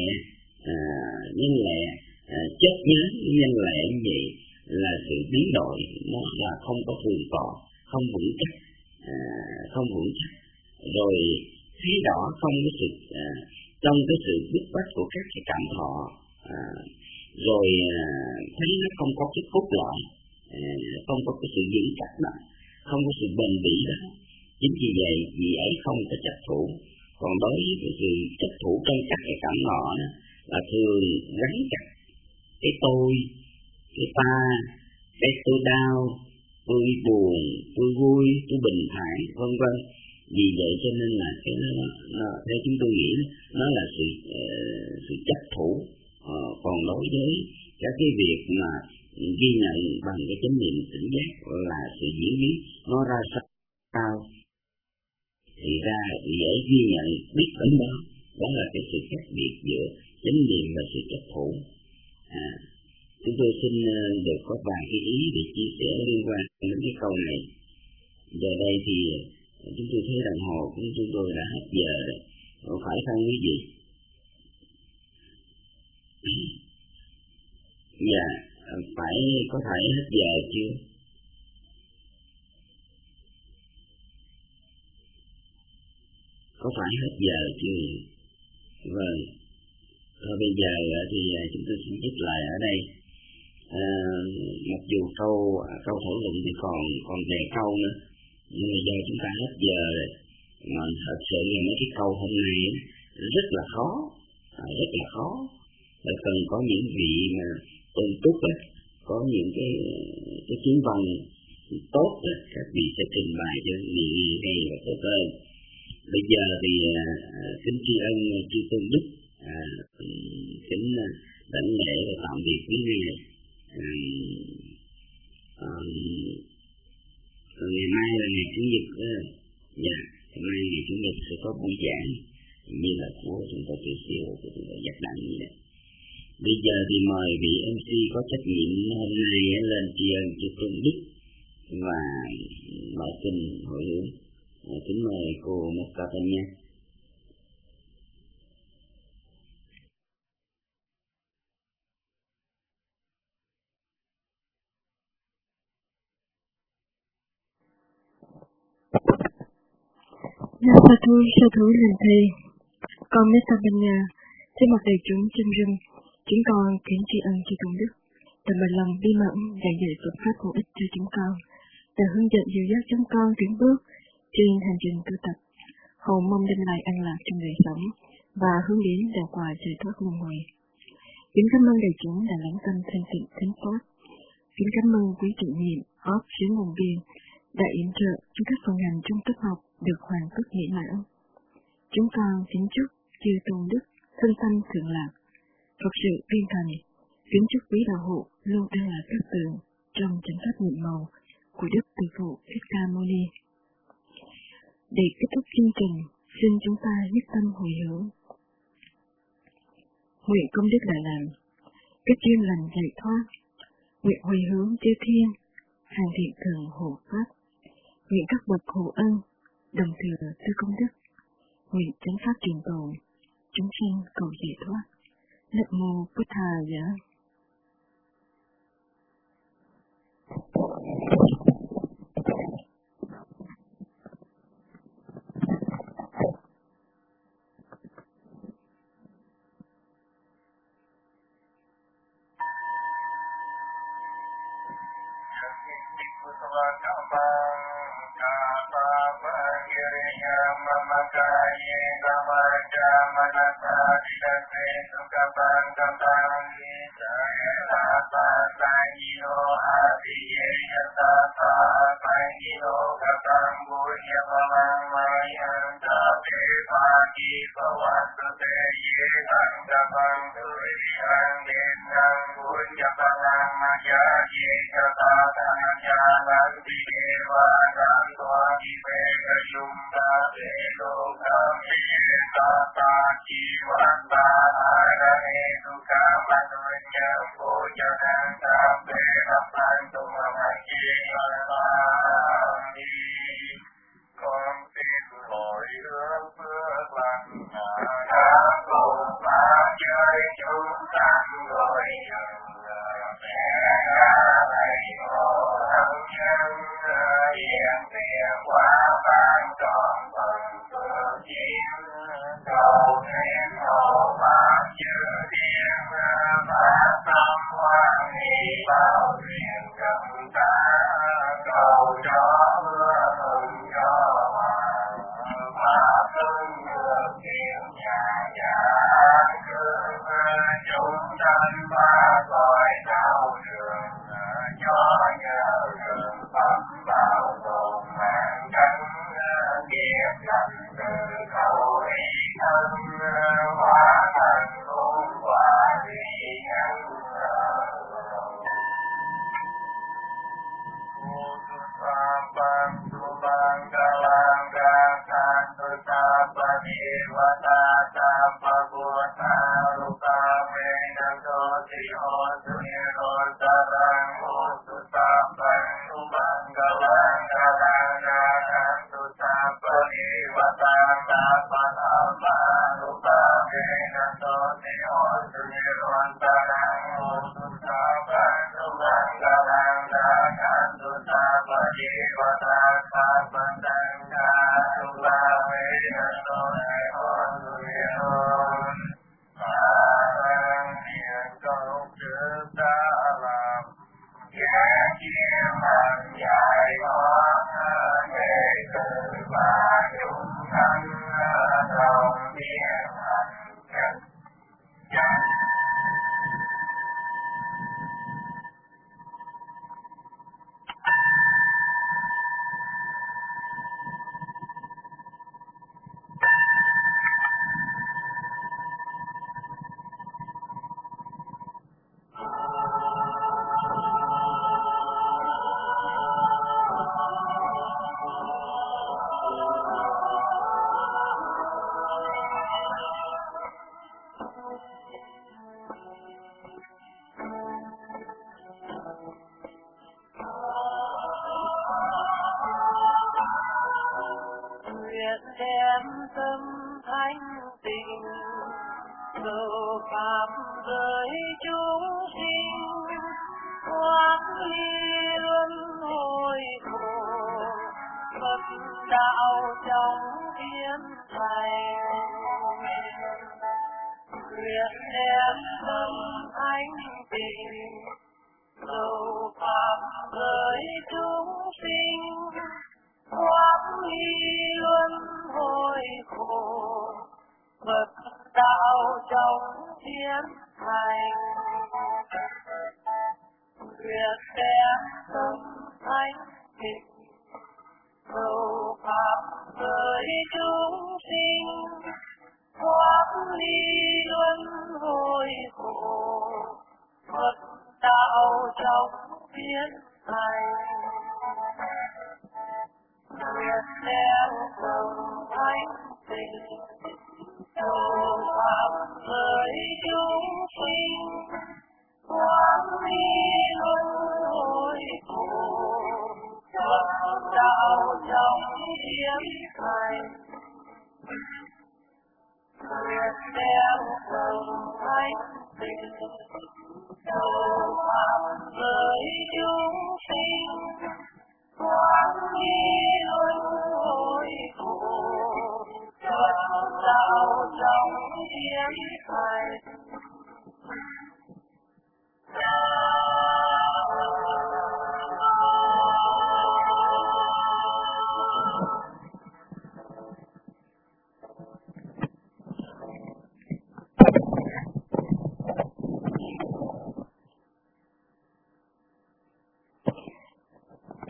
chớp nhoáng, nhanh lẹ như vậy là sự biến đổi, nó là không có thường tọa, không vững chắc, rồi thấy rõ không có sự trong cái sự bức bách của các cái cảm thọ, rồi thấy nó không có cái cốt lõi, không có cái sự vững chắc đó, không có sự bền bỉ đó. Chính vì vậy vì ấy không có chấp thủ. Còn đối với cái sự chấp thủ trong các cái cảm thọ đó là thường gắn chặt cái tôi, cái ta, cái tôi đau, tôi buồn, tôi vui, tôi bình thản, vân vân. Vì vậy cho nên là cái nó theo chúng tôi nghĩ nó là sự chấp thủ. Còn đối với các cái việc mà ghi nhận bằng cái chánh niệm tỉnh giác là sự diễn biến nó ra sao, thì ra vì ấy ghi nhận biết đến đó, đó là cái sự khác biệt giữa chánh niệm và sự chấp thủ. Chúng tôi xin được có vài cái ý để chia sẻ liên quan đến cái câu này. Giờ đây thì chúng tôi thấy đồng hồ của chúng tôi đã hết giờ rồi, phải không quý vị? Dạ, phải có thể hết giờ chưa? Có phải hết giờ chưa? Vâng. Thôi bây giờ thì chúng tôi xin dứt lại ở đây. Mặc dù câu thảo luận thì còn vài câu nữa, nhưng mà do chúng ta hết giờ rồi, mà thật sự là mấy cái câu hôm nay rất là khó, và cần có những vị mà tôn túc á, có những cái tiếng văn tốt á, các vị sẽ trình bày cho nhiều hay và tốt hơn. Bây giờ thì kính tri ân chư tôn đức, kính đảnh lễ và tạm biệt với ngài. Ngày mai là ngày Chủ nhật, dạ, ngày mai ngày Chủ nhật sẽ có buổi giảng như là của chúng ta kỳ siêu của chúng ta giác đẳng như vậy. Bây giờ thì mời vị MC có trách nhiệm hôm nay lên tri ân chư tôn đức và mở kinh hội hướng. Kính mời cô Mokatanya. Sa thú lành thầy, con Mokatanya, trên mặt đại chúng chân rừng, chúng con kính tri ân chư tôn đức đã bằng lòng bi mẫn giảng dạy Phật pháp hữu ích cho chúng con, đã hướng dẫn dìu dắt chúng con tiến bước trên hành trình tu tập, hầu mong đem lại an lạc trong đời sống và hướng đến đạo quả giải thoát luân hồi. Kính cảm ơn đại chúng đã lắng tâm thanh tịnh thánh pháp. Kính cảm ơn quý chủ nhiệm họp xứ nguồn biên đã yểm trợ cho các phần hành trong cấp học được hoàn tất mỹ mãn. Chúng con kính chúc chư tôn đức thân tâm thượng lạc, Phật sự viên thành. Kính chúc quý đạo hữu luôn an lạc các tường trong chánh pháp nhiệm màu của Đức Từ Phụ Thích Ca Mâu Ni. Để kết thúc chương trình, xin chúng ta nhất tâm hồi hướng. Nguyện công đức đã làm, cái duyên lành giải thoát, nguyện hồi hướng chư thiên, hàng thiện thường hộ pháp, nguyện các bậc hộ ân, đồng thừa tư công đức, nguyện chánh pháp trường tồn, chúng sanh cầu giải thoát. Nam mô Bụt Thà Giá. Kaya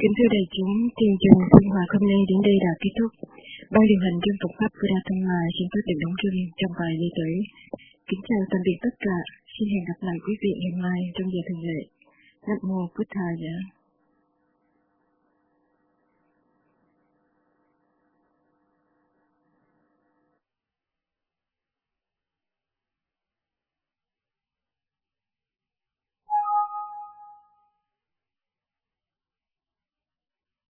Kính thưa đại chúng, chương trình sinh hoạt hôm nay đến đây đã kết thúc. Ban điều hành chương Phật pháp Buddha Dhamma xin phép được đóng chương trong vài giây tới. Kính chào tạm biệt tất cả. Xin hẹn gặp lại quý vị ngày mai trong giờ thường lệ. Nam mô Bụt Thầy.